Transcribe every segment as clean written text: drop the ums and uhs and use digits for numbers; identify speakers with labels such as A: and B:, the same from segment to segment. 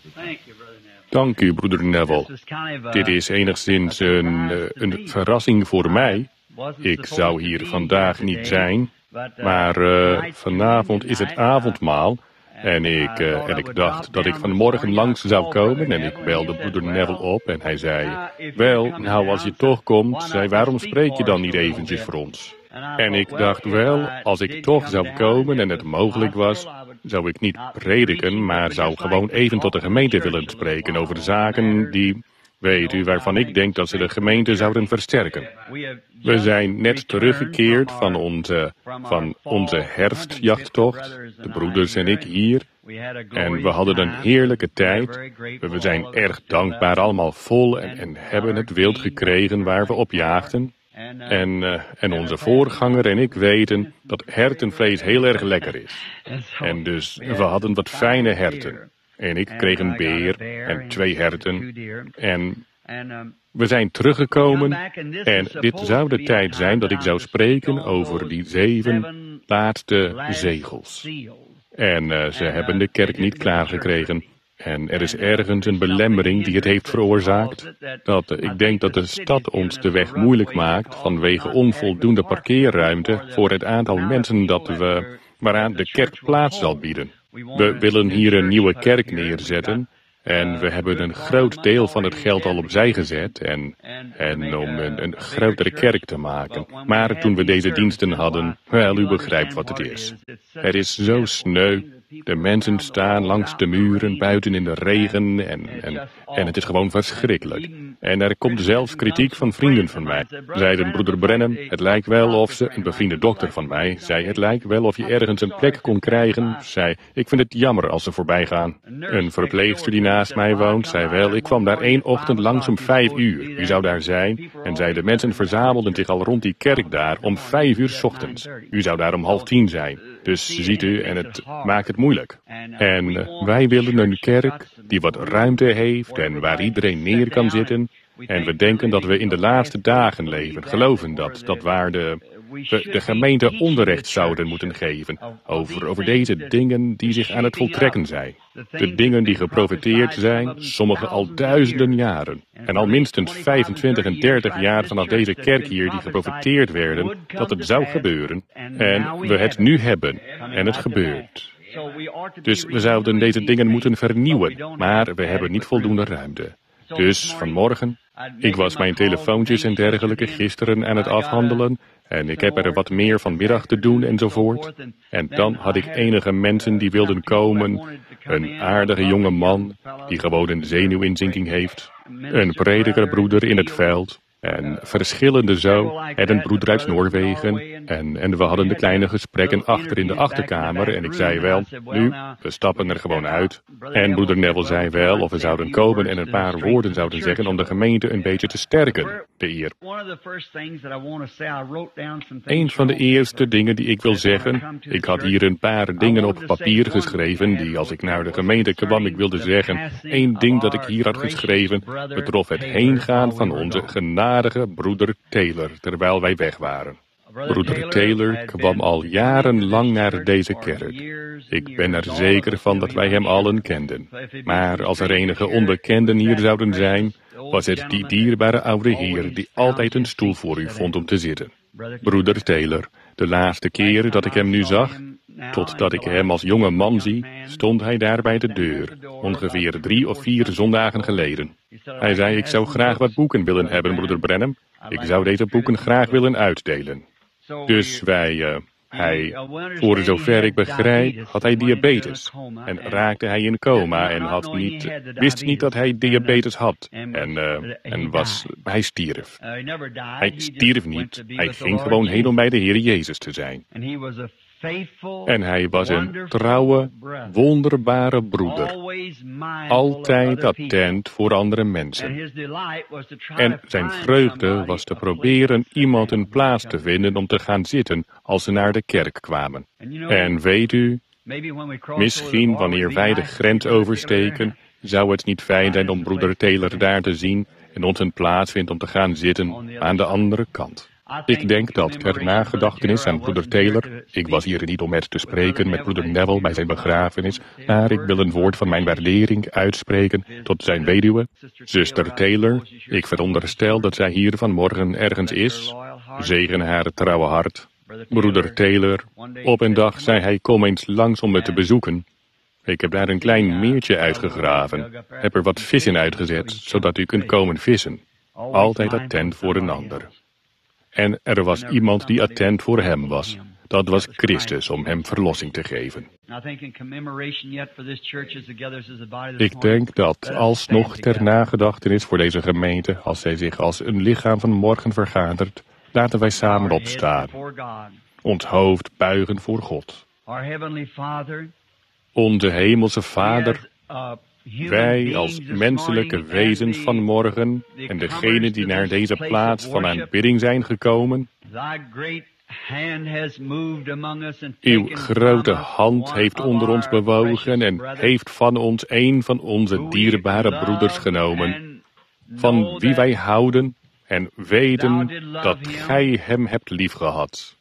A: Dank u, broeder Neville. Dit is enigszins een verrassing voor mij. Ik zou hier vandaag niet zijn, maar vanavond is het avondmaal. En ik dacht dat ik vanmorgen langs zou komen en ik belde broeder Neville op en hij zei, wel, nou als je toch komt, zei, waarom spreek je dan niet eventjes voor ons? En ik dacht, wel, als ik toch zou komen en het mogelijk was, zou ik niet prediken, maar zou gewoon even tot de gemeente willen spreken over zaken die, weet u, waarvan ik denk dat ze de gemeente zouden versterken. We zijn net teruggekeerd van onze herfstjachttocht, de broeders en ik hier. En we hadden een heerlijke tijd. We zijn erg dankbaar, allemaal vol en hebben het wild gekregen waar we op jaagden. En onze voorganger en ik weten dat hertenvlees heel erg lekker is. En dus we hadden wat fijne herten. En ik kreeg een beer en 2 herten. En we zijn teruggekomen en dit zou de tijd zijn dat ik zou spreken over die 7 laatste zegels. En ze hebben de kerk niet klaargekregen. En er is ergens een belemmering die het heeft veroorzaakt. Ik denk dat de stad ons de weg moeilijk maakt vanwege onvoldoende parkeerruimte voor het aantal mensen waaraan de kerk plaats zal bieden. We willen hier een nieuwe kerk neerzetten. En we hebben een groot deel van het geld al opzij gezet en om een grotere kerk te maken. Maar toen we deze diensten hadden, wel, u begrijpt wat het is. Het is zo sneu. De mensen staan langs de muren, buiten in de regen en het is gewoon verschrikkelijk. En er komt zelfs kritiek van vrienden van mij. Zeiden broeder Brenham, het lijkt wel of ze, een bevriende dokter van mij, zei het lijkt wel of je ergens een plek kon krijgen. Zei, ik vind het jammer als ze voorbij gaan. Een verpleegster die naast mij woont, zei wel, ik kwam daar 1 ochtend langs om 5 uur. U zou daar zijn. En zei, de mensen verzamelden zich al rond die kerk daar om 5 uur 's ochtends. U zou daar om 9:30 zijn. Dus ziet u, en het maakt het moeilijk. En wij willen een kerk die wat ruimte heeft en waar iedereen neer kan zitten. En we denken dat we in de laatste dagen leven. Geloven dat waar de gemeente onderricht zouden moeten geven over deze dingen die zich aan het voltrekken zijn. De dingen die geprofeteerd zijn, sommige al duizenden jaren. En al minstens 25 en 30 jaar vanaf deze kerk hier die geprofeteerd werden, dat het zou gebeuren. En we het nu hebben. En het gebeurt. Dus we zouden deze dingen moeten vernieuwen, maar we hebben niet voldoende ruimte. Dus vanmorgen, ik was mijn telefoontjes en dergelijke gisteren aan het afhandelen en ik heb er wat meer vanmiddag te doen enzovoort. En dan had ik enige mensen die wilden komen, een aardige jonge man die gewoon een zenuwinzinking heeft, een predikerbroeder in het veld. En verschillende zo, en een broeder uit Noorwegen. En we hadden de kleine gesprekken achter in de achterkamer. En ik zei wel, nu, we stappen er gewoon uit. En broeder Neville zei wel of we zouden komen en een paar woorden zouden zeggen om de gemeente een beetje te sterken, de eer. Een van de eerste dingen die ik wil zeggen, ik had hier een paar dingen op papier geschreven die als ik naar de gemeente kwam, ik wilde zeggen, 1 ding dat ik hier had geschreven, betrof het heengaan van onze genadige broeder Taylor, terwijl wij weg waren. Broeder Taylor kwam al jarenlang naar deze kerk. Ik ben er zeker van dat wij hem allen kenden. Maar als er enige onbekenden hier zouden zijn, was het die dierbare oude heer die altijd een stoel voor u vond om te zitten. Broeder Taylor, de laatste keer dat ik hem nu zag, totdat ik hem als jonge man zie, stond hij daar bij de deur, ongeveer 3 of 4 zondagen geleden. Hij zei, ik zou graag wat boeken willen hebben, broeder Brenham. Ik zou deze boeken graag willen uitdelen. Dus voor zover ik begrijp, had hij diabetes. En raakte hij in coma en wist niet dat hij diabetes had. Hij stierf. Hij stierf niet. Hij ging gewoon heen om bij de Heer Jezus te zijn. En hij was een trouwe, wonderbare broeder. Altijd attent voor andere mensen. En zijn vreugde was te proberen iemand een plaats te vinden om te gaan zitten als ze naar de kerk kwamen. En weet u, misschien wanneer wij de grens oversteken, zou het niet fijn zijn om broeder Taylor daar te zien en ons een plaats vindt om te gaan zitten aan de andere kant. Ik denk dat ter nagedachtenis aan broeder Taylor, ik was hier niet om te spreken met broeder Neville bij zijn begrafenis, maar ik wil een woord van mijn waardering uitspreken tot zijn weduwe, zuster Taylor. Ik veronderstel dat zij hier vanmorgen ergens is. Zegen haar trouwe hart. Broeder Taylor, op een dag zei hij, kom eens langs om me te bezoeken. Ik heb daar een klein meertje uitgegraven, heb er wat vis in uitgezet, zodat u kunt komen vissen. Altijd attent voor een ander. En er was iemand die attent voor hem was. Dat was Christus om hem verlossing te geven. Ik denk dat alsnog ter nagedachtenis voor deze gemeente, als zij zich als een lichaam van morgen vergadert, laten wij samen opstaan. Ons hoofd buigen voor God. Onze hemelse Vader, wij als menselijke wezens van morgen en degenen die naar deze plaats van aanbidding zijn gekomen, uw grote hand heeft onder ons bewogen en heeft van ons een van onze dierbare broeders genomen, van wie wij houden en weten dat gij hem hebt liefgehad.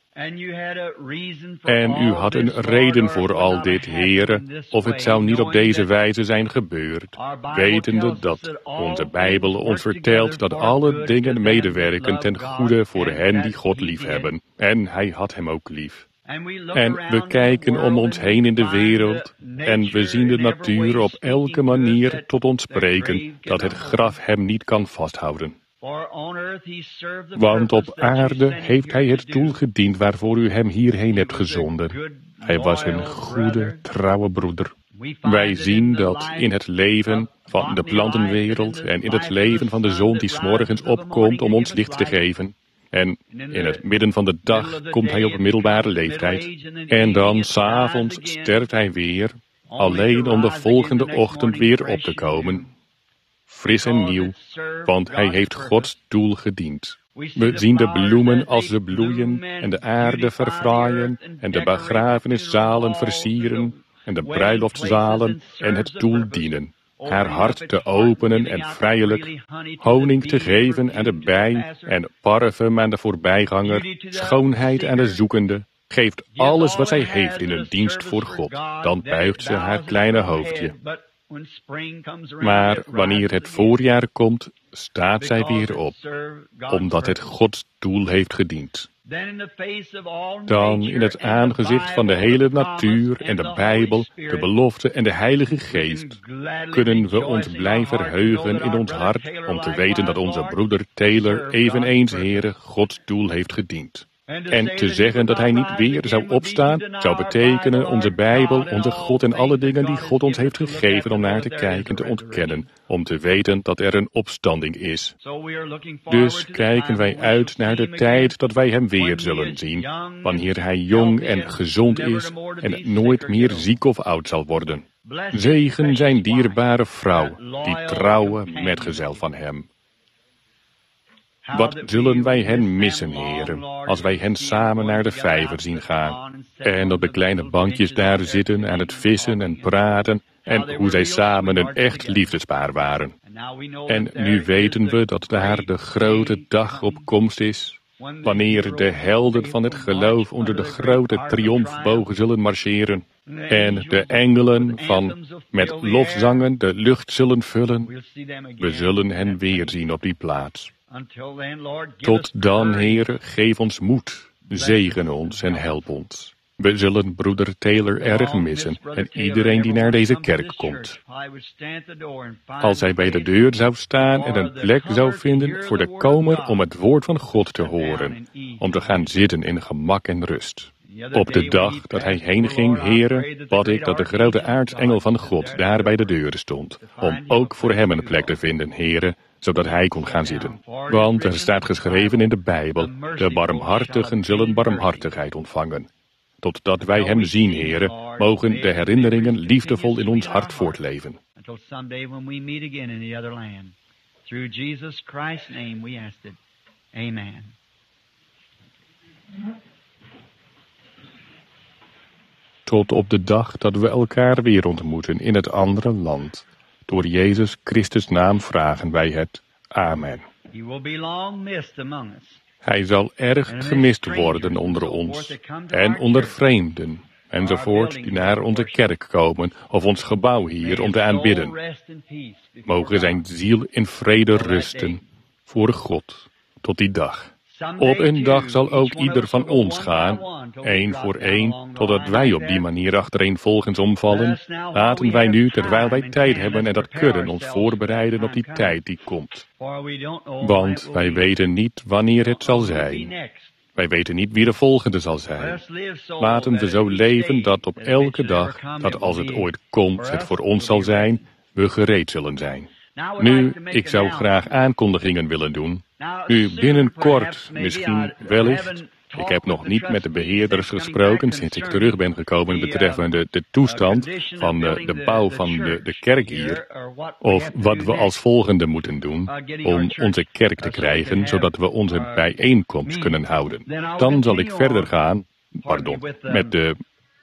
A: En u had een reden voor al dit, Heere, of het zou niet op deze wijze zijn gebeurd, wetende dat onze Bijbel ons vertelt dat alle dingen medewerken ten goede voor hen die God liefhebben. En hij had hem ook lief. En we kijken om ons heen in de wereld en we zien de natuur op elke manier tot ons spreken dat het graf hem niet kan vasthouden. Want op aarde heeft hij het doel gediend waarvoor u hem hierheen hebt gezonden. Hij was een goede, trouwe broeder. Wij zien dat in het leven van de plantenwereld en in het leven van de zon die 's morgens opkomt om ons licht te geven. En in het midden van de dag komt hij op middelbare leeftijd. En dan 's avonds sterft hij weer, alleen om de volgende ochtend weer op te komen. Fris en nieuw, want hij heeft Gods doel gediend. We zien de bloemen als ze bloeien en de aarde verfraaien en de begrafeniszalen versieren en de bruiloftszalen en het doel dienen. Haar hart te openen en vrijelijk, honing te geven aan de bij en parfum aan de voorbijganger, schoonheid aan de zoekende, geeft alles wat zij heeft in een dienst voor God. Dan buigt ze haar kleine hoofdje. Maar wanneer het voorjaar komt, staat zij weer op, omdat het Gods doel heeft gediend. Dan in het aangezicht van de hele natuur en de Bijbel, de belofte en de Heilige Geest, kunnen we ons blij verheugen in ons hart om te weten dat onze broeder Taylor eveneens, Heere, Gods doel heeft gediend. En te zeggen dat hij niet weer zou opstaan, zou betekenen onze Bijbel, onze God en alle dingen die God ons heeft gegeven om naar te kijken, te ontkennen, om te weten dat er een opstanding is. Dus kijken wij uit naar de tijd dat wij hem weer zullen zien, wanneer hij jong en gezond is en nooit meer ziek of oud zal worden. Zegen zijn dierbare vrouw, die trouwe metgezel van hem. Wat zullen wij hen missen, heren, als wij hen samen naar de vijver zien gaan en op de kleine bankjes daar zitten aan het vissen en praten en hoe zij samen een echt liefdespaar waren. En nu weten we dat daar de grote dag op komst is, wanneer de helden van het geloof onder de grote triomfbogen zullen marcheren en de engelen van met lofzangen de lucht zullen vullen. We zullen hen weerzien op die plaats. Tot dan, Heere, geef ons moed, zegen ons en help ons. We zullen broeder Taylor erg missen en iedereen die naar deze kerk komt. Als hij bij de deur zou staan en een plek zou vinden voor de komer om het woord van God te horen, om te gaan zitten in gemak en rust. Op de dag dat hij heen ging, Heere, bad ik dat de grote aartsengel van God daar bij de deur stond, om ook voor hem een plek te vinden, Heere, zodat hij kon gaan zitten. Want er staat geschreven in de Bijbel, de barmhartigen zullen barmhartigheid ontvangen. Totdat wij hem zien, Heere, mogen de herinneringen liefdevol in ons hart voortleven.
B: Until someday when we meet again in the other land. Through Jesus Christ's name we ask it. Amen.
A: Tot op de dag dat we elkaar weer ontmoeten in het andere land. Door Jezus Christus naam vragen wij het. Amen.
B: You will be long missed among us.
A: Hij zal erg gemist worden onder ons en onder vreemden enzovoort die naar onze kerk komen of ons gebouw hier om te aanbidden. Mogen zijn ziel in vrede rusten voor God tot die dag. Op een dag zal ook ieder van ons gaan, één voor één, totdat wij op die manier achtereenvolgens omvallen. Laten wij nu, terwijl wij tijd hebben en dat kunnen, ons voorbereiden op die tijd die komt. Want wij weten niet wanneer het zal zijn. Wij weten niet wie de volgende zal zijn. Laten we zo leven dat op elke dag, dat als het ooit komt, het voor ons zal zijn, we gereed zullen zijn. Nu, ik zou graag aankondigingen willen doen. Nu binnenkort, misschien wellicht. Ik heb nog niet met de beheerders gesproken sinds ik terug ben gekomen betreffende de toestand van de bouw van de kerk hier. Of wat we als volgende moeten doen om onze kerk te krijgen, zodat we onze bijeenkomst kunnen houden. Dan zal ik verder gaan, met de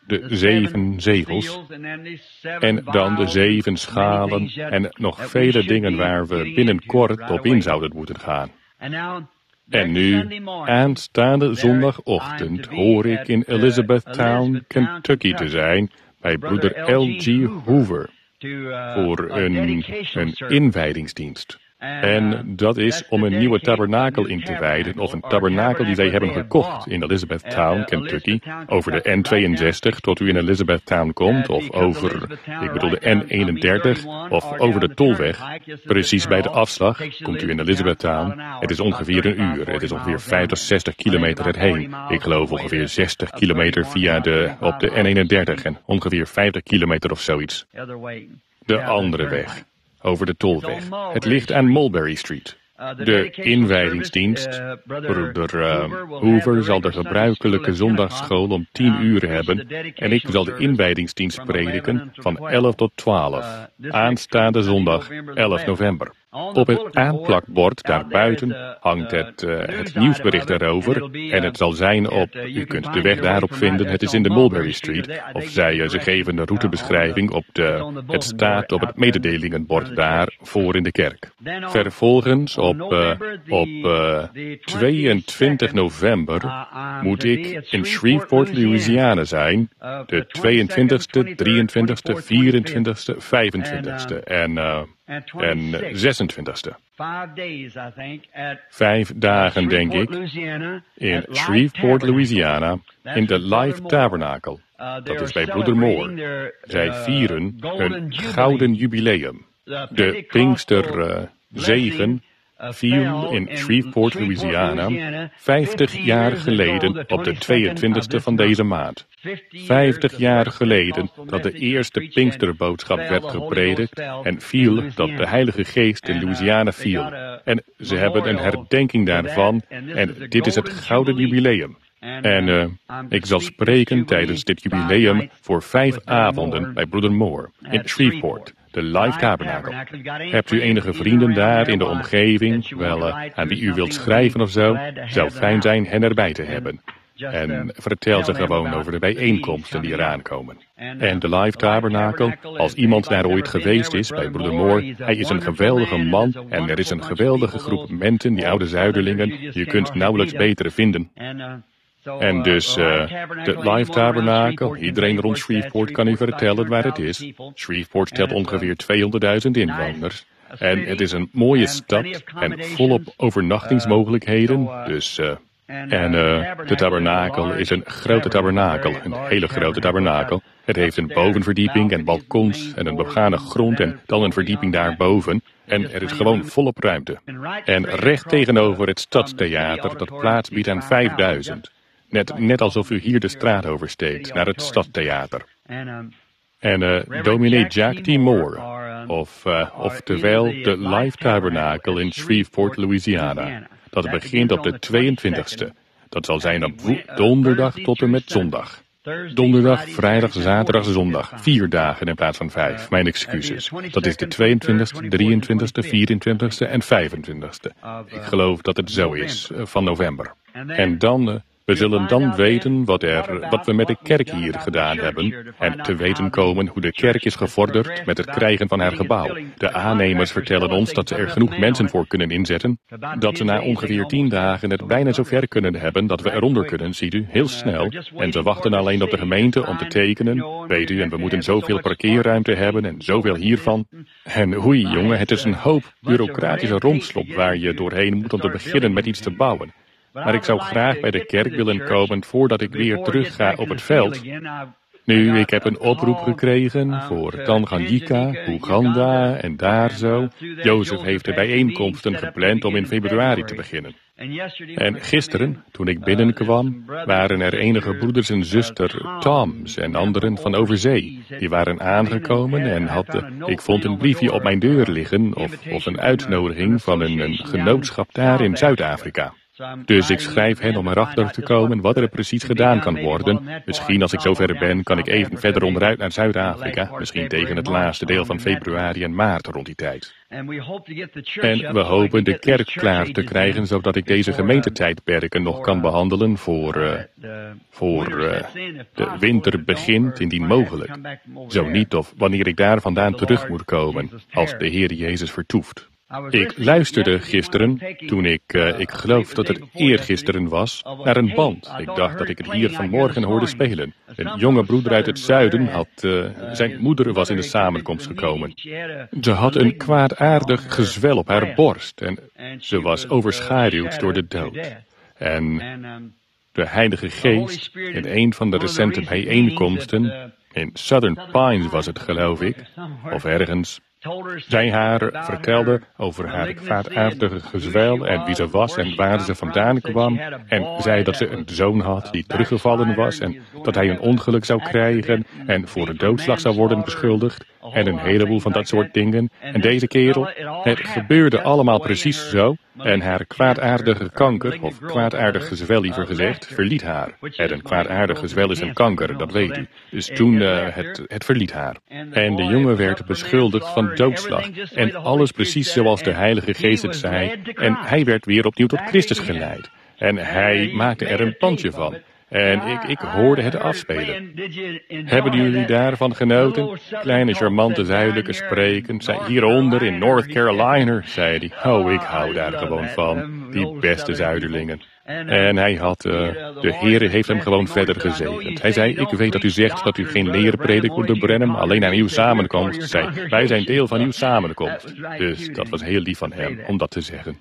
A: 7 zegels en dan de 7 schalen en nog vele dingen waar we binnenkort op in zouden moeten gaan. En nu, aanstaande zondagochtend, hoor ik in Elizabethtown, Kentucky te zijn, bij broeder L.G. Hoover, voor een inwijdingsdienst. En dat is om een nieuwe tabernakel in te wijden, of een tabernakel die zij hebben gekocht in Elizabethtown, Kentucky, over de N62 tot u in Elizabethtown komt, of over, de N31, of over de Tolweg. Precies bij de afslag komt u in Elizabethtown. Het is ongeveer een uur. Het is ongeveer 50, 60 kilometer erheen. Ik geloof ongeveer 60 kilometer op de N31 en ongeveer 50 kilometer of zoiets. De andere weg. Over de Tolweg. Het ligt aan Mulberry Street. De inwijdingsdienst, broeder Hoover zal de gebruikelijke zondagsschool om 10 uur hebben en ik zal de inwijdingsdienst prediken van 11 tot 12, aanstaande zondag 11 november. Op het aanplakbord daarbuiten hangt het nieuwsbericht erover en het zal zijn u kunt de weg daarop vinden, het is in de Mulberry Street, of ze geven de routebeschrijving het staat op het mededelingenbord daar voor in de kerk. Vervolgens op 22 november moet ik in Shreveport, Louisiana zijn, de 22e, 23e, 24e, 25e en 26e. 5 dagen, denk ik, in Shreveport, Louisiana, in de Life Tabernacle. Dat is bij broeder Moore. Zij vieren hun gouden jubileum. De Pinksterzegen viel in Shreveport, Louisiana, 50 jaar geleden op de 22e van deze maand. 50 jaar geleden dat de eerste Pinksterboodschap werd gepredikt en viel dat de Heilige Geest in Louisiana viel. En ze hebben een herdenking daarvan en dit is het gouden jubileum. En ik zal spreken tijdens dit jubileum voor 5 avonden bij broeder Moore in Shreveport. De Life Tabernacle. Hebt u enige vrienden daar in de omgeving, aan wie u wilt schrijven of zo? Zou fijn zijn hen erbij te hebben. En vertel ze gewoon over de bijeenkomsten die eraan komen. En de Life Tabernacle, als iemand daar ooit geweest is bij broeder Moore, hij is een geweldige man en er is een geweldige groep mensen, die oude zuiderlingen, je kunt nauwelijks betere vinden. En dus de Life Tabernacle, iedereen rond Shreveport kan u vertellen waar het is. Shreveport telt ongeveer 200.000 inwoners. En het is een mooie stad en volop overnachtingsmogelijkheden. De tabernakel is een grote tabernakel, een hele grote tabernakel. Het heeft een bovenverdieping en balkons en een begane grond en dan een verdieping daarboven. En er is gewoon volop ruimte. En recht tegenover het Stadstheater dat plaats biedt aan 5000. Net alsof u hier de straat oversteekt, naar het Stadstheater. En dominee Jack T. Moore, oftewel de Life Tabernacle in Shreveport, Louisiana. Dat begint op de 22e. Dat zal zijn op donderdag tot en met zondag. Donderdag, vrijdag, zaterdag, zondag. 4 dagen in plaats van 5. Mijn excuses. Dat is de 22e, 23e, 24e en 25e. Ik geloof dat het zo is, van november. En dan We zullen dan weten wat we met de kerk hier gedaan hebben en te weten komen hoe de kerk is gevorderd met het krijgen van haar gebouw. De aannemers vertellen ons dat ze er genoeg mensen voor kunnen inzetten, dat ze na ongeveer 10 dagen het bijna zover kunnen hebben dat we eronder kunnen, ziet u, heel snel. En ze wachten alleen op de gemeente om te tekenen, weet u, en we moeten zoveel parkeerruimte hebben en zoveel hiervan. En oei jongen, het is een hoop bureaucratische rompslop waar je doorheen moet om te beginnen met iets te bouwen. Maar ik zou graag bij de kerk willen komen voordat ik weer terug ga op het veld. Nu, ik heb een oproep gekregen voor Tanganyika, Oeganda en daar zo. Jozef heeft de bijeenkomsten gepland om in februari te beginnen. En gisteren, toen ik binnenkwam, waren er enige broeders en zuster Toms en anderen van overzee. Die waren aangekomen en ik vond een briefje op mijn deur liggen of een uitnodiging van een genootschap daar in Zuid-Afrika. Dus ik schrijf hen om erachter te komen wat er precies gedaan kan worden. Misschien als ik zover ben, kan ik even verder onderuit naar Zuid-Afrika. Misschien tegen het laatste deel van februari en maart rond die tijd. En we hopen de kerk klaar te krijgen, zodat ik deze gemeentetijdperken nog kan behandelen voor de winter begint, indien mogelijk. Zo niet of wanneer ik daar vandaan terug moet komen, als de Heer Jezus vertoeft. Ik luisterde gisteren, toen ik geloof dat het eergisteren was, naar een band. Ik dacht dat ik het hier vanmorgen hoorde spelen. Een jonge broeder uit het zuiden zijn moeder was in de samenkomst gekomen. Ze had een kwaadaardig gezwel op haar borst en ze was overschaduwd door de dood. En de Heilige Geest, in een van de recente bijeenkomsten, in Southern Pines was het geloof ik, of ergens, zij haar vertelde over haar kwaadaardige gezwel en wie ze was en waar ze vandaan kwam. En zei dat ze een zoon had die teruggevallen was en dat hij een ongeluk zou krijgen en voor de doodslag zou worden beschuldigd. En een heleboel van dat soort dingen. En deze kerel, het gebeurde allemaal precies zo. En haar kwaadaardige kanker, of kwaadaardig gezwel liever gezegd, verliet haar. En een kwaadaardig gezwel is een kanker, dat weet u. Dus toen het verliet haar. En de jongen werd beschuldigd van doodslag. En alles precies zoals de Heilige Geest het zei. En hij werd weer opnieuw tot Christus geleid. En hij maakte er een pandje van. En ik hoorde het afspelen. Hebben jullie daarvan genoten? Kleine, charmante, zuidelijke spreken. Zij hieronder in North Carolina, zei hij. Oh, ik hou daar gewoon van. Die beste zuiderlingen. En hij de Heere heeft hem gewoon verder gezegend. Hij zei, ik weet dat u zegt dat u geen leer predikt, broeder Branham, alleen aan uw samenkomst. Zei, wij zijn deel van uw samenkomst. Dus dat was heel lief van hem om dat te zeggen.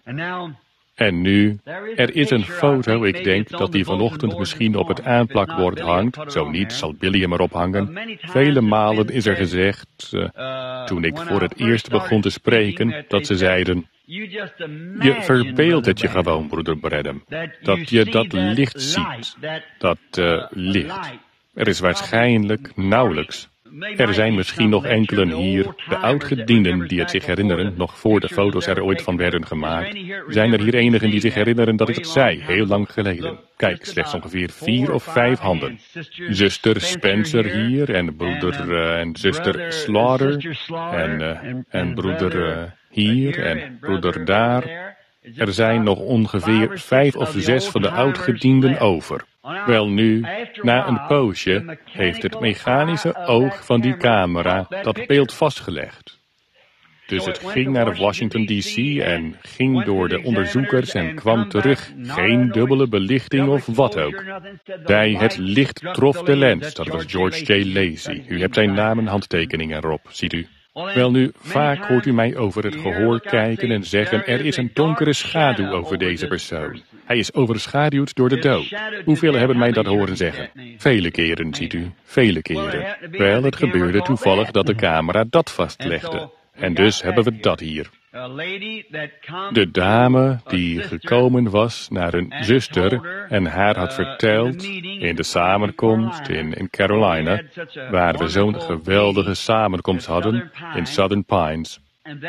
A: En nu, er is een foto, ik denk dat die vanochtend misschien op het aanplakbord hangt. Zo niet, zal Billy hem erop hangen. Vele malen is er gezegd, toen ik voor het eerst begon te spreken, dat ze zeiden, je verbeeldt het je gewoon, broeder Branham, dat je dat licht ziet, dat licht. Er is waarschijnlijk nauwelijks. Er zijn misschien nog enkelen hier, de oudgedienden die het zich herinneren, nog voor de foto's er ooit van werden gemaakt. Zijn er hier enigen die zich herinneren dat ik het zei, heel lang geleden? Kijk, slechts ongeveer 4 of 5 handen. Zuster Spencer hier, en broeder en zuster Slaughter, en broeder hier, en broeder daar. Er zijn nog ongeveer 5 of 6 van de oudgedienden over. Wel nu, na een poosje, heeft het mechanische oog van die camera dat beeld vastgelegd. Dus het ging naar Washington D.C. en ging door de onderzoekers en kwam terug. Geen dubbele belichting of wat ook. Bij het licht trof de lens, dat was George J. Lacy. U hebt zijn naam en handtekening erop, ziet u. Wel nu, vaak hoort u mij over het gehoor kijken en zeggen, er is een donkere schaduw over deze persoon. Hij is overschaduwd door de dood. Hoeveel hebben mij dat horen zeggen? Vele keren, ziet u, vele keren. Wel, het gebeurde toevallig dat de camera dat vastlegde. En dus hebben we dat hier. De dame die gekomen was naar een zuster en haar had verteld in de samenkomst in Carolina, waar we zo'n geweldige samenkomst hadden in Southern Pines.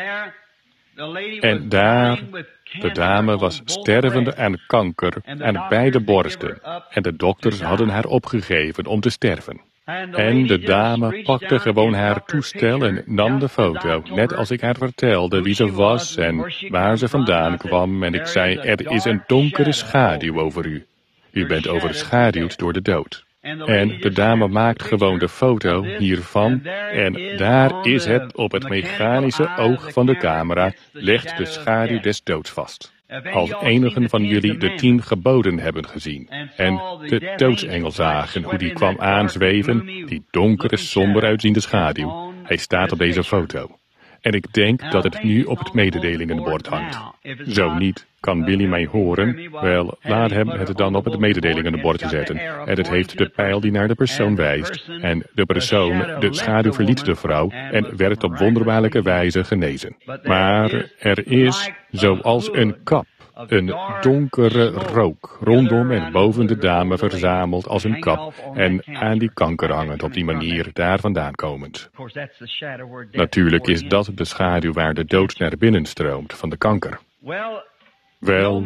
A: En daar, de dame was stervende aan kanker aan beide borsten en de dokters hadden haar opgegeven om te sterven. En de dame pakte gewoon haar toestel en nam de foto, net als ik haar vertelde wie ze was en waar ze vandaan kwam. En ik zei, er is een donkere schaduw over u. U bent overschaduwd door de dood. En de dame maakt gewoon de foto hiervan en daar is het op het mechanische oog van de camera, legt de schaduw des doods vast. Als enigen van jullie de 10 geboden hebben gezien en de doodsengel zagen hoe die kwam aanzweven, die donkere, somber uitziende schaduw, hij staat op deze foto. En ik denk dat het nu op het mededelingenbord hangt. Zo niet, kan Billy mij horen? Wel, laat hem het dan op het mededelingenbord zetten. En het heeft de pijl die naar de persoon wijst. En de persoon, de schaduw verliet de vrouw en werd op wonderbaarlijke wijze genezen. Maar er is, zoals een kap, een donkere rook rondom en boven de dame verzameld als een kap en aan die kanker hangend op die manier daar vandaan komend. Natuurlijk is dat de schaduw waar de dood naar binnen stroomt van de kanker. Wel,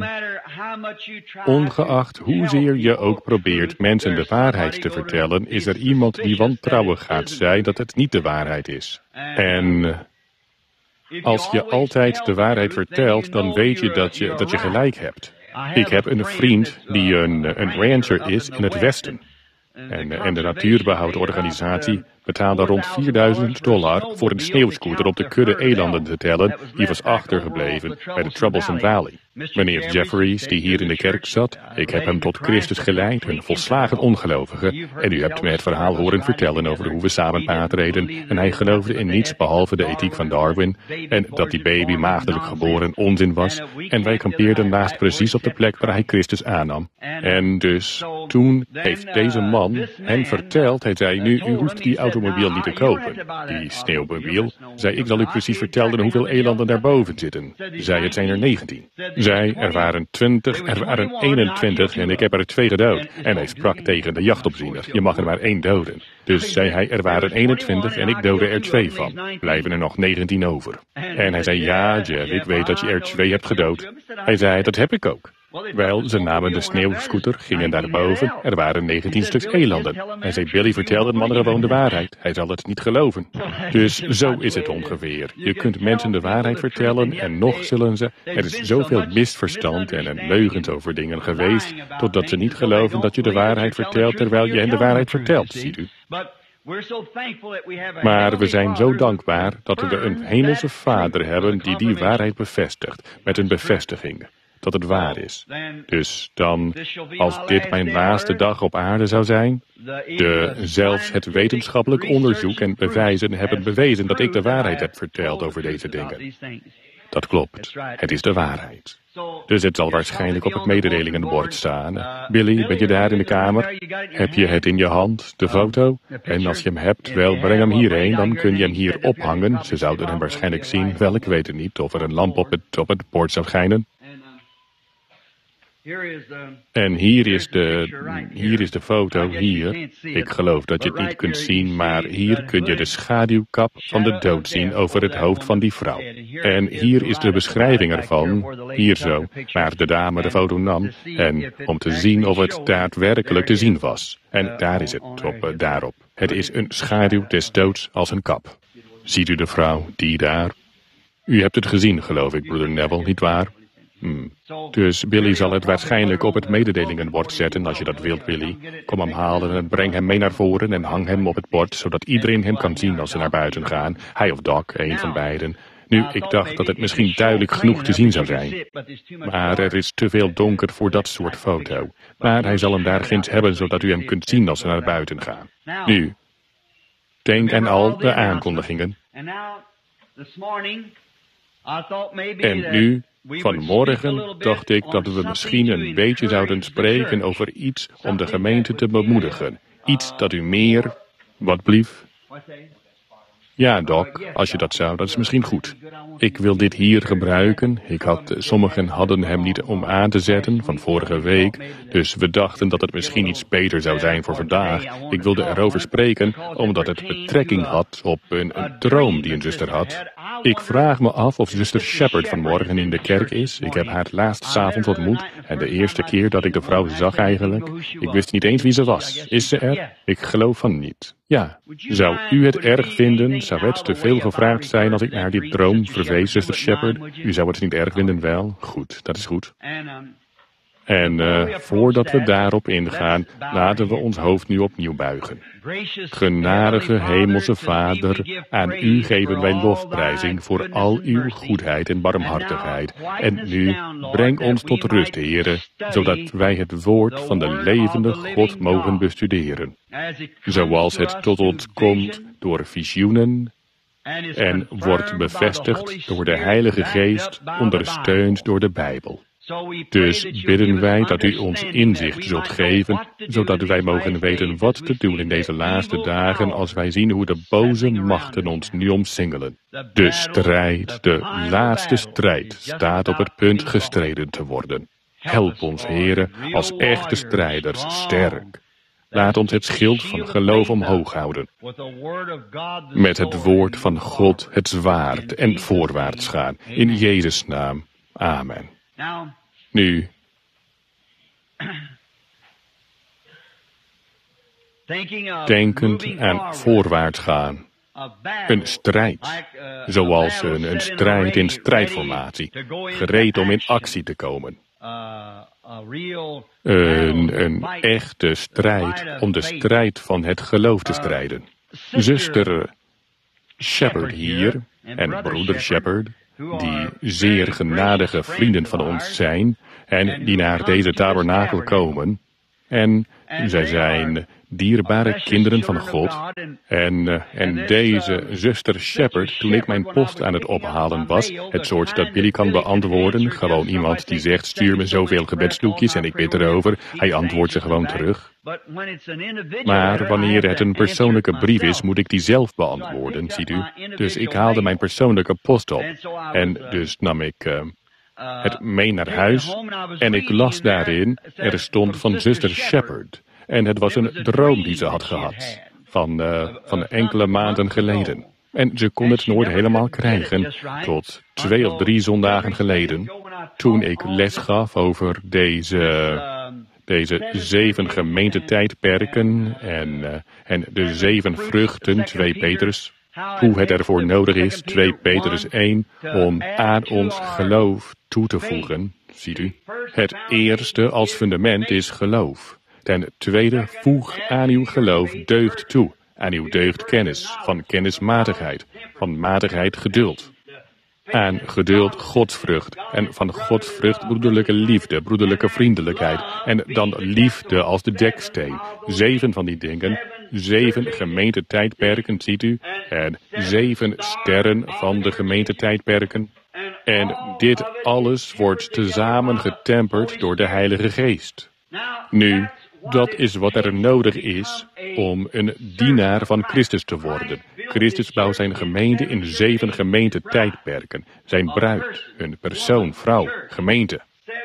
A: ongeacht hoezeer je ook probeert mensen de waarheid te vertellen, is er iemand die wantrouwig gaat zijn dat het niet de waarheid is. En als je altijd de waarheid vertelt, dan weet je dat je gelijk hebt. Ik heb een vriend die een rancher is in het Westen. En de natuurbehoudorganisatie betaalde rond $4.000 voor een sneeuwscooter op de kudde elanden te tellen die was achtergebleven bij de Troublesome Valley. Meneer Jeffries, die hier in de kerk zat, ik heb hem tot Christus geleid, een volslagen ongelovige, en u hebt me het verhaal horen vertellen over hoe we samen paard reden, en hij geloofde in niets behalve de ethiek van Darwin, en dat die baby maagdelijk geboren onzin was, en wij kampeerden naast precies op de plek waar hij Christus aannam. En dus, toen heeft deze man hen verteld, hij zei, nu, u hoeft die automobiel niet te kopen. Die sneeuwmobiel, zei, ik zal u precies vertellen hoeveel elanden daarboven zitten. Zei, het zijn er 19. Zei, er waren 20, er waren 21 en ik heb er 2 gedood. En hij sprak tegen de jachtopziener, je mag er maar 1 doden. Dus zei hij, er waren 21 en ik doodde er 2 van. Blijven er nog 19 over. En hij zei, ja Jeff, ik weet dat je er 2 hebt gedood. Hij zei, dat heb ik ook. Wel, ze namen de sneeuwscooter, gingen daarboven, er waren 19 stuks elanden. Hij zei, Billy vertelde de man gewoon de waarheid, hij zal het niet geloven. Dus zo is het ongeveer. Je kunt mensen de waarheid vertellen en nog zullen ze, er is zoveel misverstand en leugens over dingen geweest, totdat ze niet geloven dat je de waarheid vertelt terwijl je hen de waarheid vertelt, ziet u. Maar we zijn zo dankbaar dat we een hemelse Vader hebben die waarheid bevestigt, met een bevestiging. Dat het waar is. Dus dan, als dit mijn laatste dag op aarde zou zijn, zelfs het wetenschappelijk onderzoek en bewijzen hebben bewezen dat ik de waarheid heb verteld over deze dingen. Dat klopt, het is de waarheid. Dus het zal waarschijnlijk op het mededelingenbord staan. Billy, ben je daar in de kamer? Heb je het in je hand, de foto? En als je hem hebt, wel, breng hem hierheen, dan kun je hem hier ophangen. Ze zouden hem waarschijnlijk zien, wel, ik weet het niet, of er een lamp op het bord zou schijnen. En hier is de foto, hier. Ik geloof dat je het niet kunt zien, maar hier kun je de schaduwkap van de dood zien over het hoofd van die vrouw. En hier is de beschrijving ervan, hier zo, waar de dame de foto nam, en om te zien of het daadwerkelijk te zien was. En daar is het, daarop. Het is een schaduw des doods als een kap. Ziet u de vrouw, die daar? U hebt het gezien, geloof ik, broeder Neville, nietwaar? Dus Billy zal het waarschijnlijk op het mededelingenbord zetten als je dat wilt, Billy. Kom hem halen en breng hem mee naar voren en hang hem op het bord, zodat iedereen hem kan zien als ze naar buiten gaan. Hij of Doc, een van beiden. Nu, ik dacht dat het misschien duidelijk genoeg te zien zou zijn. Maar er is te veel donker voor dat soort foto. Maar hij zal hem daar ginds hebben, zodat u hem kunt zien als ze naar buiten gaan. Nu, denk aan al de aankondigingen. En nu, vanmorgen dacht ik dat we misschien een beetje zouden spreken over iets om de gemeente te bemoedigen. Iets dat u meer, wat blief? Ja, Doc, als je dat zou, dat is misschien goed. Ik wil dit hier gebruiken. Sommigen hadden hem niet om aan te zetten van vorige week, dus we dachten dat het misschien iets beter zou zijn voor vandaag. Ik wilde erover spreken, omdat het betrekking had op een droom die een zuster had. Ik vraag me af of zuster Shepard vanmorgen in de kerk is. Ik heb haar laatst 's avonds ontmoet en de eerste keer dat ik de vrouw zag eigenlijk. Ik wist niet eens wie ze was. Is ze er? Ik geloof van niet. Ja. Zou u het erg vinden? Zou het te veel gevraagd zijn als ik naar die droom verwees, zuster Shepard? U zou het niet erg vinden, wel? Goed, dat is goed. En voordat we daarop ingaan, laten we ons hoofd nu opnieuw buigen. Genadige Hemelse Vader, aan u geven wij lofprijzing voor al uw goedheid en barmhartigheid. En nu, breng ons tot rust, Heere, zodat wij het woord van de levende God mogen bestuderen. Zoals het tot ons komt door visioenen en wordt bevestigd door de Heilige Geest, ondersteund door de Bijbel. Dus bidden wij dat u ons inzicht zult geven, zodat wij mogen weten wat te doen in deze laatste dagen als wij zien hoe de boze machten ons nu omsingelen. De strijd, de laatste strijd, staat op het punt gestreden te worden. Help ons, Heere, als echte strijders sterk. Laat ons het schild van geloof omhoog houden. Met het woord van God het zwaard en voorwaarts gaan. In Jezus' naam. Amen. Nu, denkend aan voorwaarts gaan. Een strijd, zoals een strijd in strijdformatie, gereed om in actie te komen. Een echte strijd om de strijd van het geloof te strijden. Zuster Shepherd hier en broeder Shepherd, die zeer genadige vrienden van ons zijn en die naar deze tabernakel komen. En zij zijn dierbare kinderen van God. En deze zuster Shepherd, toen ik mijn post aan het ophalen was, het soort dat Billy kan beantwoorden, gewoon iemand die zegt, stuur me zoveel gebedsdoekjes en ik bid erover, hij antwoordt ze gewoon terug. Maar wanneer het een persoonlijke brief is, moet ik die zelf beantwoorden, ziet u. Dus ik haalde mijn persoonlijke post op. En dus nam ik het mee naar huis en ik las daarin, er stond van zuster Shepherd. En het was een droom die ze had gehad, van enkele maanden geleden. En ze kon het nooit helemaal krijgen, tot 2 of 3 zondagen geleden, toen ik les gaf over deze 7 gemeentetijdperken en de 7 vruchten, 2 Petrus. Hoe het ervoor nodig is, 2 Petrus 1, om aan ons geloof toe te voegen, ziet u. Het eerste als fundament is geloof. Ten tweede, voeg aan uw geloof deugd toe. Aan uw deugd kennis, van kennismatigheid, van matigheid geduld. Aan geduld godsvrucht, en van godsvrucht broederlijke liefde, broederlijke vriendelijkheid, en dan liefde als de deksteen. 7 van die dingen, 7 gemeentetijdperken, ziet u, en 7 sterren van de gemeentetijdperken. En dit alles wordt tezamen getemperd door de Heilige Geest. Nu, dat is wat er nodig is om een dienaar van Christus te worden. Christus bouwt zijn gemeente in 7 gemeentetijdperken. Zijn bruid, een persoon, vrouw, gemeente.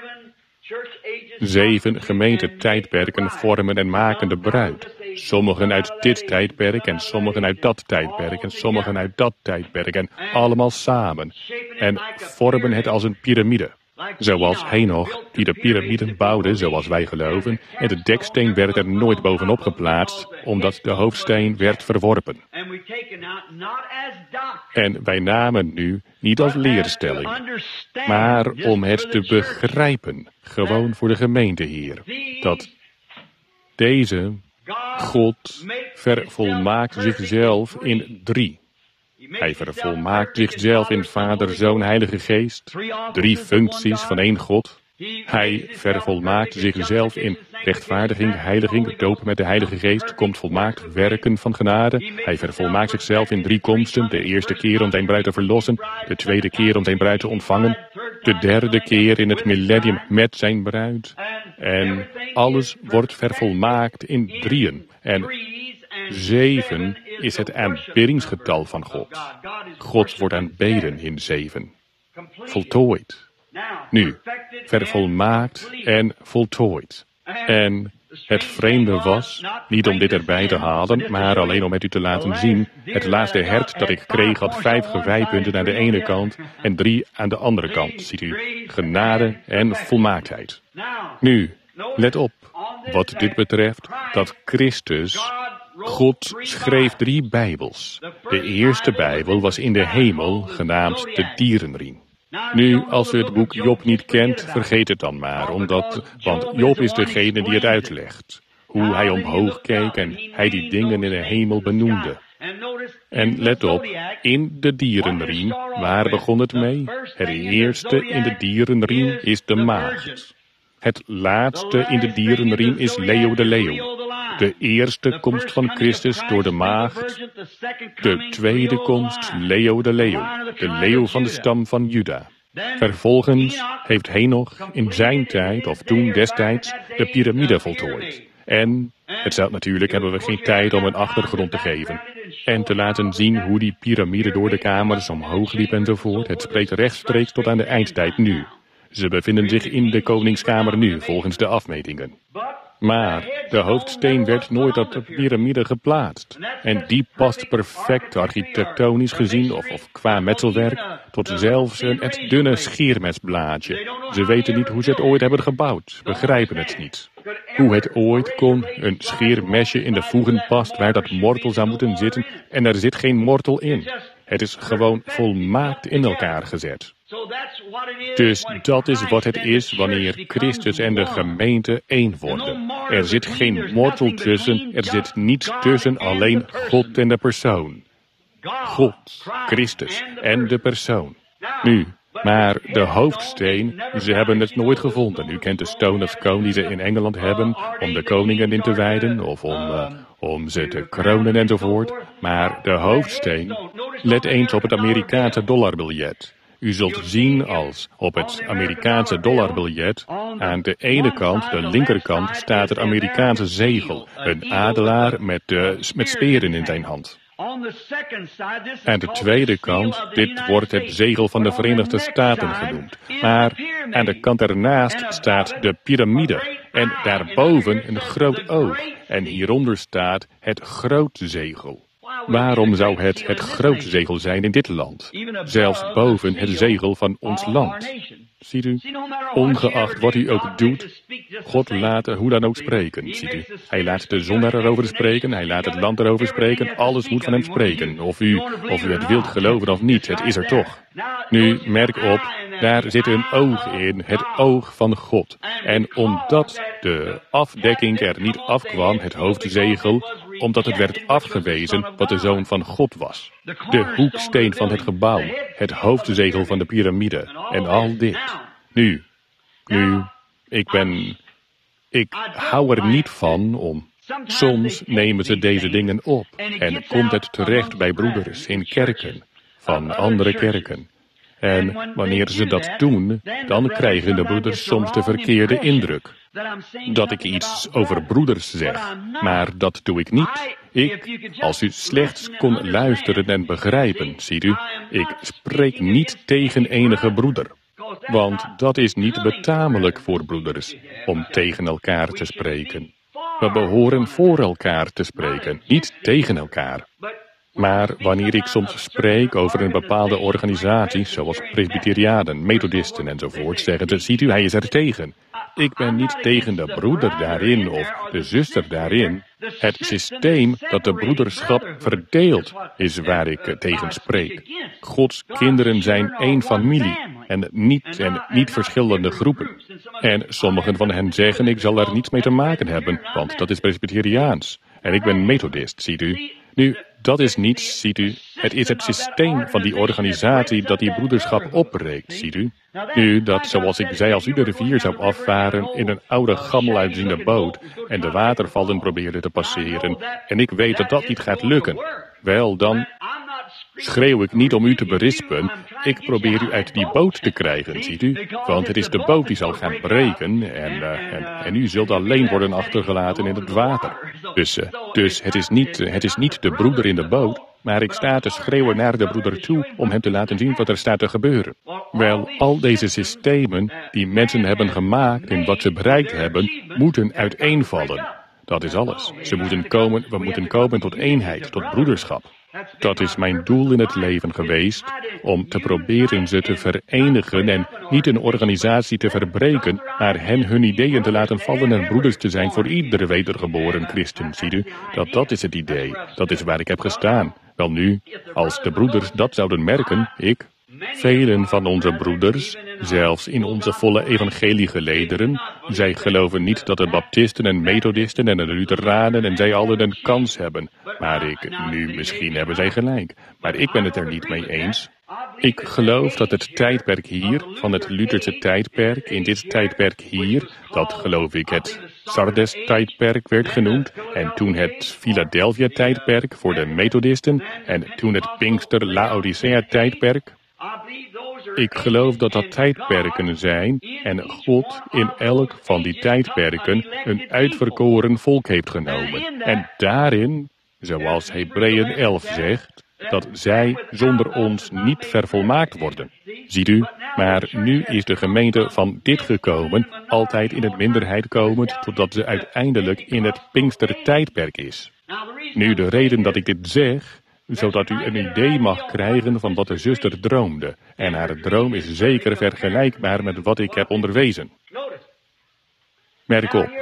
A: 7 gemeentetijdperken vormen en maken de bruid. Sommigen uit dit tijdperk en sommigen uit dat tijdperk en sommigen uit dat tijdperk en allemaal samen. En vormen het als een piramide. Zoals Henoch, die de piramiden bouwde, zoals wij geloven, en de deksteen werd er nooit bovenop geplaatst, omdat de hoofdsteen werd verworpen. En wij namen nu niet als leerstelling, maar om het te begrijpen, gewoon voor de gemeente hier, dat deze God vervolmaakt zichzelf in 3. Hij vervolmaakt zichzelf in Vader, Zoon, Heilige Geest. 3 functies van 1 God. Hij vervolmaakt zichzelf in rechtvaardiging, heiliging, doop met de Heilige Geest, komt volmaakt werken van genade. Hij vervolmaakt zichzelf in 3 komsten. De eerste keer om zijn bruid te verlossen. De tweede keer om zijn bruid te ontvangen. De derde keer in het millennium met zijn bruid. En alles wordt vervolmaakt in 3. En 7 is het aanbiddingsgetal van God. God wordt aanbeden in 7. Voltooid. Nu, vervolmaakt en voltooid. En het vreemde was, niet om dit erbij te halen, maar alleen om het u te laten zien, het laatste hert dat ik kreeg had 5 geweipunten aan de ene kant en 3 aan de andere kant, ziet u, genade en volmaaktheid. Nu, let op, wat dit betreft, dat Christus, God schreef 3 Bijbels. De eerste Bijbel was in de hemel, genaamd de dierenriem. Nu, als u het boek Job niet kent, vergeet het dan maar, want Job is degene die het uitlegt. Hoe hij omhoog keek en hij die dingen in de hemel benoemde. En let op, in de dierenriem, waar begon het mee? Het eerste in de dierenriem is de maagd. Het laatste in de dierenriem is Leo de leeuw. De eerste komst van Christus door de maagd. De tweede komst Leo de leeuw. De leeuw van de stam van Juda. Vervolgens heeft Henoch in zijn tijd, of toen destijds, de piramide voltooid. En, natuurlijk hebben we geen tijd om een achtergrond te geven. En te laten zien hoe die piramide door de kamers omhoog liep enzovoort. Het spreekt rechtstreeks tot aan de eindtijd nu. Ze bevinden zich in de koningskamer nu, volgens de afmetingen. Maar de hoofdsteen werd nooit op de piramide geplaatst. En die past perfect architectonisch gezien, of qua metselwerk, tot zelfs het dunne scheermesblaadje. Ze weten niet hoe ze het ooit hebben gebouwd, begrijpen het niet. Hoe het ooit kon, een scheermesje in de voegen past waar dat mortel zou moeten zitten, en er zit geen mortel in. Het is gewoon volmaakt in elkaar gezet. Dus dat is wat het is wanneer Christus en de gemeente één worden. Er zit geen mortel tussen, er zit niets tussen, alleen God en de persoon. God, Christus en de persoon. Nu, maar de hoofdsteen, ze hebben het nooit gevonden. U kent de Stone of Scone die ze in Engeland hebben om de koningen in te wijden of om ze te kronen enzovoort. Maar de hoofdsteen, let eens op het Amerikaanse dollarbiljet. U zult zien als op het Amerikaanse dollarbiljet aan de ene kant, de linkerkant, staat het Amerikaanse zegel. Een adelaar met speren in zijn hand. Aan de tweede kant, dit wordt het zegel van de Verenigde Staten genoemd. Maar aan de kant ernaast staat de piramide. En daarboven een groot oog. En hieronder staat het grootzegel. Waarom zou het grootzegel zijn in dit land? Zelfs boven het zegel van ons land. Ziet u, ongeacht wat u ook doet, God laat hoe dan ook spreken, ziet u. Hij laat de zon erover spreken, hij laat het land erover spreken, alles moet van hem spreken. Of u het wilt geloven of niet, het is er toch. Nu, merk op, daar zit een oog in, het oog van God. En omdat de afdekking er niet afkwam, het hoofdzegel, omdat het werd afgewezen wat de Zoon van God was. De hoeksteen van het gebouw, het hoofdzegel van de piramide en al dit. Nu, ik hou er niet van om... Soms nemen ze deze dingen op en komt het terecht bij broeders in kerken, van andere kerken. En wanneer ze dat doen, dan krijgen de broeders soms de verkeerde indruk. Dat ik iets over broeders zeg, maar dat doe ik niet. Als u slechts kon luisteren en begrijpen, ziet u, ik spreek niet tegen enige broeder. Want dat is niet betamelijk voor broeders, om tegen elkaar te spreken. We behoren voor elkaar te spreken, niet tegen elkaar. Maar wanneer ik soms spreek over een bepaalde organisatie, zoals Presbyterianen, Methodisten enzovoort, zeggen ze, ziet u, hij is er tegen. Ik ben niet tegen de broeder daarin of de zuster daarin. Het systeem dat de broederschap verdeelt, is waar ik tegen spreek. Gods kinderen zijn één familie en niet verschillende groepen. En sommigen van hen zeggen, ik zal er niets mee te maken hebben, want dat is Presbyteriaans. En ik ben Methodist, ziet u. Nu, dat is niets, ziet u. Het is het systeem van die organisatie dat die broederschap opbreekt, ziet u. Nu, dat zoals ik zei, als u de rivier zou afvaren in een oude gammel uitziende boot en de watervallen probeerde te passeren, en ik weet dat dat niet gaat lukken, wel dan schreeuw ik niet om u te berispen, ik probeer u uit die boot te krijgen, ziet u. Want het is de boot die zal gaan breken en u zult alleen worden achtergelaten in het water. Dus het is niet de broeder in de boot, maar ik sta te schreeuwen naar de broeder toe om hem te laten zien wat er staat te gebeuren. Wel, al deze systemen die mensen hebben gemaakt en wat ze bereikt hebben, moeten uiteenvallen. Dat is alles. We moeten komen tot eenheid, tot broederschap. Dat is mijn doel in het leven geweest, om te proberen ze te verenigen en niet een organisatie te verbreken, maar hen hun ideeën te laten vallen en broeders te zijn voor iedere wedergeboren christen, ziet u? Dat is het idee. Dat is waar ik heb gestaan. Wel nu, als de broeders dat zouden merken, Velen van onze broeders, zelfs in onze volle evangeliegelederen, zij geloven niet dat de baptisten en methodisten en de lutheranen en zij allen een kans hebben. Maar misschien hebben zij gelijk. Maar ik ben het er niet mee eens. Ik geloof dat het tijdperk hier, van het Lutherse tijdperk, in dit tijdperk hier, dat geloof ik het Sardes-tijdperk werd genoemd, en toen het Philadelphia-tijdperk voor de methodisten, en toen het Pinkster-Laodicea-tijdperk. Ik geloof dat dat tijdperken zijn en God in elk van die tijdperken een uitverkoren volk heeft genomen. En daarin, zoals Hebreeën 11 zegt, dat zij zonder ons niet vervolmaakt worden. Ziet u, maar nu is de gemeente van dit gekomen, altijd in het minderheid komend, totdat ze uiteindelijk in het Pinkster-tijdperk is. Nu, de reden dat ik dit zeg, zodat u een idee mag krijgen van wat de zuster droomde. En haar droom is zeker vergelijkbaar met wat ik heb onderwezen. Merk op,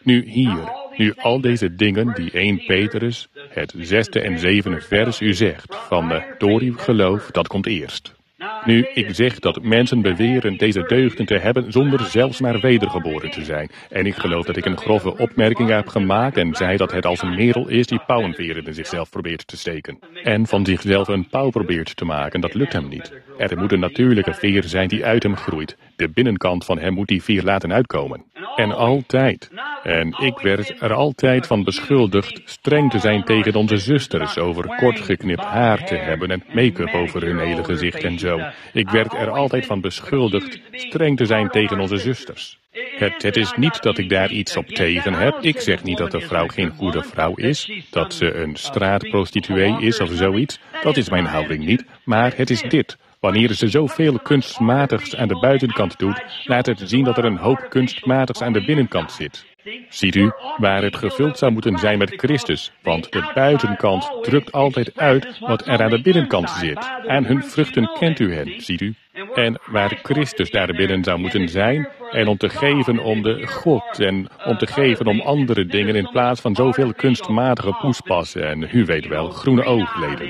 A: nu al deze dingen die 1 Petrus, het 6e en 7e vers u zegt, van door uw geloof, dat komt eerst. Nu, ik zeg dat mensen beweren deze deugden te hebben zonder zelfs maar wedergeboren te zijn. En ik geloof dat ik een grove opmerking heb gemaakt en zei dat het als een merel is die pauwenveren in zichzelf probeert te steken. En van zichzelf een pauw probeert te maken, dat lukt hem niet. Er moet een natuurlijke veer zijn die uit hem groeit. De binnenkant van hem moet die veer laten uitkomen. En altijd. En ik werd er altijd van beschuldigd streng te zijn tegen onze zusters, over kort geknipt haar te hebben en make-up over hun hele gezicht en zo. Ik werd er altijd van beschuldigd streng te zijn tegen onze zusters. Het is niet dat ik daar iets op tegen heb. Ik zeg niet dat de vrouw geen goede vrouw is, dat ze een straatprostituee is of zoiets. Dat is mijn houding niet, maar het is dit. Wanneer ze zoveel kunstmatigs aan de buitenkant doet, laat het zien dat er een hoop kunstmatigs aan de binnenkant zit. Ziet u, waar het gevuld zou moeten zijn met Christus, want de buitenkant drukt altijd uit wat er aan de binnenkant zit. Aan hun vruchten kent u hen, ziet u. En waar Christus daar binnen zou moeten zijn, en om te geven om de God, en om te geven om andere dingen in plaats van zoveel kunstmatige poespassen, en u weet wel, groene oogleden.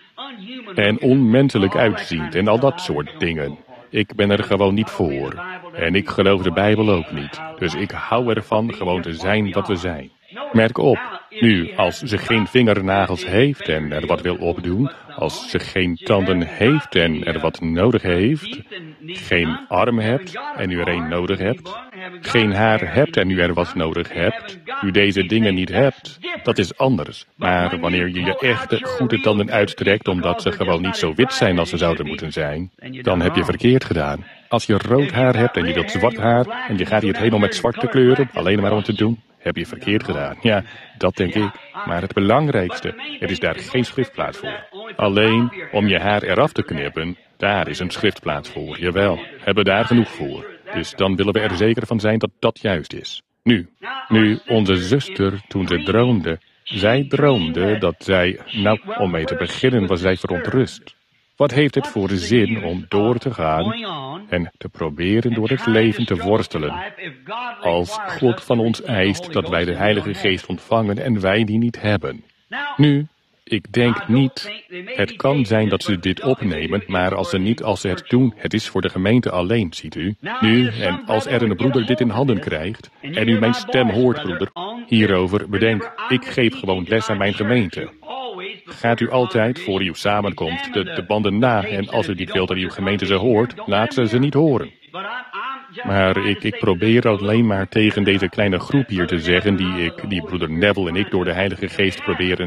A: En onmenselijk uitziend en al dat soort dingen. Ik ben er gewoon niet voor. En ik geloof de Bijbel ook niet. Dus ik hou ervan gewoon te zijn wat we zijn. Merk op, nu, als ze geen vingernagels heeft en er wat wil opdoen, als ze geen tanden heeft en er wat nodig heeft, geen arm hebt en u er een nodig hebt, geen haar hebt en u er wat nodig hebt, u deze dingen niet hebt, dat is anders. Maar wanneer je je echte goede tanden uittrekt omdat ze gewoon niet zo wit zijn als ze zouden moeten zijn, dan heb je verkeerd gedaan. Als je rood haar hebt en je wilt zwart haar en je gaat hier het heen om met zwart te kleuren, alleen maar om te doen, heb je verkeerd gedaan. Ja, dat denk ik. Maar het belangrijkste, er is daar geen schriftplaats voor. Alleen om je haar eraf te knippen, daar is een schriftplaats voor. Jawel, hebben we daar genoeg voor. Dus dan willen we er zeker van zijn dat dat juist is. Nu, onze zuster, toen ze droomde, zij droomde dat zij, om mee te beginnen was zij verontrust. Wat heeft het voor zin om door te gaan en te proberen door het leven te worstelen, als God van ons eist dat wij de Heilige Geest ontvangen en wij die niet hebben? Nu, ik denk niet, het kan zijn dat ze dit opnemen, maar als ze het doen, het is voor de gemeente alleen, ziet u. Nu, en als er een broeder dit in handen krijgt, en u mijn stem hoort, broeder, hierover, bedenk, ik geef gewoon les aan mijn gemeente. Gaat u altijd, voor uw samenkomst, de banden na, en als u niet wilt dat uw gemeente ze hoort, laat ze niet horen. Maar ik probeer alleen maar tegen deze kleine groep hier te zeggen, die broeder Neville en ik door de Heilige Geest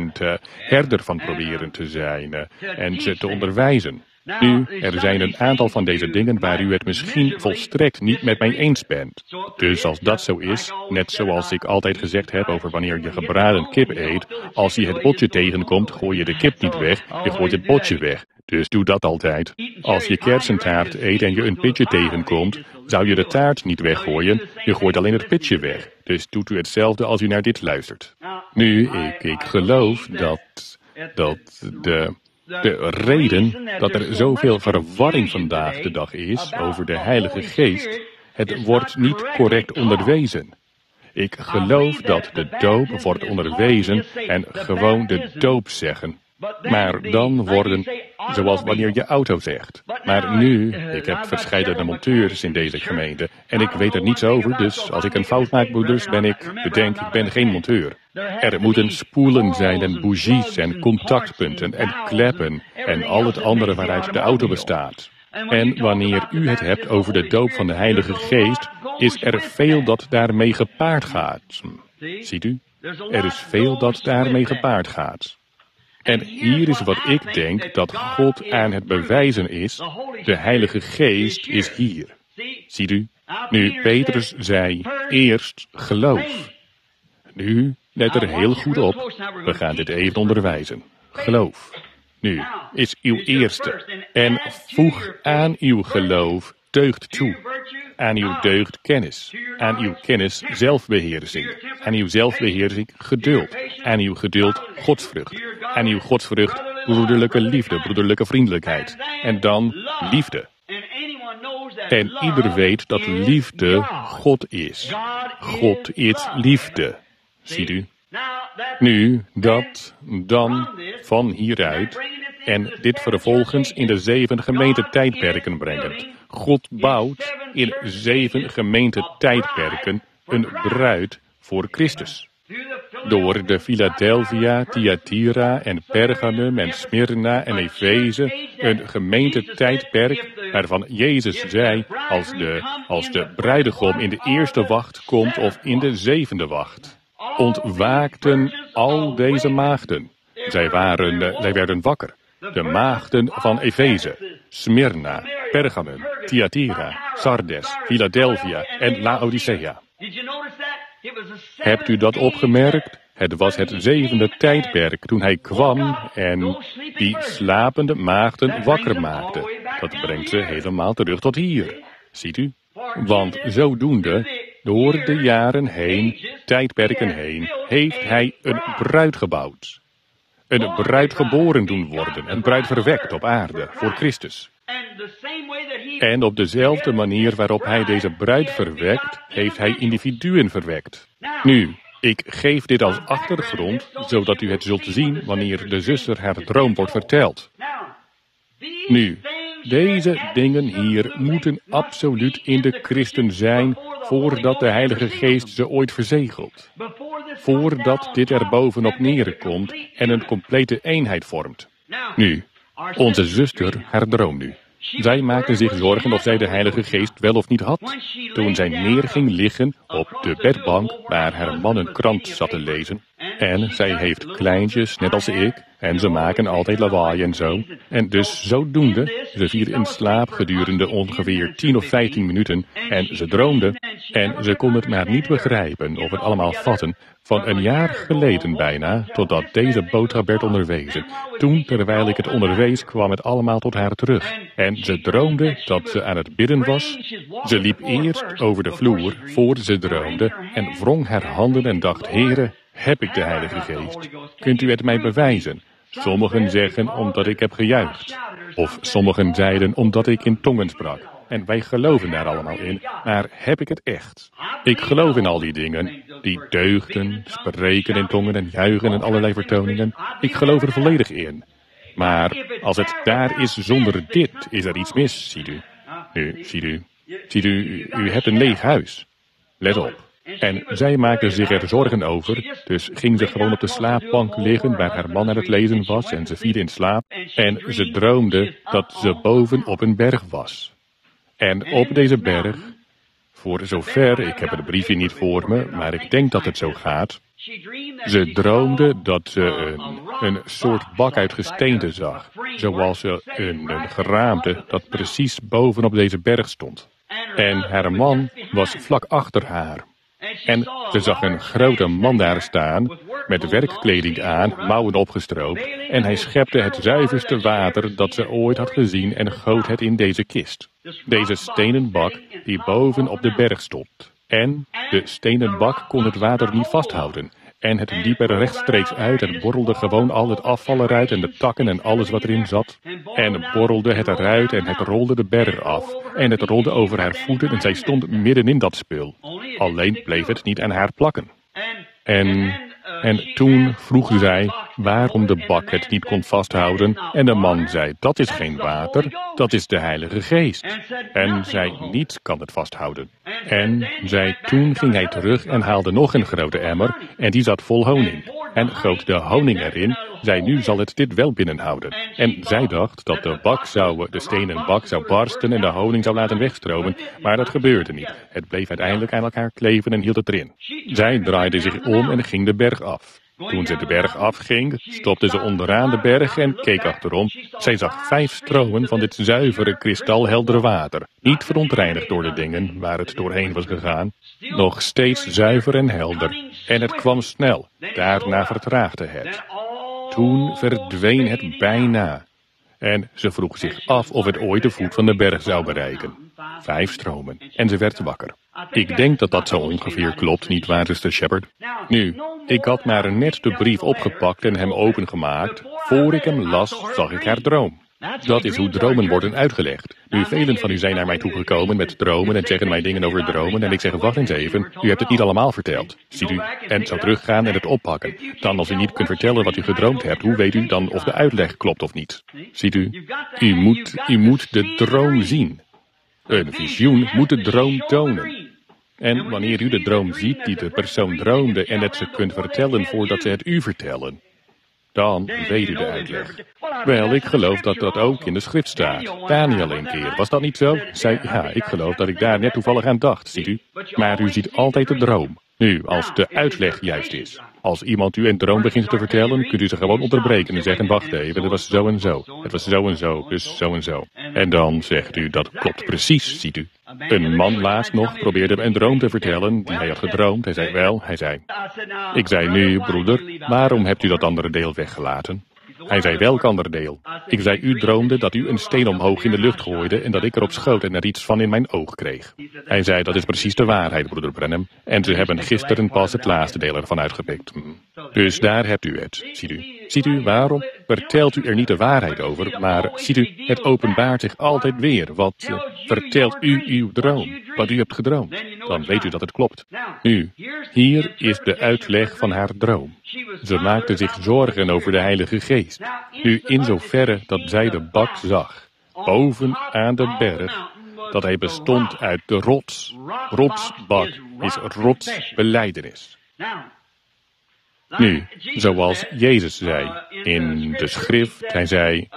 A: herder van proberen te zijn, en ze te onderwijzen. Nu, er zijn een aantal van deze dingen waar u het misschien volstrekt niet met mij eens bent. Dus als dat zo is, net zoals ik altijd gezegd heb over wanneer je gebraden kip eet, als je het botje tegenkomt, gooi je de kip niet weg, je gooit het botje weg. Dus doe dat altijd. Als je kersentaart eet en je een pitje tegenkomt, zou je de taart niet weggooien, je gooit alleen het pitje weg. Dus doet u hetzelfde als u naar dit luistert. Nu, ik geloof dat de reden dat er zoveel verwarring vandaag de dag is over de Heilige Geest, het wordt niet correct onderwezen. Ik geloof dat de doop wordt onderwezen en gewoon de doop zeggen. Maar dan worden, zoals wanneer je auto zegt. Maar nu, ik heb verscheidene monteurs in deze gemeente en ik weet er niets over, dus als ik een fout maak, broeders, ik ben geen monteur. Er moeten spoelen zijn en bougies en contactpunten en kleppen en al het andere waaruit de auto bestaat. En wanneer u het hebt over de doop van de Heilige Geest, is er veel dat daarmee gepaard gaat. Ziet u? Er is veel dat daarmee gepaard gaat. En hier is wat ik denk dat God aan het bewijzen is. De Heilige Geest is hier. Ziet u? Nu, Petrus zei, eerst geloof. Nu, let er heel goed op. We gaan dit even onderwijzen. Geloof. Nu, is uw eerste. En voeg aan uw geloof deugd toe. Aan uw deugd kennis. Aan uw kennis zelfbeheersing. Aan uw zelfbeheersing geduld. Aan uw geduld godsvrucht. Aan uw godsvrucht broederlijke liefde, broederlijke vriendelijkheid. En dan liefde. En ieder weet dat liefde God is. God is liefde. Ziet u? Nu, dat dan van hieruit en dit vervolgens in de 7 gemeentetijdperken brengen. God bouwt in 7 gemeentetijdperken een bruid voor Christus. Door de Philadelphia, Thyatira en Pergamum en Smyrna en Efeze een gemeentetijdperk waarvan Jezus zei als de bruidegom in de eerste wacht komt of in de 7e wacht. Ontwaakten al deze maagden. Zij werden wakker. De maagden van Efeze, Smyrna, Pergamum, Thyatira, Sardes, Philadelphia en Laodicea. Hebt u dat opgemerkt? Het was het 7e tijdperk toen hij kwam en die slapende maagden wakker maakte. Dat brengt ze helemaal terug tot hier. Ziet u? Want zodoende, door de jaren heen, tijdperken heen, heeft hij een bruid gebouwd. Een bruid geboren doen worden, een bruid verwekt op aarde, voor Christus. En op dezelfde manier waarop hij deze bruid verwekt, heeft hij individuen verwekt. Nu, ik geef dit als achtergrond, zodat u het zult zien wanneer de zuster haar droom wordt verteld. Nu, deze dingen hier moeten absoluut in de christen zijn, voordat de Heilige Geest ze ooit verzegelt. Voordat dit er bovenop neerkomt en een complete eenheid vormt. Nu, onze zuster, haar droom nu. Zij maakte zich zorgen of zij de Heilige Geest wel of niet had. Toen zij neer ging liggen op de bedbank waar haar man een krant zat te lezen. En zij heeft kleintjes, net als ik, en ze maken altijd lawaai en zo. En dus zodoende, ze viel in slaap gedurende ongeveer 10 of 15 minuten. En ze droomde, en ze kon het maar niet begrijpen of het allemaal vatten. Van een jaar geleden bijna, totdat deze boodschap werd onderwezen. Toen, terwijl ik het onderwees, kwam het allemaal tot haar terug. En ze droomde dat ze aan het bidden was. Ze liep eerst over de vloer, voor ze droomde, en wrong haar handen en dacht, Heere, heb ik de Heilige Geest? Kunt u het mij bewijzen? Sommigen zeggen omdat ik heb gejuicht. Of sommigen zeiden omdat ik in tongen sprak. En wij geloven daar allemaal in, maar heb ik het echt? Ik geloof in al die dingen, die deugden, spreken in tongen en juichen en allerlei vertoningen. Ik geloof er volledig in. Maar als het daar is zonder dit, is er iets mis, ziet u. Nu, ziet u, u hebt een leeg huis. Let op. En zij maakte zich er zorgen over, dus ging ze gewoon op de slaapbank liggen waar haar man aan het lezen was en ze viel in slaap. En ze droomde dat ze boven op een berg was. En op deze berg, voor zover, ik heb het briefje niet voor me, maar ik denk dat het zo gaat. Ze droomde dat ze een soort bak uit gesteente zag, zoals een geraamte dat precies bovenop deze berg stond. En haar man was vlak achter haar. En ze zag een grote man daar staan, met werkkleding aan, mouwen opgestroopt, en hij schepte het zuiverste water dat ze ooit had gezien en goot het in deze kist. Deze stenen bak die boven op de berg stond. En de stenen bak kon het water niet vasthouden. En het liep er rechtstreeks uit en borrelde gewoon al het afval eruit en de takken en alles wat erin zat. En borrelde het eruit en het rolde de berg af. En het rolde over haar voeten en zij stond midden in dat spul. Alleen bleef het niet aan haar plakken. En En toen vroeg zij waarom de bak het niet kon vasthouden. En de man zei, dat is geen water, dat is de Heilige Geest. En zij, niets kan het vasthouden. En toen ging hij terug en haalde nog een grote emmer. En die zat vol honing. En goot de honing erin. Zei, nu zal het dit wel binnenhouden. En zij dacht dat de stenen bak zou barsten en de honing zou laten wegstromen. Maar dat gebeurde niet. Het bleef uiteindelijk aan elkaar kleven en hield het erin. Zij draaide zich om en ging de berg af. Toen ze de berg afging, stopte ze onderaan de berg en keek achterom. Zij zag 5 stromen van dit zuivere, kristalheldere water. Niet verontreinigd door de dingen waar het doorheen was gegaan. Nog steeds zuiver en helder. En het kwam snel. Daarna vertraagde het. Toen verdween het bijna. En ze vroeg zich af of het ooit de voet van de berg zou bereiken. 5 stromen. En ze werd wakker. Ik denk dat dat zo ongeveer klopt, nietwaar, Zuster Shepard? Nu, ik had maar net de brief opgepakt en hem opengemaakt. Voor ik hem las, zag ik haar droom. Dat is hoe dromen worden uitgelegd. Nu, velen van u zijn naar mij toegekomen met dromen en zeggen mij dingen over dromen. En ik zeg, wacht eens even, u hebt het niet allemaal verteld. Ziet u, en zou teruggaan en het oppakken. Dan als u niet kunt vertellen wat u gedroomd hebt, hoe weet u dan of de uitleg klopt of niet? Ziet u moet de droom zien. Een visioen moet de droom tonen. En wanneer u de droom ziet die de persoon droomde en het ze kunt vertellen voordat ze het u vertellen, dan weet u de uitleg. Wel, ik geloof dat dat ook in de schrift staat. Daniel een keer, was dat niet zo? Zei, ja, ik geloof dat ik daar net toevallig aan dacht, ziet u. Maar u ziet altijd de droom. Nu, als de uitleg juist is. Als iemand u een droom begint te vertellen, kunt u ze gewoon onderbreken en zeggen, wacht even, het was zo en zo. Het was zo en zo, dus zo en zo. En dan zegt u, dat klopt precies, ziet u. Een man laatst nog probeerde een droom te vertellen die hij had gedroomd. Hij zei, ik zei nu, broeder, waarom hebt u dat andere deel weggelaten? Hij zei, welk ander deel? Ik zei, u droomde dat u een steen omhoog in de lucht gooide en dat ik erop schoot en er iets van in mijn oog kreeg. Hij zei, dat is precies de waarheid, broeder Branham. En ze hebben gisteren pas het laatste deel ervan uitgepikt. Dus daar hebt u het, ziet u. Ziet u, waarom vertelt u er niet de waarheid over, maar ziet u, het openbaart zich altijd weer. Wat vertelt u uw droom, wat u hebt gedroomd? Dan weet u dat het klopt. Nu, hier is de uitleg van haar droom. Ze maakte zich zorgen over de Heilige Geest. Nu, in zoverre dat zij de bak zag, boven aan de berg, dat hij bestond uit de rots. Rotsbak is rotsbelijdenis. Nu, zoals Jezus zei in de schrift, hij zei,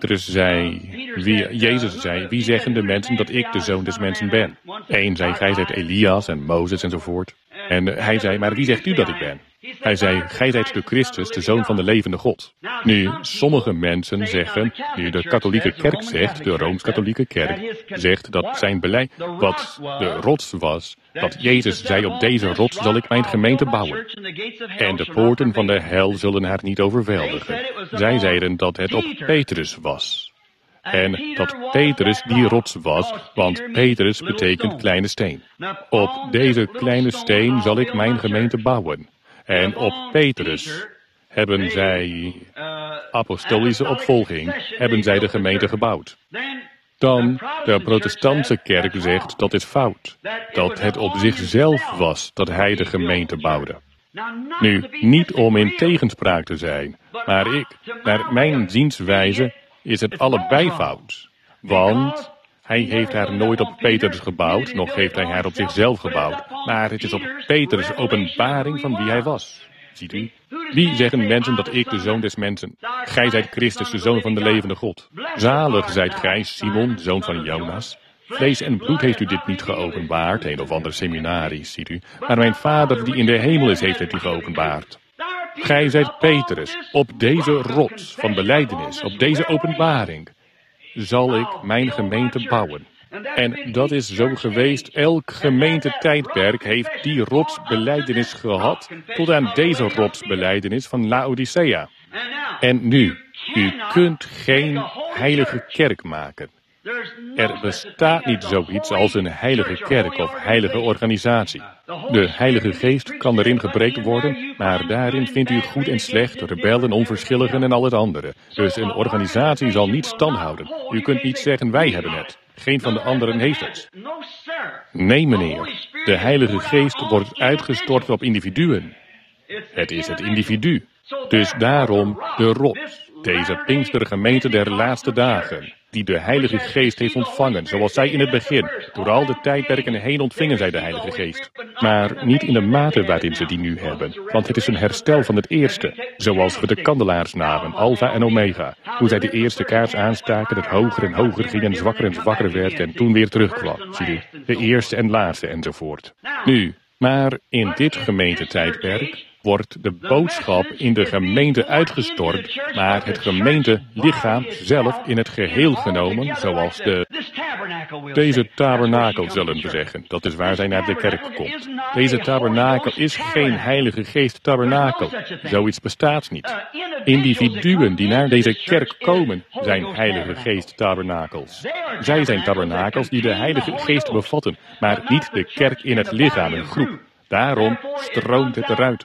A: Jezus zei, wie zeggen de mensen dat ik de Zoon des Mensen ben? Eén zei, gij zijt Elias en Mozes enzovoort. En hij zei, maar wie zegt u dat ik ben? Hij zei, gij zijt de Christus, de Zoon van de levende God. Nu, sommige mensen zeggen, nu de katholieke kerk zegt, de Rooms-katholieke kerk, zegt dat zijn beleid, wat de rots was, dat Jezus zei, op deze rots zal ik mijn gemeente bouwen. En de poorten van de hel zullen haar niet overweldigen. Zij zeiden dat het op Petrus was. En dat Petrus die rots was, want Petrus betekent kleine steen. Op deze kleine steen zal ik mijn gemeente bouwen. En op Petrus hebben zij, apostolische opvolging, hebben zij de gemeente gebouwd. Dan, de protestantse kerk zegt dat is fout. Dat het op zichzelf was dat hij de gemeente bouwde. Nu, niet om in tegenspraak te zijn, maar naar mijn zienswijze is het allebei fout. Want hij heeft haar nooit op Petrus gebouwd, noch heeft hij haar op zichzelf gebouwd. Maar het is op Petrus openbaring van wie hij was. Ziet u? Wie zeggen mensen dat ik de Zoon des Mensen? Gij zijt Christus, de Zoon van de levende God. Zalig zijt gij, Simon, zoon van Jonas. Vlees en bloed heeft u dit niet geopenbaard, een of ander seminarie, ziet u. Maar mijn Vader die in de hemel is, heeft het u geopenbaard. Gij zijt Petrus, op deze rots van belijdenis, op deze openbaring, zal ik mijn gemeente bouwen. En dat is zo geweest, elk gemeentetijdperk heeft die rotsbelijdenis gehad, tot aan deze rotsbelijdenis van Laodicea. En nu, u kunt geen heilige kerk maken. Er bestaat niet zoiets als een heilige kerk of heilige organisatie. De Heilige Geest kan erin gepreekt worden, maar daarin vindt u goed en slecht, rebellen, onverschilligen en al het andere. Dus een organisatie zal niet standhouden. U kunt niet zeggen, wij hebben het. Geen van de anderen heeft het. Nee, meneer. De Heilige Geest wordt uitgestort op individuen. Het is het individu. Dus daarom de rots, deze Pinkstergemeente der laatste dagen, die de Heilige Geest heeft ontvangen, zoals zij in het begin. Door al de tijdperken heen ontvingen zij de Heilige Geest. Maar niet in de mate waarin ze die nu hebben, want het is een herstel van het eerste. Zoals we de kandelaars namen, Alpha en Omega. Hoe zij de eerste kaars aanstaken, het hoger en hoger ging en zwakker werd en toen weer terugkwam. Zie u, de eerste en laatste enzovoort. Nu, maar in dit gemeentetijdperk wordt de boodschap in de gemeente uitgestort, maar het gemeentelichaam zelf in het geheel genomen, zoals deze tabernakel zullen we zeggen. Dat is waar zij naar de kerk komt. Deze tabernakel is geen Heilige Geest tabernakel. Zoiets bestaat niet. Individuen die naar deze kerk komen, zijn Heilige Geest tabernakels. Zij zijn tabernakels die de Heilige Geest bevatten, maar niet de kerk in het lichaam, een groep. Daarom stroomt het eruit.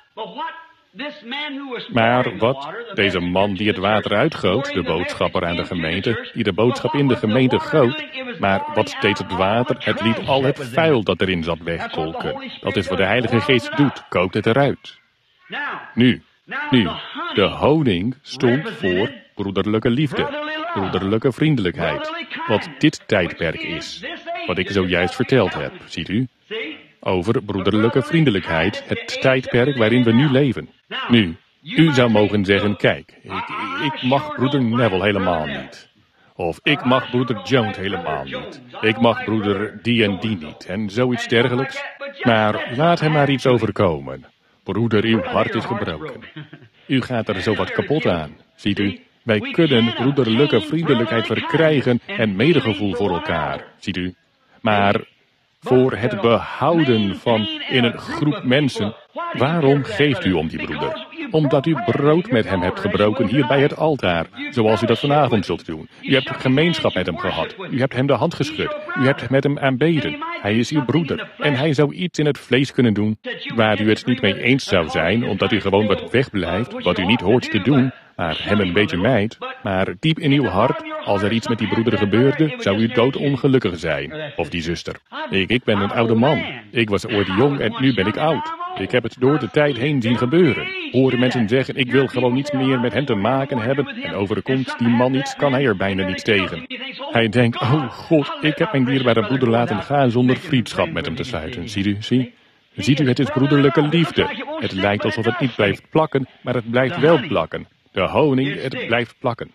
A: Maar wat deze man die het water uitgoot, de boodschapper aan de gemeente, die de boodschap in de gemeente goot, maar wat deed het water? Het liet al het vuil dat erin zat wegkolken. Dat is wat de Heilige Geest doet, kookt het eruit. Nu, de honing stond voor broederlijke liefde, broederlijke vriendelijkheid, wat dit tijdperk is, wat ik zojuist verteld heb, ziet u? Over broederlijke vriendelijkheid, het tijdperk waarin we nu leven. Nu, u zou mogen zeggen, kijk, ik mag broeder Neville helemaal niet. Of ik mag broeder Jones helemaal niet. Ik mag broeder die en die niet, en zoiets dergelijks. Maar laat hem maar iets overkomen. Broeder, uw hart is gebroken. U gaat er zo wat kapot aan, ziet u? Wij kunnen broederlijke vriendelijkheid verkrijgen en medegevoel voor elkaar, ziet u? Maar voor het behouden van in een groep mensen, waarom geeft u om die broeder? Omdat u brood met hem hebt gebroken hier bij het altaar, zoals u dat vanavond zult doen. U hebt gemeenschap met hem gehad. U hebt hem de hand geschud. U hebt met hem aanbeden. Hij is uw broeder. En hij zou iets in het vlees kunnen doen waar u het niet mee eens zou zijn, omdat u gewoon wat wegblijft, wat u niet hoort te doen, maar hem een beetje mijt. Maar diep in uw hart, als er iets met die broeder gebeurde, zou u doodongelukkig zijn. Of die zuster. Ik ben een oude man. Ik was ooit jong en nu ben ik oud. Ik heb het door de tijd heen zien gebeuren. Horen mensen zeggen, ik wil gewoon niets meer met hem te maken hebben. En overkomt die man iets, kan hij er bijna niets tegen. Hij denkt, oh God, ik heb mijn dierbare broeder laten gaan zonder vriendschap met hem te sluiten. Ziet u, het is broederlijke liefde. Het lijkt alsof het niet blijft plakken, maar het blijft wel plakken. De honing, het blijft plakken.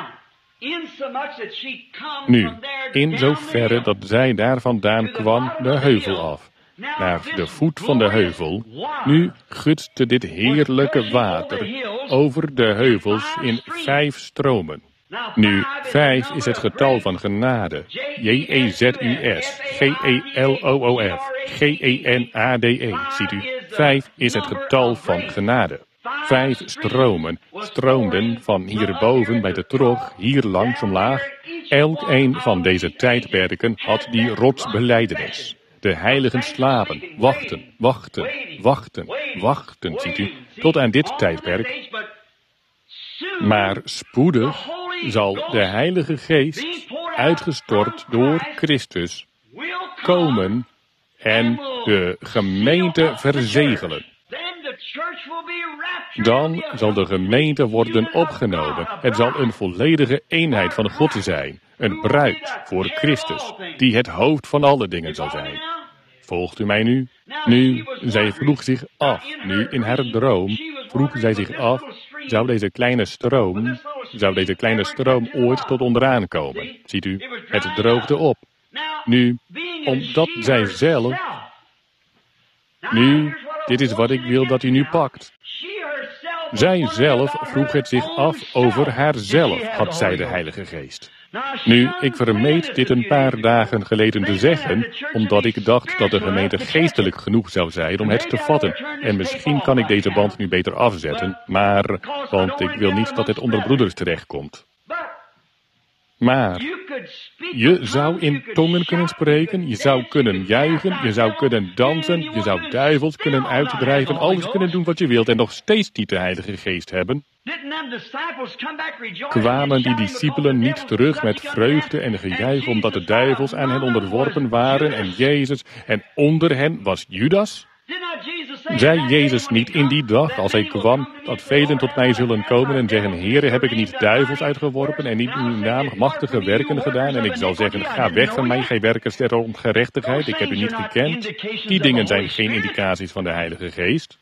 A: Nu, in zoverre dat zij daar vandaan kwam de heuvel af, naar de voet van de heuvel, nu gutste dit heerlijke water over de heuvels in 5 stromen. Nu, 5 is het getal van genade. J-E-Z-U-S, G-E-L-O-O-F, G-E-N-A-D-E, ziet u. 5 is het getal van genade. 5 stromen stroomden van hierboven bij de trog, hier langs omlaag. Elk een van deze tijdperken had die rotsbelijdenis. De heiligen slapen, wachten, ziet u, tot aan dit tijdperk. Maar spoedig zal de Heilige Geest, uitgestort door Christus, komen en de gemeente verzegelen. Dan zal de gemeente worden opgenomen. Het zal een volledige eenheid van God zijn. Een bruid voor Christus, die het hoofd van alle dingen zal zijn. Volgt u mij nu? Nu, zij vroeg zich af, nu in haar droom, vroeg zij zich af, zou deze kleine stroom ooit tot onderaan komen? Ziet u, het droogde op. Nu, omdat zij zelf... Nu, dit is wat ik wil dat u nu pakt. Zij zelf vroeg het zich af over haarzelf, had zij de Heilige Geest. Nu, ik vermeed dit een paar dagen geleden te zeggen, omdat ik dacht dat de gemeente geestelijk genoeg zou zijn om het te vatten. En misschien kan ik deze band nu beter afzetten, want ik wil niet dat het onder broeders terechtkomt. Maar je zou in tongen kunnen spreken, je zou kunnen juichen, je zou kunnen dansen, je zou duivels kunnen uitdrijven, alles kunnen doen wat je wilt en nog steeds niet de Heilige Geest hebben. Kwamen die discipelen niet terug met vreugde en gejuich omdat de duivels aan hen onderworpen waren en Jezus en onder hen was Judas? Zei Jezus niet in die dag, als hij kwam, dat velen tot mij zullen komen en zeggen, Heere, heb ik niet duivels uitgeworpen en niet in uw naam machtige werken gedaan? En ik zal zeggen, ga weg van mij, gij werkers der ongerechtigheid, ik heb u niet gekend. Die dingen zijn geen indicaties van de Heilige Geest.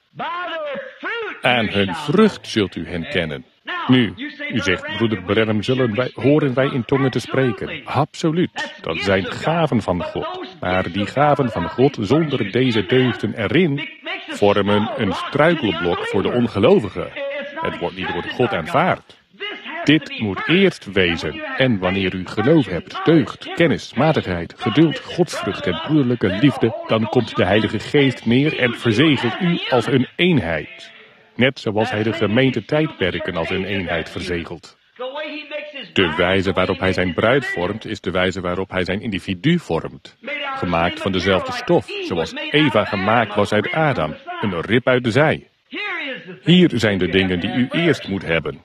A: Aan hun vrucht zult u hen kennen. Nu, u zegt, broeder Branham, horen wij in tongen te spreken? Absoluut, dat zijn gaven van God. Maar die gaven van God, zonder deze deugden erin, vormen een struikelblok voor de ongelovigen. Het wordt niet door God aanvaard. Dit moet eerst wezen. En wanneer u geloof hebt, deugd, kennis, matigheid, geduld, godsvrucht en broederlijke liefde, dan komt de Heilige Geest neer en verzegelt u als een eenheid. Net zoals hij de gemeentetijdperken als een eenheid verzegelt. De wijze waarop hij zijn bruid vormt, is de wijze waarop hij zijn individu vormt. Gemaakt van dezelfde stof, zoals Eva gemaakt was uit Adam, een rib uit de zij. Hier zijn de dingen die u eerst moet hebben.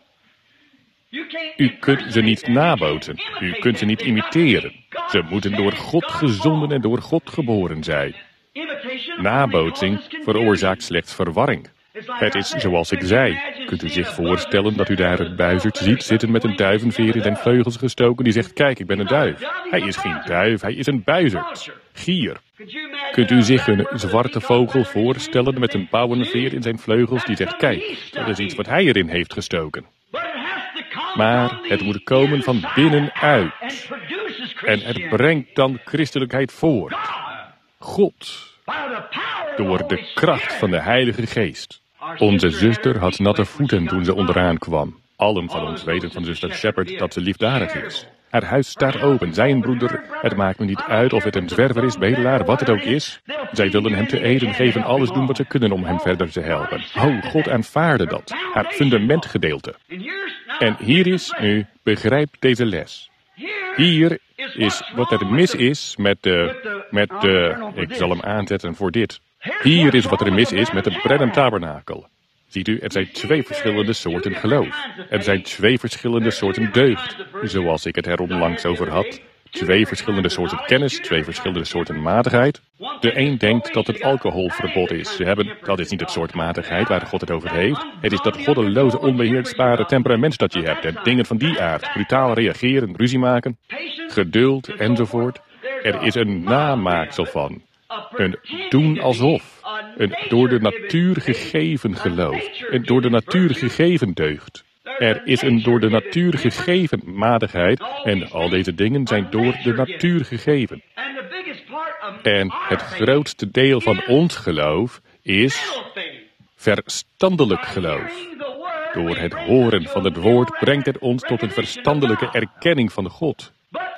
A: U kunt ze niet nabootsen, u kunt ze niet imiteren. Ze moeten door God gezonden en door God geboren zijn. Nabootsing veroorzaakt slechts verwarring. Het is zoals ik zei. Kunt u zich voorstellen dat u daar een buizerd ziet zitten met een duivenveer in zijn vleugels gestoken die zegt, kijk, ik ben een duif. Hij is geen duif, hij is een buizerd. Gier. Kunt u zich een zwarte vogel voorstellen met een pauwenveer in zijn vleugels die zegt, kijk, dat is iets wat hij erin heeft gestoken. Maar het moet komen van binnenuit. En het brengt dan christelijkheid voort. God. Door de kracht van de Heilige Geest. Onze zuster had natte voeten toen ze onderaan kwam. Allen van ons weten van zuster Shepard dat ze liefdadig is. Haar huis staat open, zijn broeder, het maakt me niet uit of het een zwerver is, bedelaar, wat het ook is. Zij willen hem te eten geven, alles doen wat ze kunnen om hem verder te helpen. God aanvaarde dat, haar fundamentgedeelte. En hier is nu, begrijp deze les. Hier is wat er mis is met de, ik zal hem aanzetten voor dit. Hier is wat er mis is met de Branham Tabernakel. Ziet u, er zijn twee verschillende soorten geloof. Er zijn twee verschillende soorten deugd, zoals ik het er onlangs over had. Twee verschillende soorten kennis, twee verschillende soorten matigheid. De een denkt dat het alcoholverbod is. Dat is niet het soort matigheid waar God het over heeft. Het is dat goddeloze, onbeheersbare temperament dat je hebt. En dingen van die aard. Brutaal reageren, ruzie maken, geduld enzovoort. Er is een namaaksel van. Een doen alsof. Een door de natuur gegeven geloof. Een door de natuur gegeven deugd. Er is een door de natuur gegeven matigheid en al deze dingen zijn door de natuur gegeven. En het grootste deel van ons geloof is verstandelijk geloof. Door het horen van het woord brengt het ons tot een verstandelijke erkenning van God.